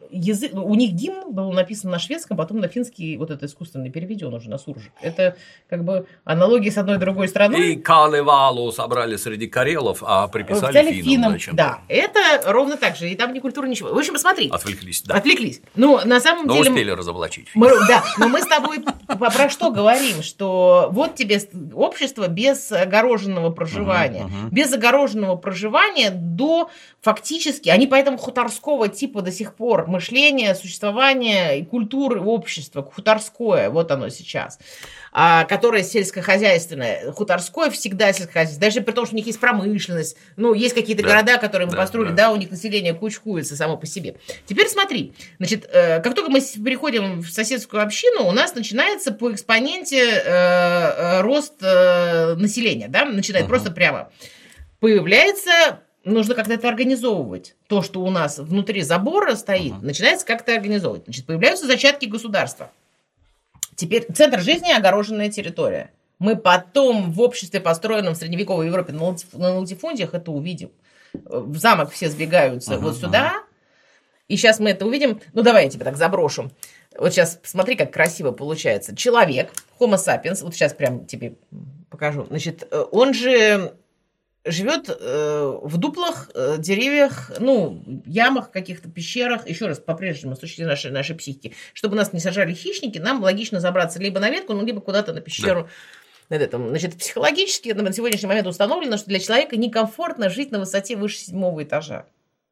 У них гимн был написан на шведском, потом на финский, вот это искусственный переведен уже на суржик. Это как бы аналогии с одной и другой страной. И Калевалу собрали среди карелов, а приписали финнам. Да, это ровно так же, и там ни культуры, ничего. В общем, смотри. Отвлеклись. На самом деле... успели разоблачить. Но мы с тобой про что говорим, что вот тебе общество без огороженного проживания. Без огороженного проживания до фактически, они поэтому хуторского типа до сих пор мышления, существования и культуры общества, хуторское, вот оно сейчас, которое сельскохозяйственное, хуторское всегда сельскохозяйственное, даже при том, что у них есть промышленность, есть какие-то города, которые мы построили, у них население кучкуется само по себе. Теперь смотри, значит, как только мы переходим в соседскую общину, у нас начинается по экспоненте рост населения, начинает просто прямо. Появляется, нужно как-то это организовывать. То, что у нас внутри забора стоит, начинается как-то организовывать. Значит, появляются зачатки государства. Теперь центр жизни – огороженная территория. Мы потом в обществе, построенном в средневековой Европе на латифундиях, это увидим. В замок все сбегаются вот сюда. И сейчас мы это увидим. Давай я тебя так заброшу. Вот сейчас смотри, как красиво получается. Человек, Homo sapiens, вот сейчас прям тебе покажу. Значит, он же... живет в дуплах, деревьях, ямах, каких-то пещерах. Еще раз, по-прежнему, с точки зрения нашей психики. Чтобы нас не сажали хищники, нам логично забраться либо на ветку, либо куда-то на пещеру. Значит, психологически на сегодняшний момент установлено, что для человека некомфортно жить на высоте выше 7-го этажа.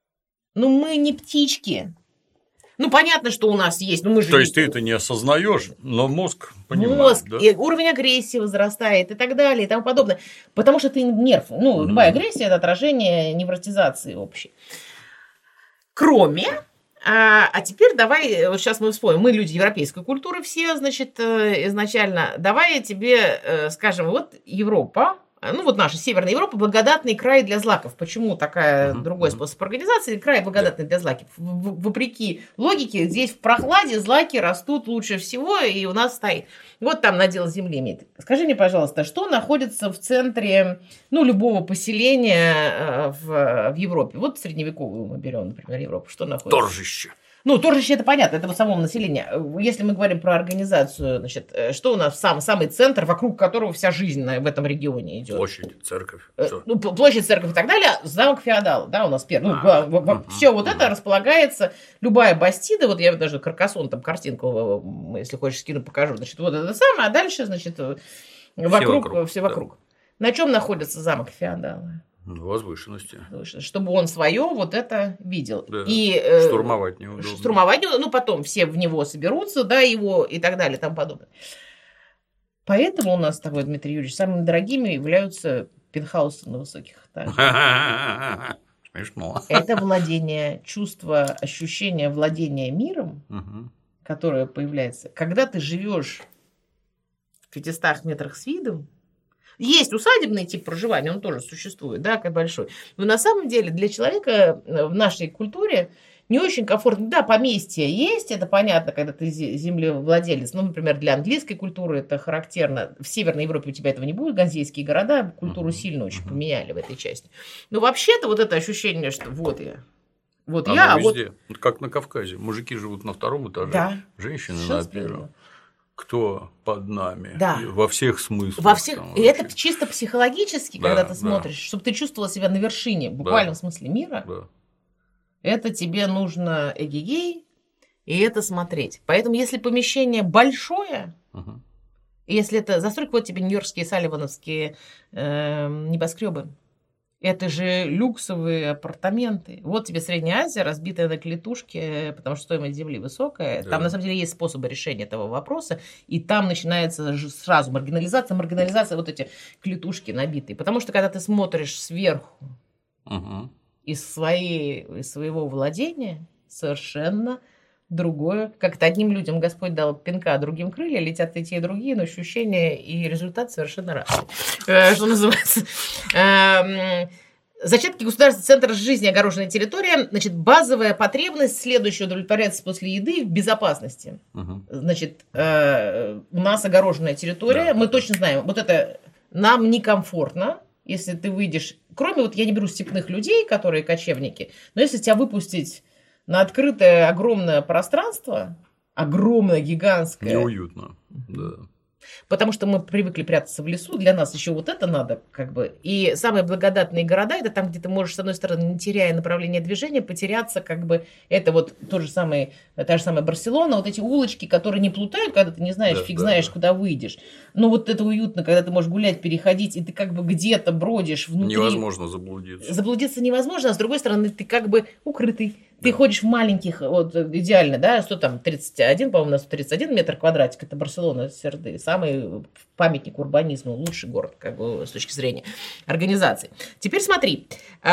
Мы не птички. Понятно, что у нас есть, но мы же... То есть ты это не осознаешь, но мозг понимает. Мозг, и уровень агрессии возрастает и так далее и тому подобное. Потому что ты нерв. Любая агрессия – это отражение невротизации общей. Кроме... А теперь давай, вот сейчас мы вспомним, мы люди европейской культуры все, значит, изначально. Давай я тебе скажем, вот Европа, ну вот наша Северная Европа, благодатный край для злаков. Почему другой способ организации? Край благодатный для злаков. Вопреки логике, здесь в прохладе злаки растут лучше всего, и у нас стоит. Вот там надел земли имеет. Скажи мне, пожалуйста, что находится в центре, ну, любого поселения в Европе? Вот средневековую мы берем, например, Европу. Что находится? Торжище. Ну, торжище это понятно, это в самом населении. Если мы говорим про организацию, значит, что у нас самый центр, вокруг которого вся жизнь в этом регионе идет? Площадь, церковь. Ну, площадь, церковь и так далее, замок феодала, да, у нас первый. Все вот это располагается, любая Бастида, вот я даже Каркасон, там картинку, если хочешь, скину, покажу, значит, вот это самое, а дальше, значит, все вокруг. Да. На чем находится замок феодала? Возвышенности. Чтобы он свое вот это видел. Да. И штурмовать неудобно. Ну, потом все в него соберутся, да, его и так далее, и тому подобное. Поэтому у нас с тобой, Дмитрий Юрьевич, самыми дорогими являются пентхаусы на высоких этажах. Смешно. Это владение, чувство, ощущение владения миром, которое появляется, когда ты живешь в 500 метрах с видом. Есть усадебный тип проживания, он тоже существует, да, как большой. Но на самом деле для человека в нашей культуре не очень комфортно. Да, поместье есть, это понятно, когда ты землевладелец. Ну, например, для английской культуры это характерно. В Северной Европе у тебя этого не будет. Ганзейские города культуру сильно очень поменяли в этой части. Но вообще-то вот это ощущение, что вот я. Вот оно я, везде. Вот как на Кавказе. Мужики живут на втором этаже, да. Женщины на первом. Кто под нами? Да. Во всех смыслах. Во всех. И это чисто психологически, да, когда ты смотришь, чтобы ты чувствовала себя на вершине, в буквальном смысле мира. Да. Это тебе нужно эгегей, и это смотреть. Поэтому, если помещение большое, если это застройка, вот тебе нью-йоркские, салливановские небоскребы, это же люксовые апартаменты. Вот тебе Средняя Азия, разбитая на клетушке, потому что стоимость земли высокая. Да. Там, на самом деле, есть способы решения этого вопроса. И там начинается сразу маргинализация, вот эти клетушки набитые. Потому что, когда ты смотришь сверху из своего владения, совершенно другое. Как-то одним людям Господь дал пинка, а другим крылья, летят и те, и другие, но ощущения и результат совершенно разные. Что называется. Зачатки государства, центр жизни, огороженная территория. Значит, базовая потребность следующая удовлетворяется после еды в безопасности. Значит, у нас огороженная территория. Да, мы точно знаем, вот это нам некомфортно, если ты выйдешь. Кроме, вот я не беру степных людей, которые кочевники, но если тебя выпустить на открытое огромное пространство, огромное, гигантское. Неуютно, да. Потому что мы привыкли прятаться в лесу, для нас еще вот это надо, как бы. И самые благодатные города, это там, где ты можешь, с одной стороны, не теряя направление движения, потеряться, как бы, это вот та же самая Барселона, вот эти улочки, которые не плутают, когда ты не знаешь, знаешь, куда выйдешь. Но вот это уютно, когда ты можешь гулять, переходить, и ты как бы где-то бродишь внутри. Невозможно заблудиться. Заблудиться невозможно, а с другой стороны, ты как бы укрытый. Ты ходишь в маленьких, вот идеально, да, что там, 31, по-моему, у нас 31 метр квадратик, это Барселона, Серды, самый памятник урбанизму, лучший город, как бы, с точки зрения организации. Теперь смотри,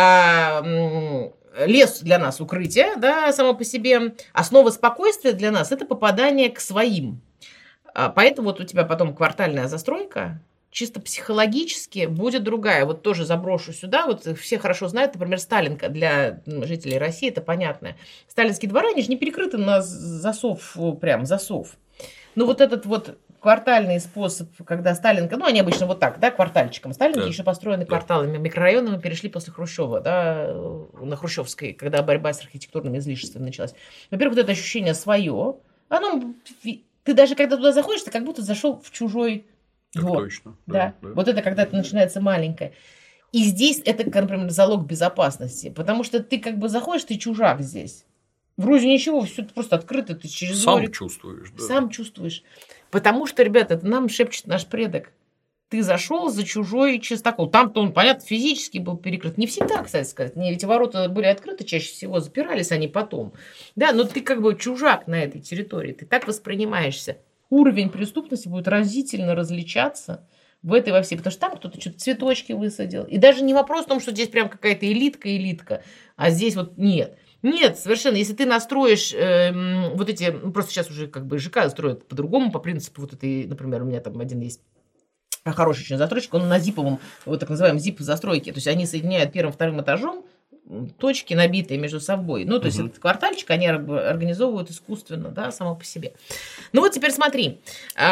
лес для нас укрытие, да, само по себе, основа спокойствия для нас – это попадание к своим. Поэтому вот у тебя потом квартальная застройка, чисто психологически будет другая. Вот тоже заброшу сюда. Вот все хорошо знают, например, Сталинка. Для жителей России это понятно. Сталинские дворы, они же не перекрыты на засов, прям засов. Но вот этот вот квартальный способ, когда Сталинка, ну, они обычно вот так, да, квартальчиком. Сталинки еще построены кварталами. Микрорайоны мы перешли после Хрущева, да, на Хрущевской, когда борьба с архитектурными излишествами началась. Во-первых, вот это ощущение свое, оно, ты даже когда туда заходишь, ты как будто зашел в чужой двор. Точно. Да. Вот это когда это начинается маленькое. И здесь это, например, залог безопасности, потому что ты как бы заходишь, ты чужак здесь. Вроде ничего, все просто открыто, ты через сам дворик. Чувствуешь, да. Сам чувствуешь. Потому что, ребята, это нам шепчет наш предок. Ты зашел за чужой чистокол. Там-то он, понятно, физически был перекрыт. Не всегда, кстати сказать. Эти ворота были открыты, чаще всего запирались они потом. Да, но ты как бы чужак на этой территории. Ты так воспринимаешься. Уровень преступности будет разительно различаться в этой во всей. Потому что там кто-то что-то цветочки высадил. И даже не вопрос в том, что здесь прям какая-то элитка, а здесь вот нет. Нет, совершенно. Если ты настроишь вот эти... просто сейчас уже как бы ЖК строят по-другому, по принципу вот этой... Например, у меня там один есть хороший очень застройщик, он на зиповом, вот так называемом зип-застройке. То есть они соединяют первым и вторым этажом точки, набитые между собой. Ну, то есть этот квартальчик они организовывают искусственно, да, само по себе. Ну, вот теперь смотри.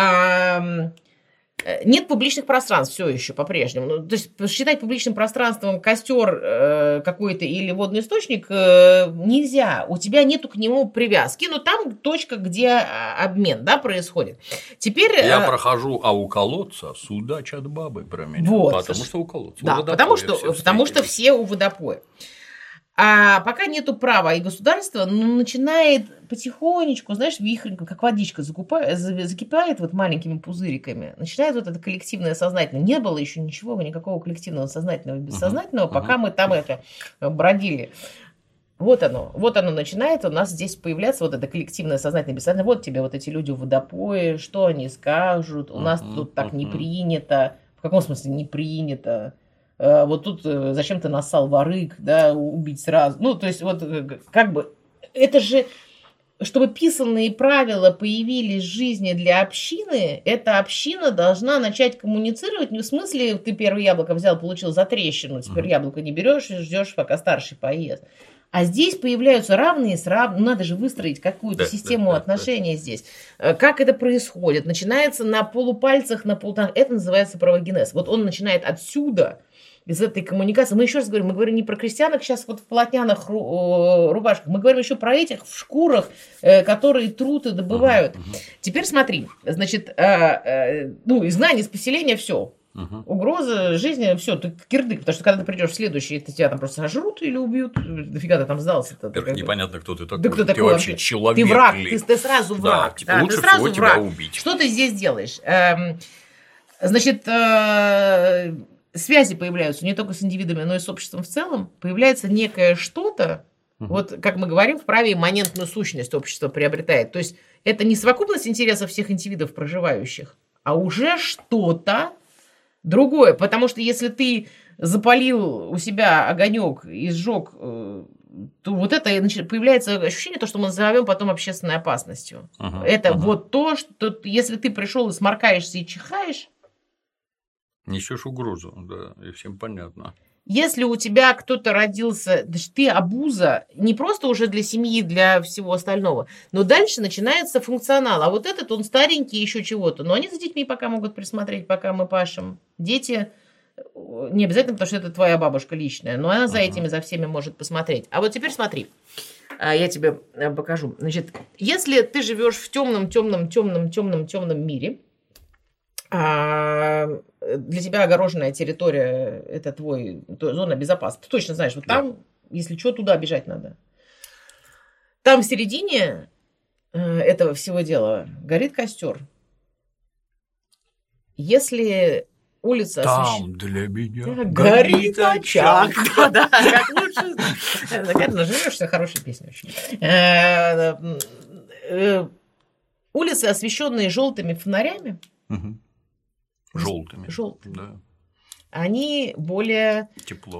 Нет публичных пространств все еще по-прежнему. Ну, то есть считать публичным пространством костер какой-то или водный источник нельзя. У тебя нету к нему привязки, но там точка, где обмен, да, происходит. Теперь я прохожу, а у колодца судачат бабы про меня. Вот. Потому что у колодца. Да, потому что все у водопоя. А пока нету права, и государство начинает потихонечку, знаешь, вихренько, как водичка закипает вот маленькими пузыриками, начинает вот это коллективное сознательное. Не было еще ничего, никакого коллективного сознательного и бессознательного, пока мы там это бродили. Вот оно начинает у нас здесь появляться, вот это коллективное сознательное, бессознательное. Вот тебе вот эти люди в водопое, что они скажут, у нас тут так не принято. В каком смысле не принято? Вот тут зачем ты нассал ворык, да, убить сразу. Ну, то есть, вот как бы, это же, чтобы писанные правила появились в жизни для общины, эта община должна начать коммуницировать, не в смысле, ты первое яблоко взял, получил затрещину, теперь яблоко не берешь и ждешь, пока старший поест. А здесь появляются равные с равными. Надо же выстроить какую-то систему отношений здесь. Как это происходит? Начинается на полупальцах, на полутонах. Это называется правогенез. Вот он начинает отсюда, из этой коммуникации. Мы еще раз говорим, мы говорим не про крестьянок сейчас вот в полотняных рубашках, мы говорим еще про этих в шкурах, которые труд и добывают. Теперь смотри, значит, изгнание из поселения все. Угроза жизни, все, ты кирдык, потому что когда ты придешь в следующий, тебя там просто сожрут или убьют, дофига ты там сдался-то. Непонятно, кто ты такой. Да кто ты такой вообще человек. Ты враг, ты сразу враг. Да, типа, лучше всего тебя убить. Что ты здесь делаешь? Значит, связи появляются не только с индивидами, но и с обществом в целом. Появляется некое что-то, вот как мы говорим, в праве имманентную сущность общество приобретает. То есть это не совокупность интересов всех индивидов, проживающих, а уже что-то другое. Потому что если ты запалил у себя огонек и сжег, то вот это появляется ощущение, то, что мы назовем потом общественной опасностью. Это вот то, что если ты пришел и сморкаешься и чихаешь, несешь угрозу, да, и всем понятно. Если у тебя кто-то родился, значит, ты обуза не просто уже для семьи, для всего остального, но дальше начинается функционал. А вот этот, он старенький, еще чего-то. Но они за детьми пока могут присмотреть, пока мы пашем. Дети не обязательно, потому что это твоя бабушка личная, но она за этими, за всеми может посмотреть. А вот теперь смотри, я тебе покажу. Значит, если ты живешь в темном мире, для тебя огороженная территория – это зона безопасности. Ты точно знаешь, вот там, если что, туда бежать надо. Там в середине этого всего дела горит костер. Если улица там для меня горит очаг. Да, как лучше. Наверное, живешь, хорошая песня очень. Улицы, освещенные желтыми фонарями, желтыми. Да. Они более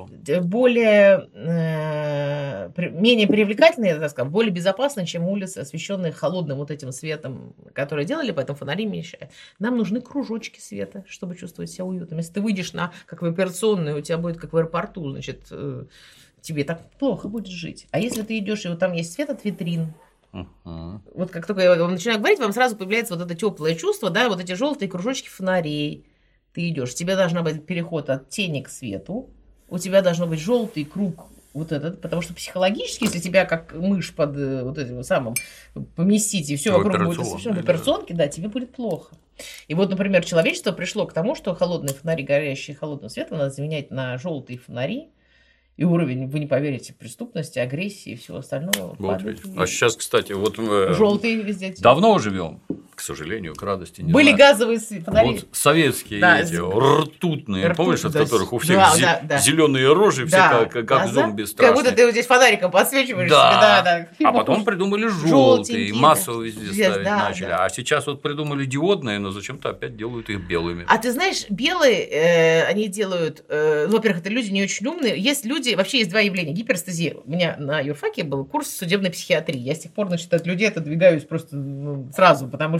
менее привлекательные, так сказать, более безопасны, чем улицы, освещенные холодным вот этим светом, который делали, поэтому фонари мешают. Нам нужны кружочки света, чтобы чувствовать себя уютно. Если ты выйдешь как в операционную, у тебя будет как в аэропорту, значит, тебе так плохо будет жить. А если ты идешь, и вот там есть свет от витрин, вот как только я вам начинаю говорить, вам сразу появляется вот это теплое чувство, да, вот эти желтые кружочки фонарей. Ты идешь, у тебя должен быть переход от тени к свету, у тебя должен быть желтый круг вот этот, потому что психологически, если тебя как мышь под вот этим самым поместить, и все вокруг будет освещено в операционке, да, тебе будет плохо. И вот, например, человечество пришло к тому, что холодные фонари, горящие холодным светом, надо заменять на желтые фонари. И уровень, вы не поверите, преступности, агрессии и всего остального. Вот а сейчас, кстати, вот желтые везде. Давно живем, к сожалению, к радости. Не были знаю. Газовые фонари. Вот советские эти ртутные, помнишь, от которых у всех зеленые рожи, все как зомби страшные. Как будто ты вот здесь фонариком подсвечиваешь себе. Да. А потом придумали желтые, массово везде ставить начали. А сейчас вот придумали диодные, но зачем-то опять делают их белыми. А ты знаешь, белые они делают, во-первых, это люди не очень умные. Есть люди, вообще есть два явления. Гиперстазия. У меня на юрфаке был курс судебной психиатрии. Я с тех пор, значит, от людей отодвигаюсь просто сразу, потому что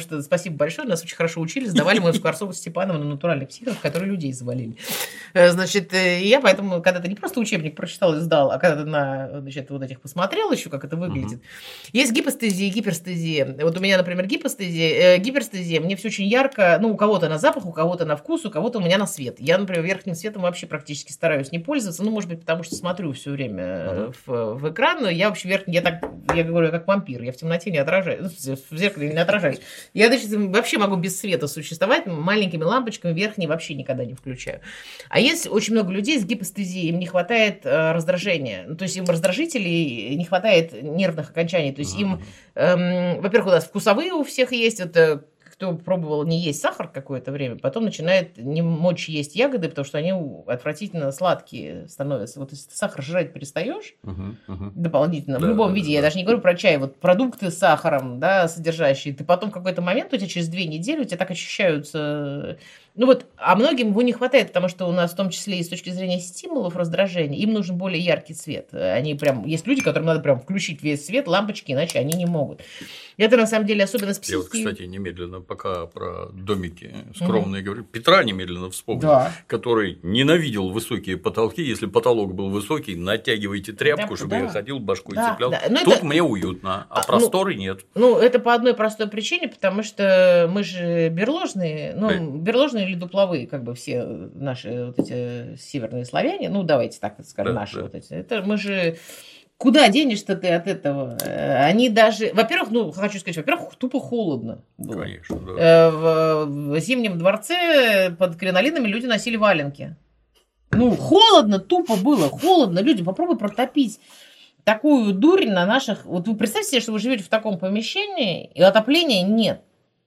что, спасибо большое, нас очень хорошо учили, сдавали мы в Скворцову с Степановым на натуральных психов, которые людей завалили. Значит, я поэтому, когда ты не просто учебник прочитал и сдал, а когда ты на, значит, вот этих посмотрел еще, как это выглядит. Есть гипостезия и гиперстезия. Вот у меня, например, гиперстезия, мне все очень ярко, ну, у кого-то на запах, у кого-то на вкус, у кого-то у меня на свет. Я, например, верхним светом вообще практически стараюсь не пользоваться, ну, может быть, потому что смотрю все время в экран, но я вообще верхний, я говорю, как вампир, я в темноте не отражаюсь, в зеркале не отражаюсь. Я, значит, вообще могу без света существовать, маленькими лампочками верхние вообще никогда не включаю. А есть очень много людей с гипостезией, им не хватает раздражения, ну, то есть им раздражителей не хватает нервных окончаний, то есть им, во-первых, у нас вкусовые у всех есть, это кто пробовал не есть сахар какое-то время, потом начинает не мочь есть ягоды, потому что они отвратительно сладкие становятся. Вот если ты сахар жрать перестаешь дополнительно, в любом виде, я даже не говорю про чай, вот продукты с сахаром, да, содержащие, ты потом в какой-то момент, у тебя через 2 недели у тебя так ощущаются... Ну вот, а многим его не хватает, потому что у нас в том числе и с точки зрения стимулов раздражения, им нужен более яркий цвет. Они прям, есть люди, которым надо прям включить весь свет, лампочки, иначе они не могут. Это на самом деле особенность психики. Я вот, кстати, немедленно, пока про домики скромные говорю, Петра немедленно вспомнил, который ненавидел высокие потолки. Если потолок был высокий, натягивайте тряпку, чтобы я ходил, башкой цеплял. Тут мне уютно, а просторы нет. Ну, это по одной простой причине, потому что мы же берложные, берложные или дупловые, как бы все наши вот эти северные славяне, ну, давайте так скажем, наши вот эти. Это мы же... Куда денешься ты от этого? Они даже... Во-первых, хочу сказать, во-первых, тупо холодно было. Конечно, да. В Зимнем дворце под кринолинами люди носили валенки. Холодно, тупо было, холодно. Люди, попробуй протопить такую дурь на наших... Вот вы представьте себе, что вы живете в таком помещении, и отопления нет.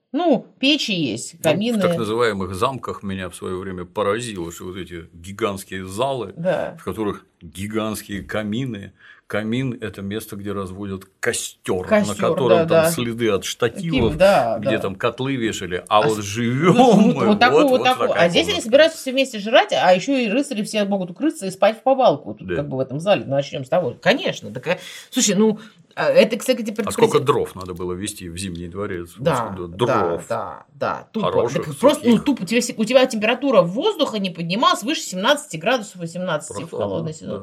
Печи есть, камины. В так называемых замках меня в свое время поразило, что вот эти гигантские залы, в которых гигантские камины. Камин – это место, где разводят костер, на котором там следы от штативов, где там котлы вешали, а вот живем мы вот такой. А здесь они собираются все вместе жрать, а еще и рыцари все могут укрыться и спать в повалку, как бы в этом зале. Начнем с того. Конечно. Слушай, это, кстати, А сколько дров надо было везти в Зимний дворец? Дров. Да. Тупо. Просто тупо. У тебя температура воздуха не поднималась выше 17 градусов 18 в холодный сезон.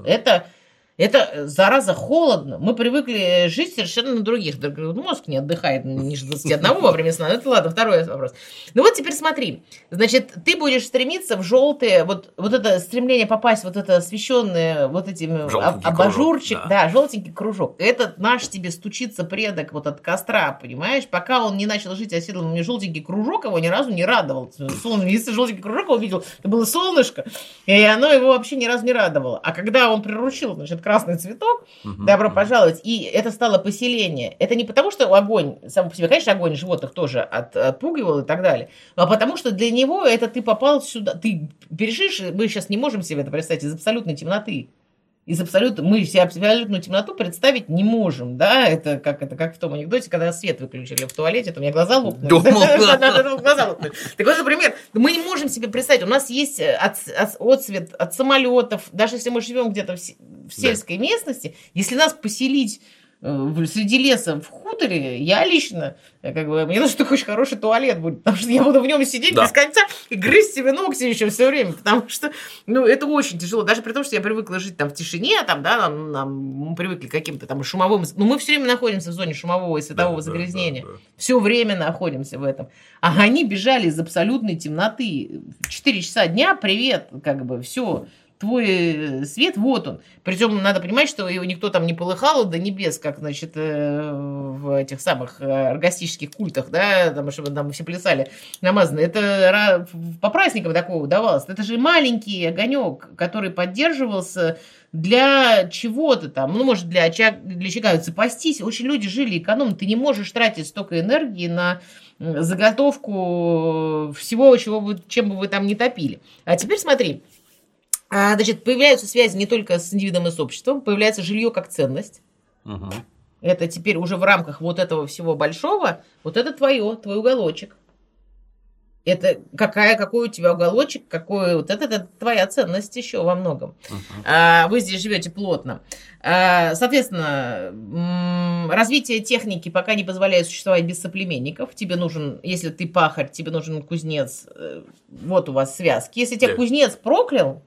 Это, зараза, холодно. Мы привыкли жить совершенно на других. Мозг не отдыхает ниже 21 во время сна. Это ладно, второй вопрос. Вот теперь смотри. Значит, ты будешь стремиться в желтые, вот это стремление попасть, вот это освещенное вот этим абажурчик, желтенький кружок. Этот наш тебе стучится предок вот от костра, понимаешь? Пока он не начал жить оседлым, мне желтенький кружок его ни разу не радовал. Если желтенький кружок увидел, это было солнышко, и оно его вообще ни разу не радовало. А когда он приручил, значит, красный цветок, добро пожаловать, и это стало поселение. Это не потому, что огонь сам по себе, конечно, огонь животных тоже отпугивал и так далее, а потому что для него это ты попал сюда, ты бежишь, мы сейчас не можем себе это представить, из абсолютной темноты. Мы себе абсолютную темноту представить не можем, да, это как в том анекдоте, когда свет выключили в туалете, то у меня глаза лопнули. Так вот, например, мы не можем себе представить, у нас есть отцвет от самолетов, даже если мы живем где-то в сельской местности, если нас поселить среди леса в хуторе, я лично, мне нужен такой очень хороший туалет будет, потому что я буду в нем сидеть без конца и грызть себе ногти еще все время, потому что, это очень тяжело, даже при том, что я привыкла жить там в тишине, мы привыкли к каким-то там шумовым, мы все время находимся в зоне шумового и светового загрязнения, все время находимся в этом, а они бежали из абсолютной темноты, 4 часа дня, привет, все. Твой свет, вот он. Причем надо понимать, что его никто там не полыхал до небес, как, значит, в этих самых оргастических культах, да, там, чтобы там все плясали намазаны. Это по праздникам такого удавалось. Это же маленький огонек, который поддерживался для чего-то там, может, для очага запастись. Очень люди жили экономно. Ты не можешь тратить столько энергии на заготовку всего, чем бы вы там не топили. А теперь смотри. Значит, появляются связи не только с индивидом и с обществом, появляется жилье как ценность. Это теперь уже в рамках вот этого всего большого, вот это твой уголочек. Это какой у тебя уголочек, какой вот это твоя ценность еще во многом. Вы здесь живете плотно. Соответственно, развитие техники пока не позволяет существовать без соплеменников. Тебе нужен, если ты пахарь, тебе нужен кузнец. Вот у вас связки. Если тебя кузнец проклял,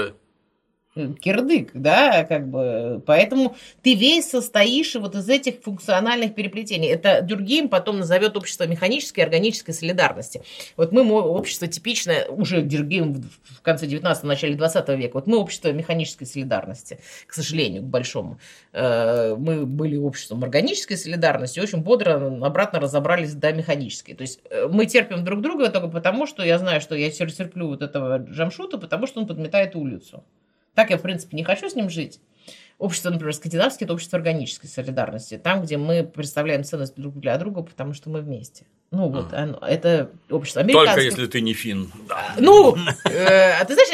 кирдык, да, как бы, поэтому ты весь состоишь вот из этих функциональных переплетений. Это Дюркгейм потом назовет общество механической и органической солидарности. Вот мы общество типичное, уже Дюркгейм в конце 19-го, начале 20 века, вот мы общество механической солидарности, к сожалению, к большому. Мы были обществом органической солидарности, очень бодро обратно разобрались до механической. То есть мы терпим друг друга только потому, что я знаю, что я терплю вот этого Джамшута, потому что он подметает улицу. Так я, в принципе, не хочу с ним жить. Общество, например, скандинавское – это общество органической солидарности. Там, где мы представляем ценность друг для друга, потому что мы вместе. Ну, вот, это общество американское. Только если ты не финн. Да. Ну, ты знаешь,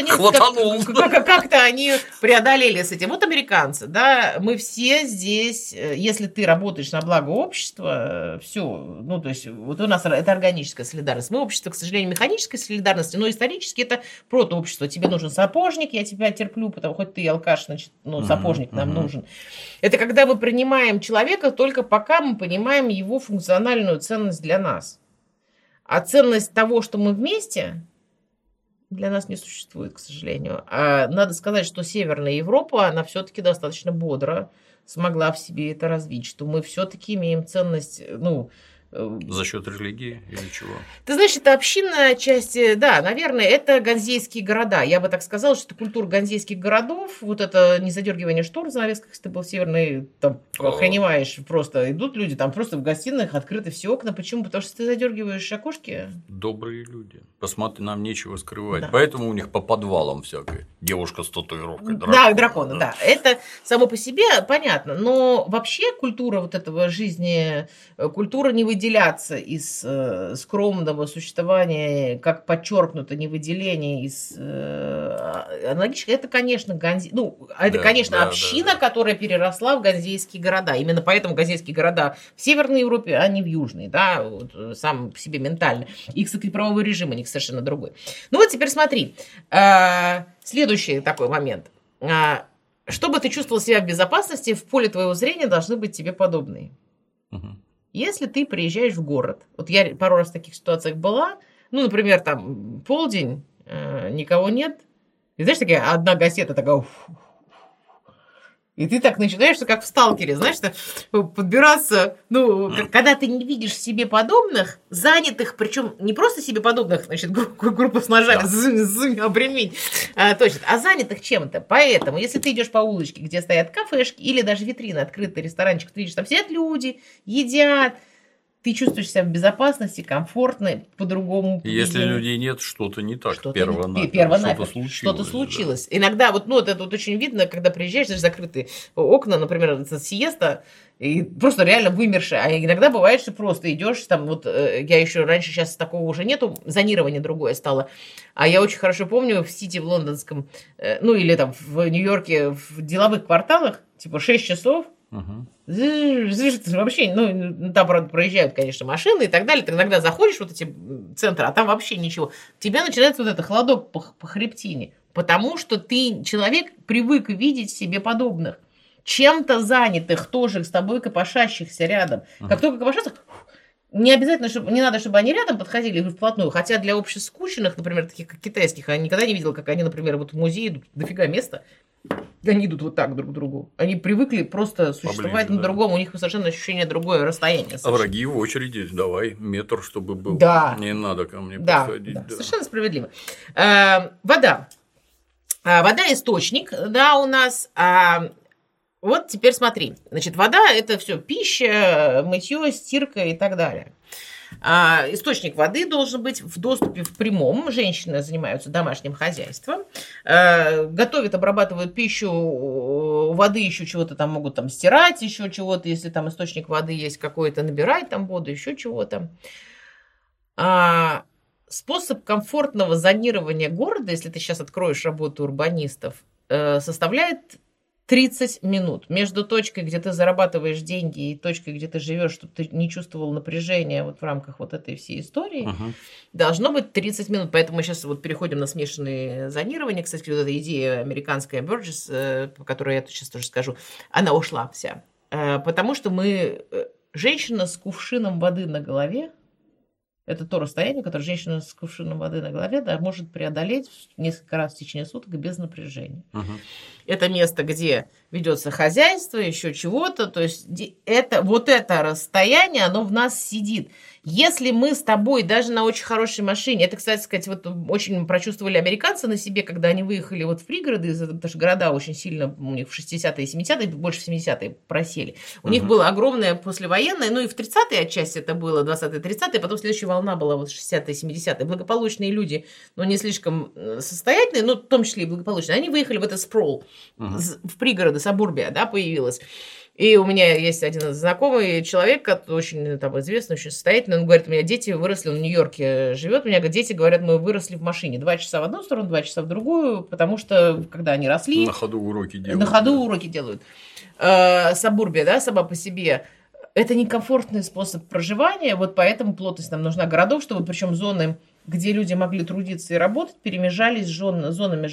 они как-то они преодолели с этим. Вот американцы, да, мы все здесь, если ты работаешь на благо общества, все, ну, то есть, вот у нас это органическая солидарность. Мы общество, к сожалению, механической солидарности, но исторически это протообщество. Тебе нужен сапожник, я тебя терплю, потому хоть ты алкаш, значит, ну, сапожник нам нужен. Это когда мы принимаем человека только пока мы понимаем его функциональную ценность для нас. А ценность того, что мы вместе, для нас не существует, к сожалению. А надо сказать, что Северная Европа, она все-таки достаточно бодро смогла в себе это развить, что мы все-таки имеем ценность, ну... За счет религии или чего? Ты знаешь, это общинная часть, да, наверное, это ганзейские города. Я бы так сказала, что это культура ганзейских городов, вот это незадергивание штор в занавесках, если ты был в Северной, там, охреневаешь, просто идут люди, там просто в гостиных открыты все окна. Почему? Потому что ты задергиваешь окошки. Добрые люди. Посмотри, нам нечего скрывать. Да. Поэтому у них по подвалам всякое. Девушка с татуировкой дракона. Да, дракона, да. Это само по себе понятно. Но вообще культура вот этого жизни, культура не выделяется из скромного существования, как подчеркнуто невыделение из аналогичного, это, конечно, община, которая переросла в ганзейские города. Именно поэтому ганзейские города в Северной Европе, а не в Южной, да, вот, сам по себе ментально. Их, кстати, правовой режим у них совершенно другой. Ну вот теперь смотри, следующий такой момент. Чтобы ты чувствовал себя в безопасности, в поле твоего зрения должны быть тебе подобные. Если ты приезжаешь в город, вот я пару раз в таких ситуациях была, ну, например, там полдень, никого нет, и знаешь, такая одна газета такая, и ты так начинаешь, как в «Сталкере», знаешь, подбираться, ну, когда ты не видишь себе подобных, занятых, причем не просто себе подобных, значит, группу с ножами, обремень, точно, а занятых чем-то. Поэтому, если ты идешь по улочке, где стоят кафешки или даже витрины, открытый ресторанчик, ты видишь, там сидят люди, едят, ты чувствуешь себя в безопасности, комфортно, по-другому. Если людей нет, что-то не так. Что-то случилось. Да. Иногда, вот, ну, это вот очень видно, когда приезжаешь, даже закрытые окна, например, это сиеста, и просто реально вымершая. А иногда бывает, что просто идешь, там, вот, я еще раньше, сейчас такого уже нету, зонирование другое стало. А я очень хорошо помню в Сити, в лондонском, ну, или там в Нью-Йорке, в деловых кварталах, типа 6 часов, вообще, ну, там, правда, проезжают, конечно, машины и так далее. Ты иногда заходишь в вот эти центры, а там вообще ничего. У тебя начинается вот этот холодок по хребтине, потому что ты, человек, привык видеть себе подобных, чем-то занятых, тоже с тобой копошащихся рядом. Как только копошатся, не обязательно, не надо, чтобы они рядом подходили вплотную. Хотя для обществ скучных, например, таких как китайских, я никогда не видела, как они, например, вот в музее идут, дофига места. Они идут вот так друг к другу. Они привыкли просто существовать на другом. У них совершенно ощущение другое расстояние. А враги в очереди. Давай метр, чтобы был. Да. Не надо ко мне подходить. Да. Совершенно справедливо. Вода. Вода источник, да, у нас. Вот теперь смотри. Значит, вода – это все пища, мытье, стирка и так далее. Источник воды должен быть в доступе в прямом. Женщины занимаются домашним хозяйством, готовят, обрабатывают пищу, воды еще чего-то там могут там стирать, еще чего-то, если там источник воды есть какой-то, набирать там воду, еще чего-то. Способ комфортного зонирования города, если ты сейчас откроешь работу урбанистов, составляет 30 минут. Между точкой, где ты зарабатываешь деньги, и точкой, где ты живешь, чтобы ты не чувствовал напряжения вот в рамках вот этой всей истории, должно быть 30 минут. Поэтому мы сейчас вот переходим на смешанные зонирования. Кстати, вот эта идея американская Burgess, по которой я сейчас тоже скажу, она ушла вся. Потому что женщина с кувшином воды на голове, это то расстояние, которое женщина с кувшином воды на голове может преодолеть несколько раз в течение суток без напряжения. Это место, где ведется хозяйство, еще чего-то. То есть вот это расстояние, оно в нас сидит. Если мы с тобой даже на очень хорошей машине, это, кстати сказать, вот очень прочувствовали американцы на себе, когда они выехали вот в пригороды, потому что города очень сильно у них в 60-е и 70-е, больше в 70-е просели. У них было огромное послевоенное, ну и в 30-е отчасти это было, 20-е, 30-е, потом следующая волна была вот 60-е, 70-е. Благополучные люди, но не слишком состоятельные, но в том числе и благополучные, они выехали в этот спроул, в пригороды, сабурбия, да, появилась. И у меня есть один знакомый человек, который очень там известный, очень состоятельный. Он говорит, у меня дети выросли, он в Нью-Йорке живет. У меня дети говорят, мы выросли в машине. 2 часа в одну сторону, 2 часа в другую, потому что, когда они росли... На ходу уроки делают. На ходу уроки делают. Сабурбия, да, сама по себе. Это некомфортный способ проживания, вот поэтому плотность нам нужна городов, чтобы, причем зоны, где люди могли трудиться и работать, перемежались с зонами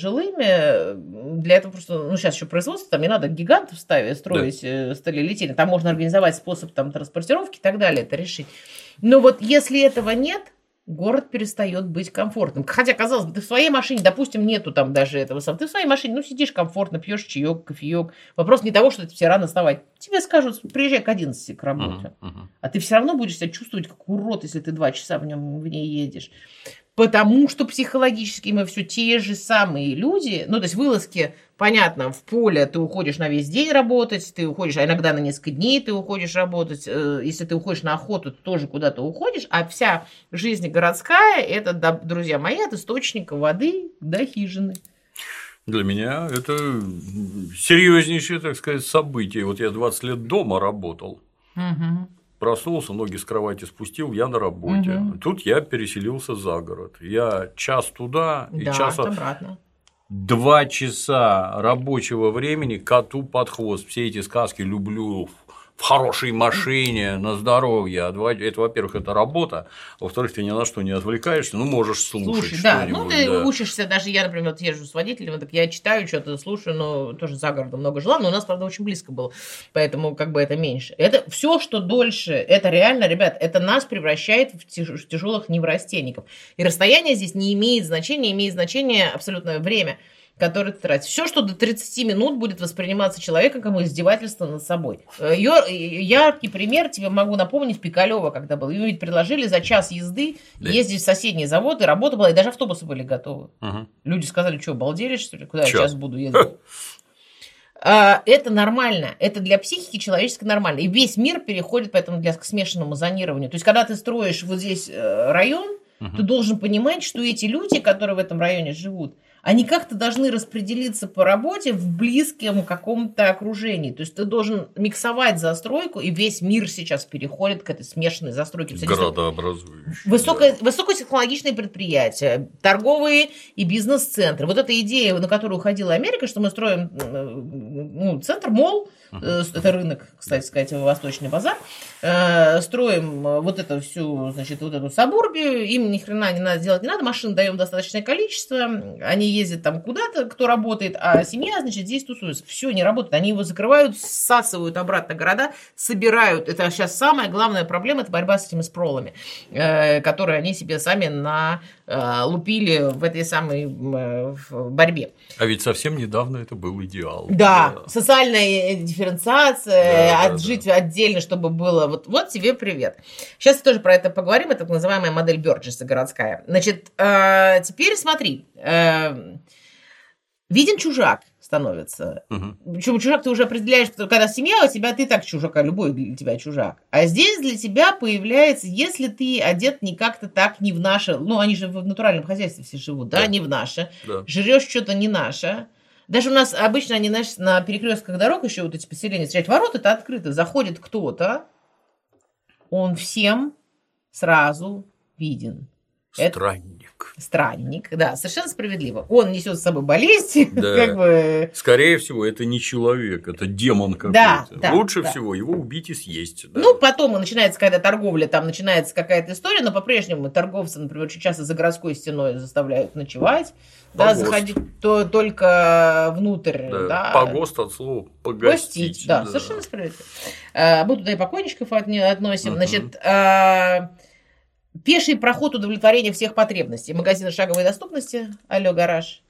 жилыми. Для этого просто, сейчас еще производство, там не надо гигантов строить, сталелитейные. Там можно организовать способ транспортировки и так далее, это решить. Но вот если этого нет, город перестает быть комфортным. Хотя, казалось бы, ты в своей машине, допустим, нету там даже этого самого. Ты в своей машине, сидишь комфортно, пьешь чаек, кофеек. Вопрос не того, что тебе все рано вставать. Тебе скажут, приезжай к 11 к работе. А ты все равно будешь себя чувствовать как урод, если ты 2 часа в ней едешь. Потому что психологически мы все те же самые люди. Ну, то есть вылазки, понятно, в поле ты уходишь на весь день работать, ты уходишь, а иногда на несколько дней ты уходишь работать. Если ты уходишь на охоту, ты тоже куда-то уходишь. А вся жизнь городская, это, друзья мои, от источника воды до хижины. Для меня это серьезнейшее, так сказать, событие. Вот я 20 лет дома работал. Проснулся, ноги с кровати спустил, я на работе. Тут я переселился за город. Я час туда и час обратно. 2 часа рабочего времени коту под хвост. Все эти сказки люблю в хорошей машине, на здоровье. Это, во-первых, это работа, во-вторых, ты ни на что не отвлекаешься, можешь слушать что-нибудь. Ты учишься, даже я, например, езжу с водителем, так я читаю что-то, слушаю, но тоже за городом много жила, но у нас, правда, очень близко было, поэтому это меньше. Это все, что дольше, это реально, ребят, это нас превращает в тяжелых неврастенников. И расстояние здесь не имеет значения, имеет значение абсолютное время, который ты тратишь. Все, что до 30 минут будет восприниматься человеком как издевательство над собой. Яркий пример тебе могу напомнить Пикалева, когда был. Ему ведь предложили за час езды ездить в соседние заводы, работа была, и даже автобусы были готовы. Люди сказали, что, обалдели, что ли? Куда я сейчас буду ездить? Это нормально, это для психики человеческой нормально. И весь мир переходит поэтому к смешанному зонированию. То есть, когда ты строишь вот здесь район, ты должен понимать, что эти люди, которые в этом районе живут, они как-то должны распределиться по работе в близком каком-то окружении. То есть ты должен миксовать застройку, и весь мир сейчас переходит к этой смешанной застройке. Городообразующие. Высокотехнологичные предприятия, торговые и бизнес-центры. Вот эта идея, на которую уходила Америка, что мы строим центр, молл, это рынок, кстати сказать, Восточный базар, строим вот эту всю, вот эту сабурбию, им ни хрена не надо делать, не надо, машин даем достаточное количество, они ездят там куда-то, кто работает, а семья, здесь тусуется. Все, не работает. Они его закрывают, всасывают обратно города, собирают. Это сейчас самая главная проблема, это борьба с этими спролами, которые они себе сами лупили в этой самой борьбе. А ведь совсем недавно это был идеал. Да. Социальная дифференциация, жить отдельно, чтобы было. Вот тебе привет. Сейчас тоже про это поговорим. Это так называемая модель Бёрджесса городская. Значит, теперь смотри. Виден чужак становится. Причем чужак ты уже определяешь, когда семья у тебя, ты так чужака, любой для тебя чужак. А здесь для тебя появляется, если ты одет не как-то так, не в наше, они же в натуральном хозяйстве все живут, да. Не в наше, жрешь что-то не наше. Даже у нас обычно они, на перекрестках дорог еще вот эти поселения встречать, ворота это открыто, заходит кто-то, он всем сразу виден. Странник, да, совершенно справедливо. Он несет с собой болезнь, да. как бы... Скорее всего, это не человек, это демон какой-то. Да, лучше всего его убить и съесть. Да. Ну, потом начинается, когда торговля, там начинается какая-то история, но по-прежнему торговцы, например, очень часто за городской стеной заставляют ночевать, да, заходить только внутрь. Да. Погост от слова погостить. Да, совершенно справедливо. Мы туда и покойничков относим. Значит, пеший проход удовлетворения всех потребностей. Магазины шаговой доступности, алло, гараж.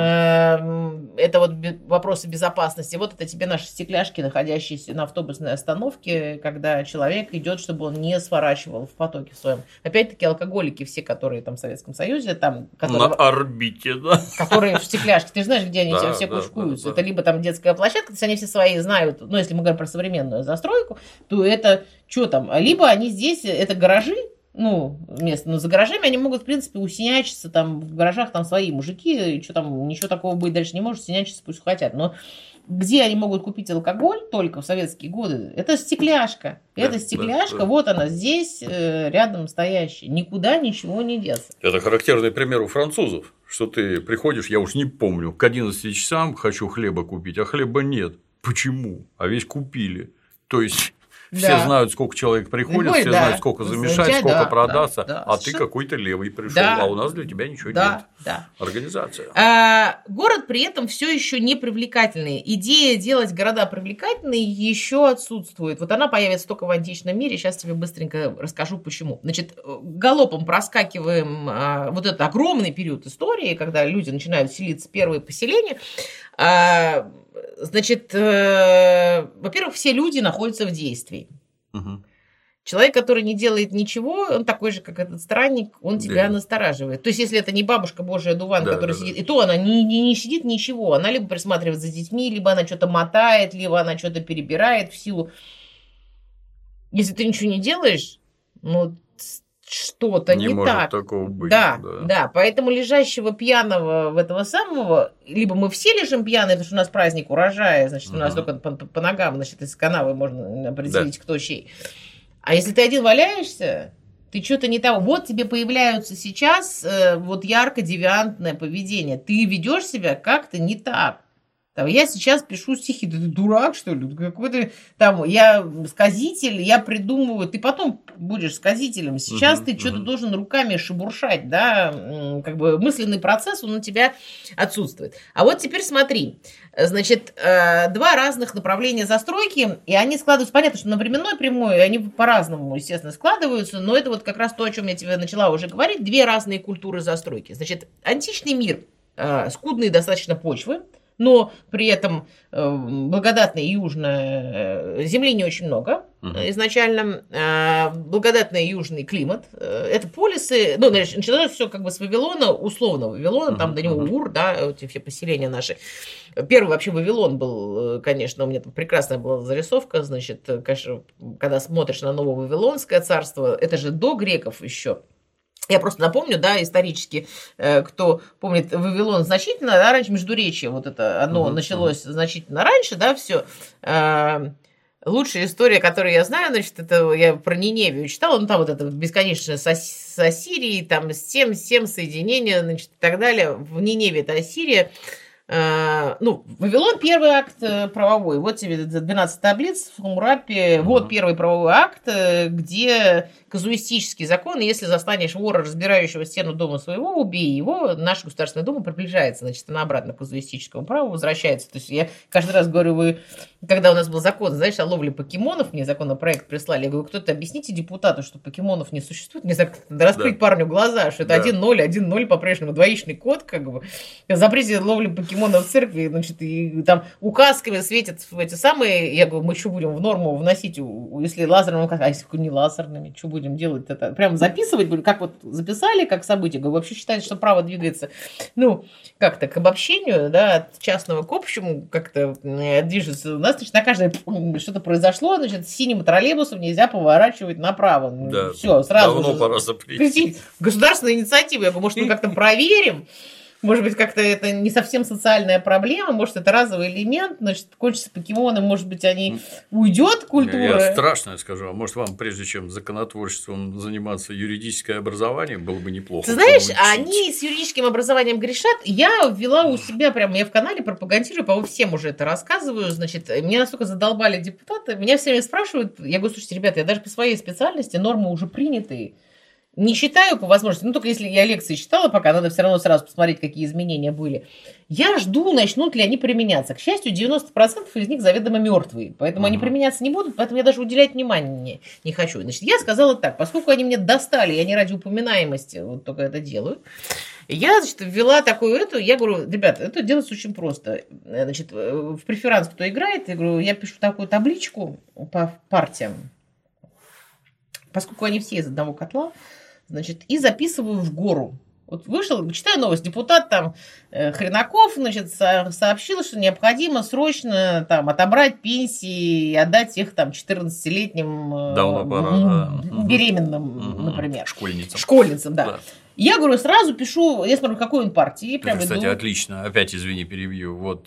Это вот вопросы безопасности. Вот это тебе наши стекляшки, находящиеся на автобусной остановке, когда человек идет, чтобы он не сворачивал в потоке своем. Опять-таки алкоголики все, которые там в Советском Союзе, там, которые, на орбите, да, которые в стекляшке. Ты же знаешь, где они все кучкуются. Это либо там детская площадка, то есть они все свои знают. Ну, если мы говорим про современную застройку, то это что там? Либо они здесь, это гаражи, ну, место, но за гаражами они могут, в принципе, усинячиться, там, в гаражах там свои мужики, и что там, ничего такого быть дальше не может, усинячиться пусть хотят, но где они могут купить алкоголь только в советские годы, это стекляшка, вот она здесь, рядом стоящая, никуда ничего не деться. Это характерный пример у французов, что ты приходишь, я уж не помню, к 11 часам хочу хлеба купить, а хлеба нет, почему, а весь купили, то есть... Все знают, сколько человек приходит, все знают, сколько замешать, сколько продаться, а ты какой-то левый пришел, а у нас для тебя ничего нет. Организация. Город при этом все еще не привлекательный. Идея делать города привлекательные еще отсутствует. Вот она появится только в античном мире. Сейчас тебе быстренько расскажу, почему. Значит, галопом проскакиваем вот этот огромный период истории, когда люди начинают селиться, первые поселения. Значит, во-первых, все люди находятся в действии. Человек, который не делает ничего, он такой же, как этот странник, он тебя настораживает. То есть, если это не бабушка Божия Дуван, которая сидит, и то она не сидит ничего, она либо присматривает за детьми, либо она что-то мотает, либо она что-то перебирает в силу. Если ты ничего не делаешь, ну, что-то не может так. Такого быть. Да, поэтому лежащего пьяного в этого самого, либо мы все лежим пьяные, потому что у нас праздник урожая, значит, у нас только по ногам, значит, из канавы можно определить, кто чей. А если ты один валяешься, ты что-то не того. Вот тебе появляются сейчас вот ярко-девиантное поведение. Ты ведешь себя как-то не так. Там, я сейчас пишу стихи, да ты дурак, что ли? Какой-то там, я сказитель, я придумываю, ты потом будешь сказителем. Сейчас ты что-то должен руками шебуршать, да, как бы мысленный процесс, он у тебя отсутствует. А вот теперь смотри, значит, два разных направления застройки, и они складываются, понятно, что на временной прямой они по-разному, естественно, складываются, но это вот как раз то, о чем я тебе начала уже говорить, две разные культуры застройки. Значит, античный мир, скудные достаточно почвы, но при этом благодатная южная земли не очень много изначально, благодатный южный климат, это полисы, ну, начиналось все как бы с Вавилона, условно Вавилона, там до него Ур, да, эти все поселения наши. Первый вообще Вавилон был, конечно, у меня там прекрасная была зарисовка, значит, конечно, когда смотришь на Ново-Вавилонское царство, это же до греков еще. Я просто напомню, да, исторически, кто помнит, Вавилон значительно, да, раньше Междуречье, вот это, оно началось значительно раньше, да, все. Лучшая история, которую я знаю, значит, это я про Ниневию читала, ну, там вот это бесконечное с Ассирией, там, с тем соединение, значит, и так далее. В Ниневии это Ассирия. Ну, Вавилон первый акт правовой. Вот тебе 12 таблиц в Хаммурапи. Вот первый правовой акт, где казуистический закон, и если застанешь вора, разбирающего стену дома своего, убей его. Наша Государственная Дума приближается, значит, она обратно к казуистическому праву возвращается. То есть я каждый раз говорю, вы, когда у нас был закон, знаешь, о ловле покемонов, мне законопроект прислали, я говорю, кто-то объясните депутату, что покемонов не существует, мне раскрыть парню глаза, что это 1-0 по-прежнему, двоичный код, как бы, о запрете ловли покемонов в церкви, значит, и там указками светят в эти самые, я говорю, мы что будем в норму вносить, если лазерными указками, а если не лазерными, что будем делать это? Прям записывать, как вот записали, как событие, говорю, вообще считается, что право двигается, ну, как-то к обобщению, да, от частного к общему как-то движется. У нас, значит, на каждое что-то произошло, значит, синим троллейбусом нельзя поворачивать направо. Да, все, сразу давно пора запретить. Государственная инициатива. Я говорю, может, мы как-то проверим? Может быть, как-то это не совсем социальная проблема, может, это разовый элемент, значит, кончится покемоны, может быть, они уйдет культура. Я страшное скажу, а может, вам, прежде чем законотворчеством заниматься, юридическое образование было бы неплохо. Ты знаешь, они с юридическим образованием грешат. Я ввела у себя прямо, я в канале пропагандирую, по-моему, всем уже это рассказываю, значит, меня настолько задолбали депутаты, меня все время спрашивают, я говорю, слушайте, ребята, я даже по своей специальности нормы уже принятые. Не считаю по возможности, только если я лекции читала, пока надо все равно сразу посмотреть, какие изменения были. Я жду, начнут ли они применяться. К счастью, 90% из них заведомо мертвые, поэтому они применяться не будут, поэтому я даже уделять внимания не хочу. Значит, я сказала так, поскольку они мне достали, я не ради упоминаемости вот только это делаю, я, значит, ввела такую я говорю, ребята, это делается очень просто. Значит, в преферанс кто играет, я говорю, я пишу такую табличку по партиям, поскольку они все из одного котла, значит, и записываю в гору. Вот вышел, читаю новость, депутат там Хренаков, значит, сообщил, что необходимо срочно там отобрать пенсии и отдать их там 14-летним беременным, например. Школьницам, да. Я говорю, сразу пишу, я смотрю, какой он партии. Это, кстати, отлично. Опять, извини, перебью. Вот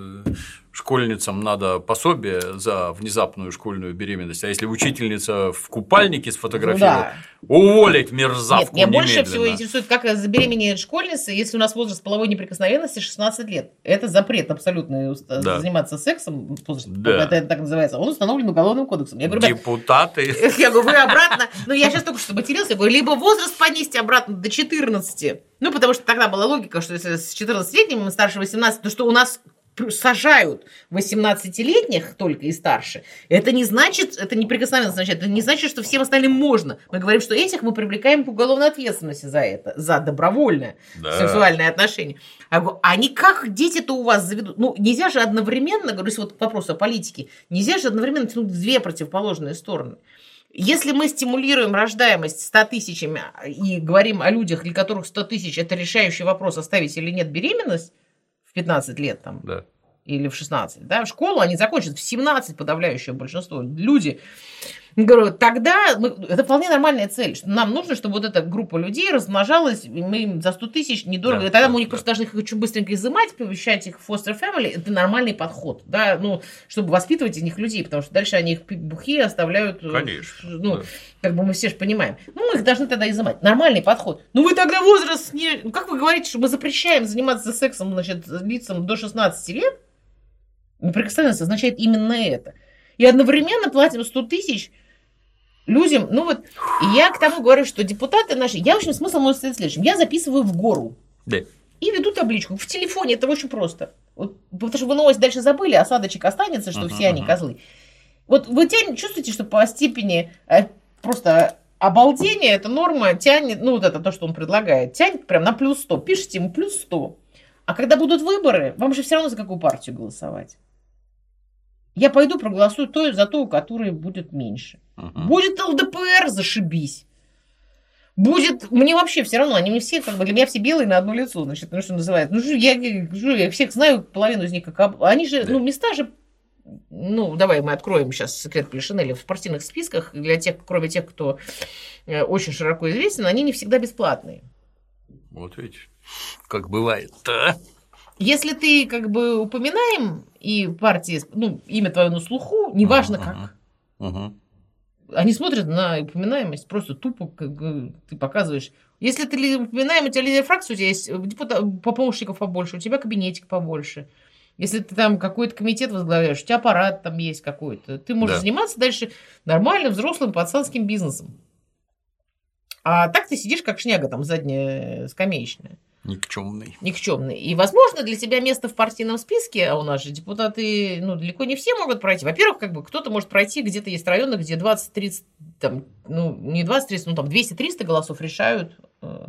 школьницам надо пособие за внезапную школьную беременность, а если учительница в купальнике сфотографирует, уволить мерзавку немедленно. Меня больше всего интересует, как забеременеет школьница, если у нас возраст половой неприкосновенности 16 лет. Это запрет абсолютно заниматься сексом, это так называется, он установлен Уголовным кодексом. Я говорю, депутаты. Я говорю, вы обратно, я сейчас только что матерился, я говорю, либо возраст понизьте обратно до 14, потому что тогда была логика, что если с 14-летним и старше 18, то что у нас сажают 18-летних только и старше, это не значит, это неприкосновенно означает, это не значит, что всем остальным можно. Мы говорим, что этих мы привлекаем к уголовной ответственности за это, за добровольное сексуальное отношение. Я говорю, они как дети-то у вас заведут? Нельзя же одновременно, говорю, если вот к вопросу о политике, нельзя же одновременно тянуть две противоположные стороны. Если мы стимулируем рождаемость 100 тысячами и говорим о людях, для которых 100 тысяч – это решающий вопрос, оставить или нет беременность в 15 лет там, или в 16, в школу они закончат в 17, подавляющее большинство. Люди, говорю, тогда это вполне нормальная цель. Что нам нужно, чтобы вот эта группа людей размножалась, мы им за 100 тысяч недорого, и тогда мы у них просто должны их очень быстренько изымать, помещать их в foster family, это нормальный подход, чтобы воспитывать из них людей, потому что дальше они их бухие оставляют. Конечно. Как бы мы все же понимаем. Мы их должны тогда изымать. Нормальный подход. Вы тогда возраст не... Как вы говорите, что мы запрещаем заниматься сексом, лицам до 16 лет? Неприкосновенность означает именно это. И одновременно платим 100 тысяч людям. И я к тому говорю, что депутаты наши... Я, в общем, смысл может быть следующим. Я записываю в гору. Да. И веду табличку. В телефоне это очень просто. Потому что вы новость дальше забыли, осадочек останется, что все они козлы. Вы чувствуете, что по степени просто обалдения эта норма тянет, это то, что он предлагает, тянет прям на плюс 100. Пишите ему плюс 100. А когда будут выборы, вам же все равно за какую партию голосовать. Я пойду проголосую за ту, у которой будет меньше. Будет ЛДПР, зашибись. Будет, мне вообще все равно, они мне все, для меня все белые на одно лицо, что называется. Я всех знаю, половину из них как... Они же, места же... давай мы откроем сейчас секрет Полишинеля в партийных списках, для тех, кроме тех, кто очень широко известен, они не всегда бесплатные. Вот видишь, как бывает-то. Если ты упоминаем и партии, имя твое на слуху, неважно как. Они смотрят на упоминаемость просто тупо, ты показываешь. Если ты упоминаем, у тебя лидер фракции, у тебя есть помощников побольше, у тебя кабинетик побольше. Если ты там какой-то комитет возглавляешь, у тебя аппарат там есть какой-то. Ты можешь заниматься дальше нормальным, взрослым, пацанским бизнесом. А так ты сидишь как шняга, там задняя скамеечная. Никчемный. И, возможно, для тебя место в партийном списке, а у нас же депутаты, далеко не все могут пройти. Во-первых, кто-то может пройти, где-то есть районы, где 20-30, не 20-30, 200-300 голосов решают.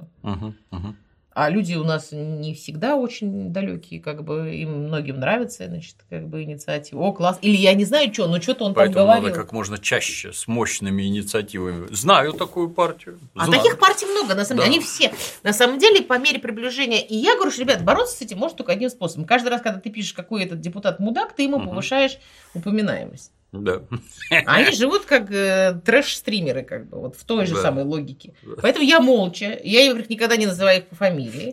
А люди у нас не всегда очень далекие, им многим нравится, инициатива. О, класс. Или я не знаю, что, но что-то он поэтому там говорил. Надо как можно чаще, с мощными инициативами. Знаю такую партию. Таких партий много, на самом деле. Они все, на самом деле, по мере приближения. И я говорю, что, ребят, бороться с этим можно только одним способом. Каждый раз, когда ты пишешь, какой этот депутат мудак, ты ему повышаешь упоминаемость. Да. Они живут как трэш-стримеры, в той же самой логике. Поэтому я молча, я их никогда не называю их по фамилии.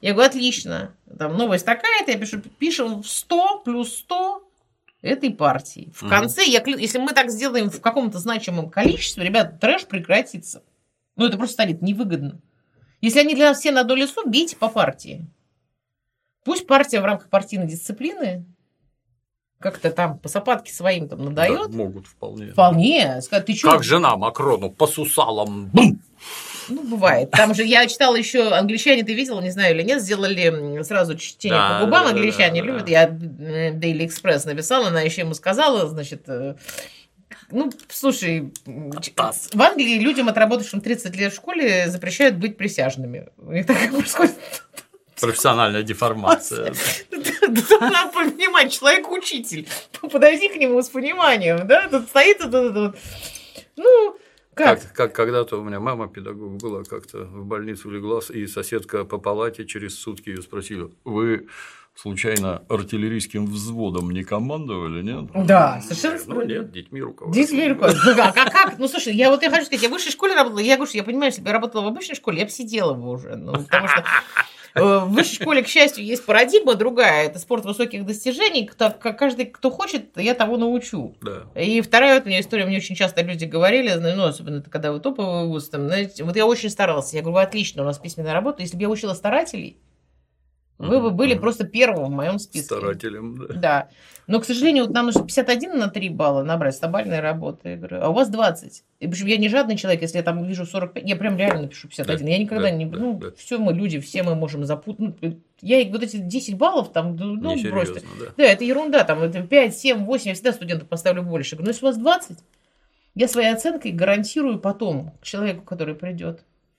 Я говорю, отлично. Там новость такая-то, я пишу 100 плюс 100 этой партии. В конце, если мы так сделаем в каком-то значимом количестве, ребят, трэш прекратится. Ну, это просто станет невыгодно. Если они для нас все на долю 100, бейте по партии. Пусть партия в рамках партийной дисциплины как-то там по сапатке своим там надает. Да, могут вполне. Вполне. Сказать, ты чё? Как жена Макрону по сусалам. Бум! Ну, бывает. Там же я читала еще, англичане, ты видела, не знаю или нет, сделали сразу чтение по губам, англичане любят. Я Daily Express написала, она еще ему сказала, значит, ну, слушай, в Англии людям, отработавшим 30 лет в школе, запрещают быть присяжными. У них так происходит. Профессиональная деформация. Надо понимать, человек-учитель. Подойди к нему с пониманием, да? Тут стоит вот. Ну, как? Когда-то у меня мама педагог была, как-то в больницу легла, и соседка по палате через сутки ее спросила: вы случайно артиллерийским взводом не командовали, нет? Да, совершенно. Ну, нет, детьми руководили. Детьми руководили. А как? Ну, слушай, я хочу сказать, я в высшей школе работала, я говорю, что я понимаю, если бы я работала в обычной школе, я бы сидела бы уже. Ну, потому что в высшей школе, к счастью, есть парадигма другая. Это спорт высоких достижений. Каждый, кто хочет, я того научу. Да. И вторая вот у меня история, мне очень часто люди говорили, ну, особенно когда вы топовый вуз, там, знаете, вот я очень старался. Я говорю, отлично, у нас письменная работа. Если бы я учила старателей, вы бы были просто первым в моем списке. Старателем, да. Да. Но, к сожалению, вот нам нужно 51 на 3 балла набрать стабальной работы. Я говорю, а у вас 20. И причем я не жадный человек, если я там вижу 45, я прям реально напишу 51. Да, я никогда не... Да, ну, да. Все мы люди, все мы можем запутать. Ну, я вот эти 10 баллов там, ну, просто... Да, это ерунда. Там это 5, 7, 8, я всегда студенту поставлю больше. Я говорю, ну, если у вас 20, я своей оценкой гарантирую потом к человеку, который придет.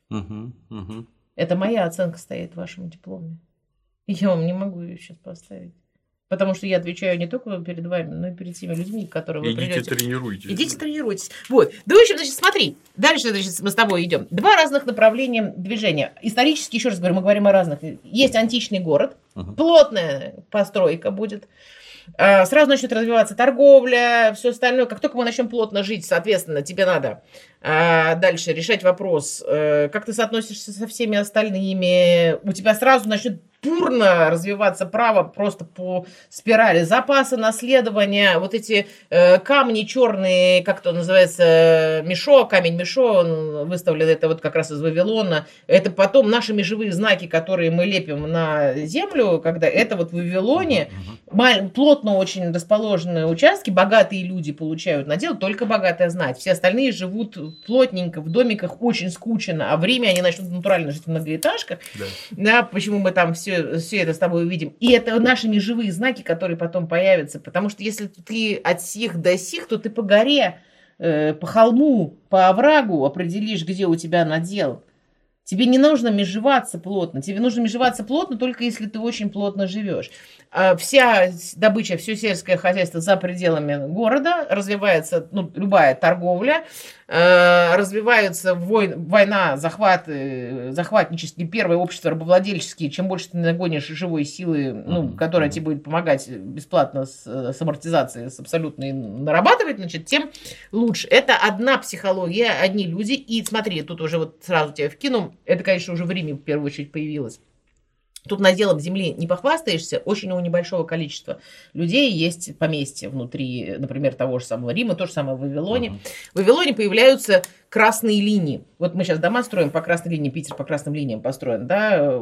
Это моя оценка стоит в вашем дипломе. Я вам не могу ее сейчас поставить. Потому что я отвечаю не только перед вами, но и перед теми людьми, которые вы придете. Идите тренируйтесь. Вот. Да, в общем, значит, смотри. Дальше, значит, мы с тобой идем. 2 разных направления движения. Исторически, еще раз говорю, мы говорим о разных. Есть античный город, плотная постройка будет. Сразу начнет развиваться торговля, все остальное. Как только мы начнем плотно жить, соответственно, тебе надо дальше решать вопрос, как ты соотносишься со всеми остальными. У тебя сразу начнет бурно развиваться право просто по спирали. Запасы наследования, вот эти камни черные, как это называется, мешо, камень мешо, он выставлен, это вот как раз из Вавилона. Это потом наши межевые знаки, которые мы лепим на землю, когда это вот в Вавилоне, плотно очень расположенные участки, богатые люди получают надел, только богатые знать. Все остальные живут плотненько, в домиках, очень скучно, а в Риме они начнут натурально жить в многоэтажках. Да, почему мы там все это с тобой увидим. И это наши межевые знаки, которые потом появятся. Потому что если ты от сих до сих, то ты по горе, по холму, по оврагу определишь, где у тебя надел. Тебе не нужно межеваться плотно. Тебе нужно межеваться плотно только если ты очень плотно живешь. Вся добыча, все сельское хозяйство за пределами города, развивается любая торговля, развивается война, захватнические, первое общество рабовладельческие. Чем больше ты нагонишь живой силы, которая тебе будет помогать бесплатно с амортизацией, с абсолютной нарабатывать, значит, тем лучше. Это одна психология, одни люди. И смотри, тут уже вот сразу тебя вкину, это, конечно, уже в Риме в первую очередь появилось. Тут наделом земли не похвастаешься, очень у небольшого количества людей есть поместья внутри, например, того же самого Рима, то же самое в Вавилоне. В Вавилоне появляются красные линии. Вот мы сейчас дома строим по красной линии, Питер по красным линиям построен, да,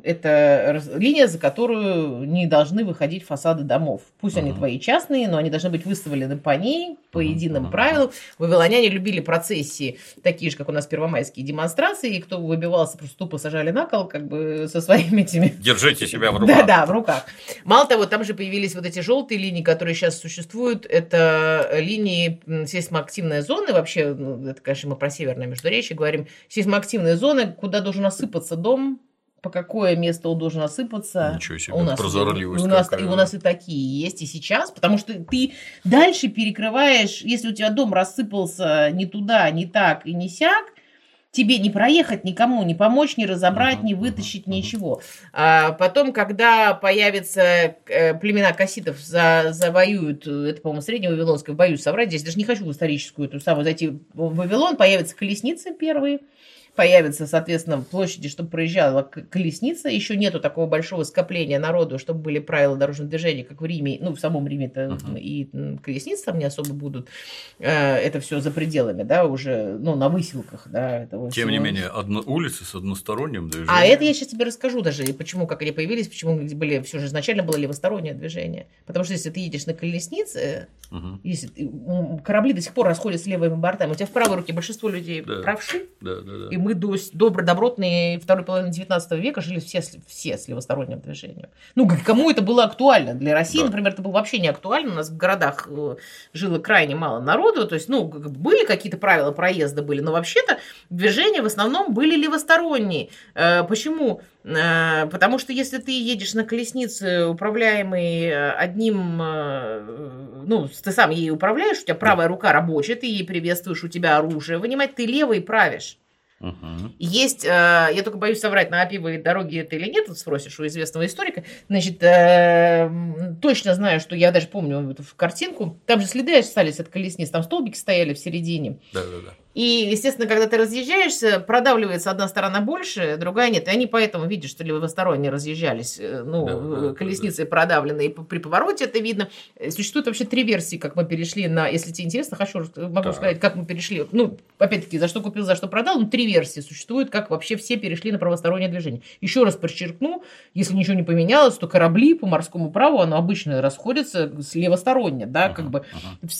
это линия, за которую не должны выходить фасады домов. Пусть они твои частные, но они должны быть выставлены по ней, по единым правилам. Вавилоняне любили процессии, такие же, как у нас первомайские демонстрации, и кто выбивался, просто тупо сажали на кол, как бы со своими этими... Держите себя в руках. Да, в руках. Мало того, там же появились вот эти желтые линии, которые сейчас существуют, это линии сейсмоактивной зоны, вообще, это, конечно, мы про Северное Междуречье говорим, сейсмоактивные зоны, куда должен осыпаться дом, по какое место он должен осыпаться. Ничего себе, прозорливость какая. У нас и такие есть и сейчас, потому что ты дальше перекрываешь, если у тебя дом рассыпался не туда, не так и не сяк, тебе не проехать никому, не помочь, не разобрать, не вытащить, ничего. А потом, когда появятся племена касситов, завоюют, это, по-моему, Среднее Вавилонское, боюсь соврать, здесь даже не хочу в историческую эту самую зайти в Вавилон, появятся колесницы первые, появится, соответственно, в площади, чтобы проезжала колесница. Еще нету такого большого скопления народу, чтобы были правила дорожного движения, как в Риме. Ну, в самом Риме-то и колесницы там не особо будут. Это все за пределами, да, уже, ну, на выселках, да. Этого Тем всего. не менее, улицы с односторонним движением. А это я сейчас тебе расскажу даже, и почему, как они появились, почему были, все же изначально было левостороннее движение. Потому что если ты едешь на колеснице, если корабли до сих пор расходятся левыми бортами, у тебя в правой руке большинство людей правши, и мы добротные второй половины 19 века жили все с левосторонним движением. Ну, кому это было актуально? Для России, например, это было вообще не актуально. У нас в городах жило крайне мало народу. То есть, ну, были какие-то правила проезда, но вообще-то движения в основном были левосторонние. Почему? Потому что если ты едешь на колеснице, управляемой одним, ну, ты сам ей управляешь, у тебя правая рука рабочая, ты ей приветствуешь, у тебя оружие вынимать, ты левой правишь. Есть, я только боюсь соврать, на Апиевой дороге это или нет, вот спросишь у известного историка, значит, точно знаю, что я даже помню эту картинку, там же следы остались от колесниц, там столбики стояли в середине. И, естественно, когда ты разъезжаешься, продавливается одна сторона больше, другая нет. И они поэтому видят, что левосторонне разъезжались, ну, колесницы продавлены, и при повороте это видно. Существует вообще 3 версии, как мы перешли на... Если тебе интересно, могу сказать, как мы перешли. Ну, опять-таки, за что купил, за что продал. Ну, 3 версии существуют, как вообще все перешли на правостороннее движение. Еще раз подчеркну, если ничего не поменялось, то корабли по морскому праву, оно обычно расходится с левосторонне, да, как бы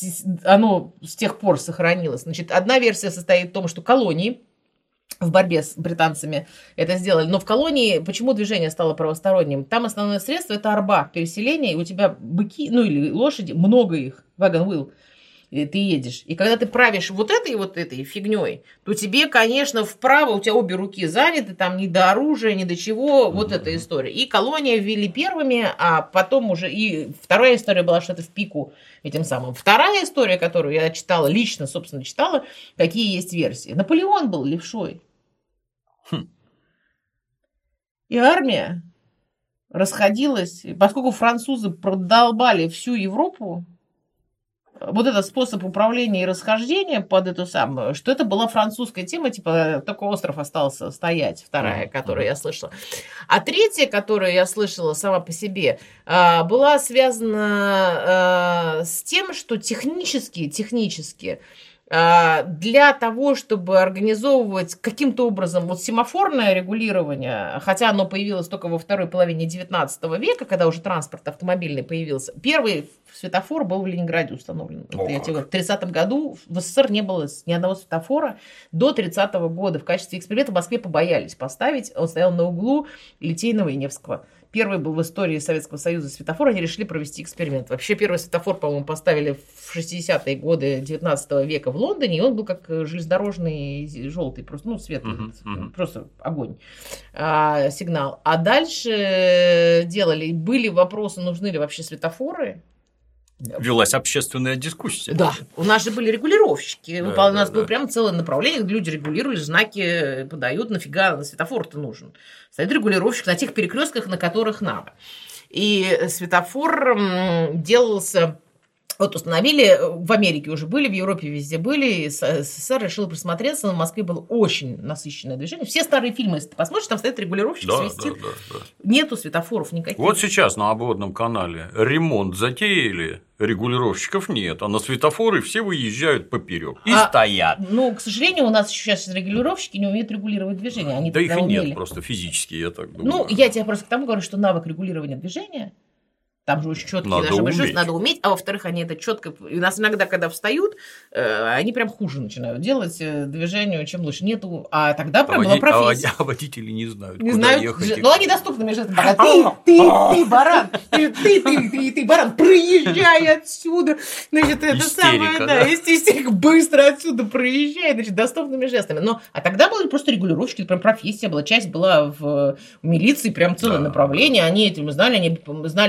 оно с тех пор сохранилось. Значит, одна версия состоит в том, что колонии в борьбе с британцами это сделали. Но в колонии почему движение стало правосторонним? Там основное средство – это арба, переселение, и у тебя быки, ну или лошади, много их, wagon-wheel, и ты едешь. И когда ты правишь вот этой фигней, то тебе, конечно, вправо, у тебя обе руки заняты, там ни до оружия, ни до чего, вот эта история. И колония ввели первыми, а потом уже... И вторая история была, что это в пику этим самым. Вторая история, которую я читала, лично, собственно, читала, какие есть версии. Наполеон был левшой. И армия расходилась. И поскольку французы продолбали всю Европу, вот этот способ управления и расхождения под эту самую, что это была французская тема, типа только остров остался стоять, вторая, которую я слышала. А третья, которую я слышала сама по себе, была связана с тем, что технически для того, чтобы организовывать каким-то образом вот семафорное регулирование, хотя оно появилось только во второй половине 19 века, когда уже транспорт автомобильный появился, первый светофор был в Ленинграде установлен. Вот я тебе говорю, в 30-м году в СССР не было ни одного светофора. До 30-го года в качестве эксперимента в Москве побоялись поставить. Он стоял на углу Литейного и Невского. Первый был в истории Советского Союза светофор, они решили провести эксперимент. Вообще первый светофор, по-моему, поставили в 60-е годы 19 века в Лондоне, и он был как железнодорожный желтый, просто, ну, свет, просто огонь, сигнал. А дальше были вопросы, нужны ли вообще светофоры. Велась общественная дискуссия. Да, у нас же были регулировщики, у нас было прямо целое направление, где люди регулировали, знаки подают, нафига на светофор-то нужен. Стоит регулировщик на тех перекрестках, на которых надо. И светофор делался... Вот установили, в Америке уже были, в Европе везде были, и СССР решил присмотреться, но в Москве было очень насыщенное движение. Все старые фильмы, если ты посмотришь, там стоит регулировщик, свистит. Нету светофоров никаких. Вот сейчас на обводном канале ремонт затеяли, регулировщиков нет, а на светофоры все выезжают поперек и стоят. Ну, к сожалению, у нас сейчас регулировщики не умеют регулировать движение. Они да их и нет, просто физически, я так думаю. Ну, я тебе просто к тому говорю, что навык регулирования движения, там же очень четкие наши большинства, надо уметь, а во-вторых, они это четко... И у нас иногда, когда встают, они прям хуже начинают делать движению, чем лучше. Нету... А тогда прям была профессия. А водители не знают, не куда знают, ехать. Ну, они доступными жестами. Ты, баран, ты, баран, проезжай отсюда. Значит, это самое, да, истерика, быстро отсюда проезжай, значит, доступными жестами. Но, а тогда были просто регулировщики, прям профессия была, часть была в милиции, прям целое направление, они этим знали, они знали свой поток,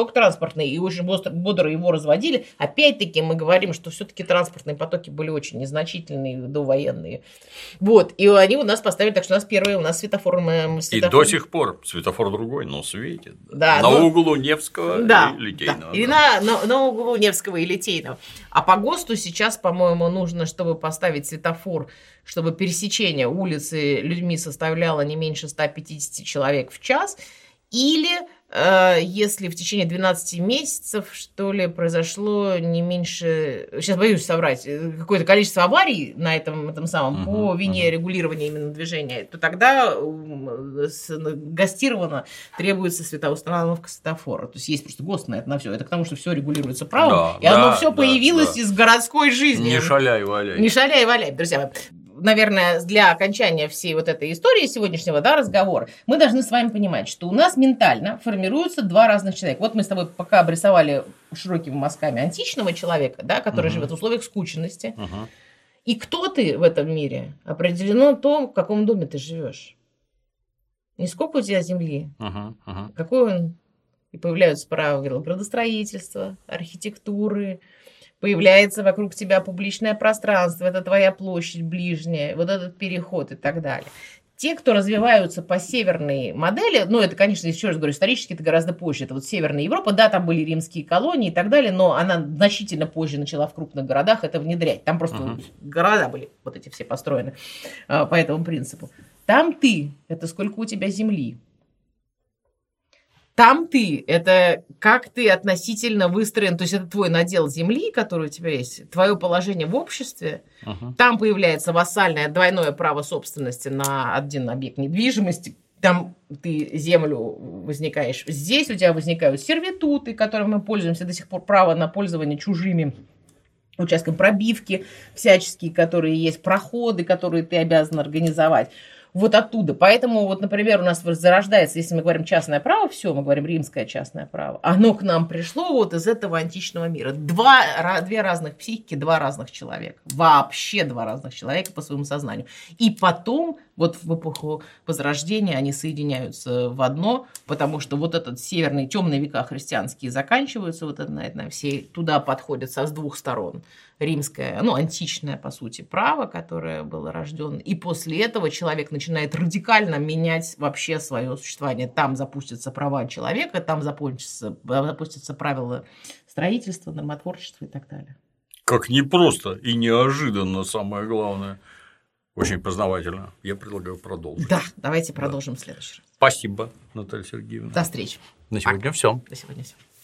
поток транспортный, и очень бодро его разводили. Опять-таки мы говорим, что все-таки транспортные потоки были очень незначительные, довоенные. Вот, и они у нас поставили, так что у нас первый, у нас светофор. И до сих пор светофор другой, но светит. Да, на углу Невского и Литейного. Да. И на углу Невского и Литейного. А по ГОСТу сейчас, по-моему, нужно, чтобы поставить светофор, чтобы пересечение улицы людьми составляло не меньше 150 человек в час, или если в течение 12 месяцев, что ли, произошло не меньше, сейчас боюсь соврать, какое-то количество аварий на этом самом по вине регулирования именно движения, то тогда гастированно требуется установка светофора. То есть есть просто ГОСТ на это, на все. Это к тому, что все регулируется правом, и оно все появилось из городской жизни. Не шаляй, валяй. Не шаляй, валяй, друзья мои. Наверное, для окончания всей вот этой истории сегодняшнего разговора, мы должны с вами понимать, что у нас ментально формируются два разных человека. Вот мы с тобой пока обрисовали широкими мазками античного человека, да, который живет в условиях скученности. И кто ты в этом мире определено то, в каком доме ты живешь. Не сколько у тебя земли, какой он. И появляются правила градостроительства, архитектуры. Появляется вокруг тебя публичное пространство, это твоя площадь ближняя, вот этот переход и так далее. Те, кто развиваются по северной модели, ну, это, конечно, еще раз говорю, исторически это гораздо позже, это вот Северная Европа, да, там были римские колонии и так далее, но она значительно позже начала в крупных городах это внедрять. Там просто города были вот эти все построены по этому принципу. Там ты, это сколько у тебя земли. Там ты, это как ты относительно выстроен, то есть это твой надел земли, который у тебя есть, твое положение в обществе, там появляется вассальное двойное право собственности на один объект недвижимости, там ты землю возникаешь, здесь у тебя возникают сервитуты, которыми мы пользуемся до сих пор, право на пользование чужими участками, пробивки всяческие, которые есть, проходы, которые ты обязан организовать. Вот оттуда. Поэтому, вот, например, у нас зарождается, если мы говорим частное право, все, мы говорим римское частное право, оно к нам пришло вот из этого античного мира. Две разных психики, два разных человека. Вообще два разных человека по своему сознанию. И потом, вот в эпоху Возрождения, они соединяются в одно, потому что вот этот северный, темные века христианские заканчиваются, вот это, на все туда подходят с двух сторон. Римское, ну, античное, по сути, право, которое было рождено. И после этого человек начинает радикально менять вообще свое существование. Там запустятся права человека, там запустятся правила строительства, нормотворчества и так далее. Как непросто и неожиданно, самое главное. Очень познавательно. Я предлагаю продолжить. Да, давайте продолжим в следующий раз. Спасибо, Наталья Сергеевна. До встречи. На сегодня все. До сегодня все.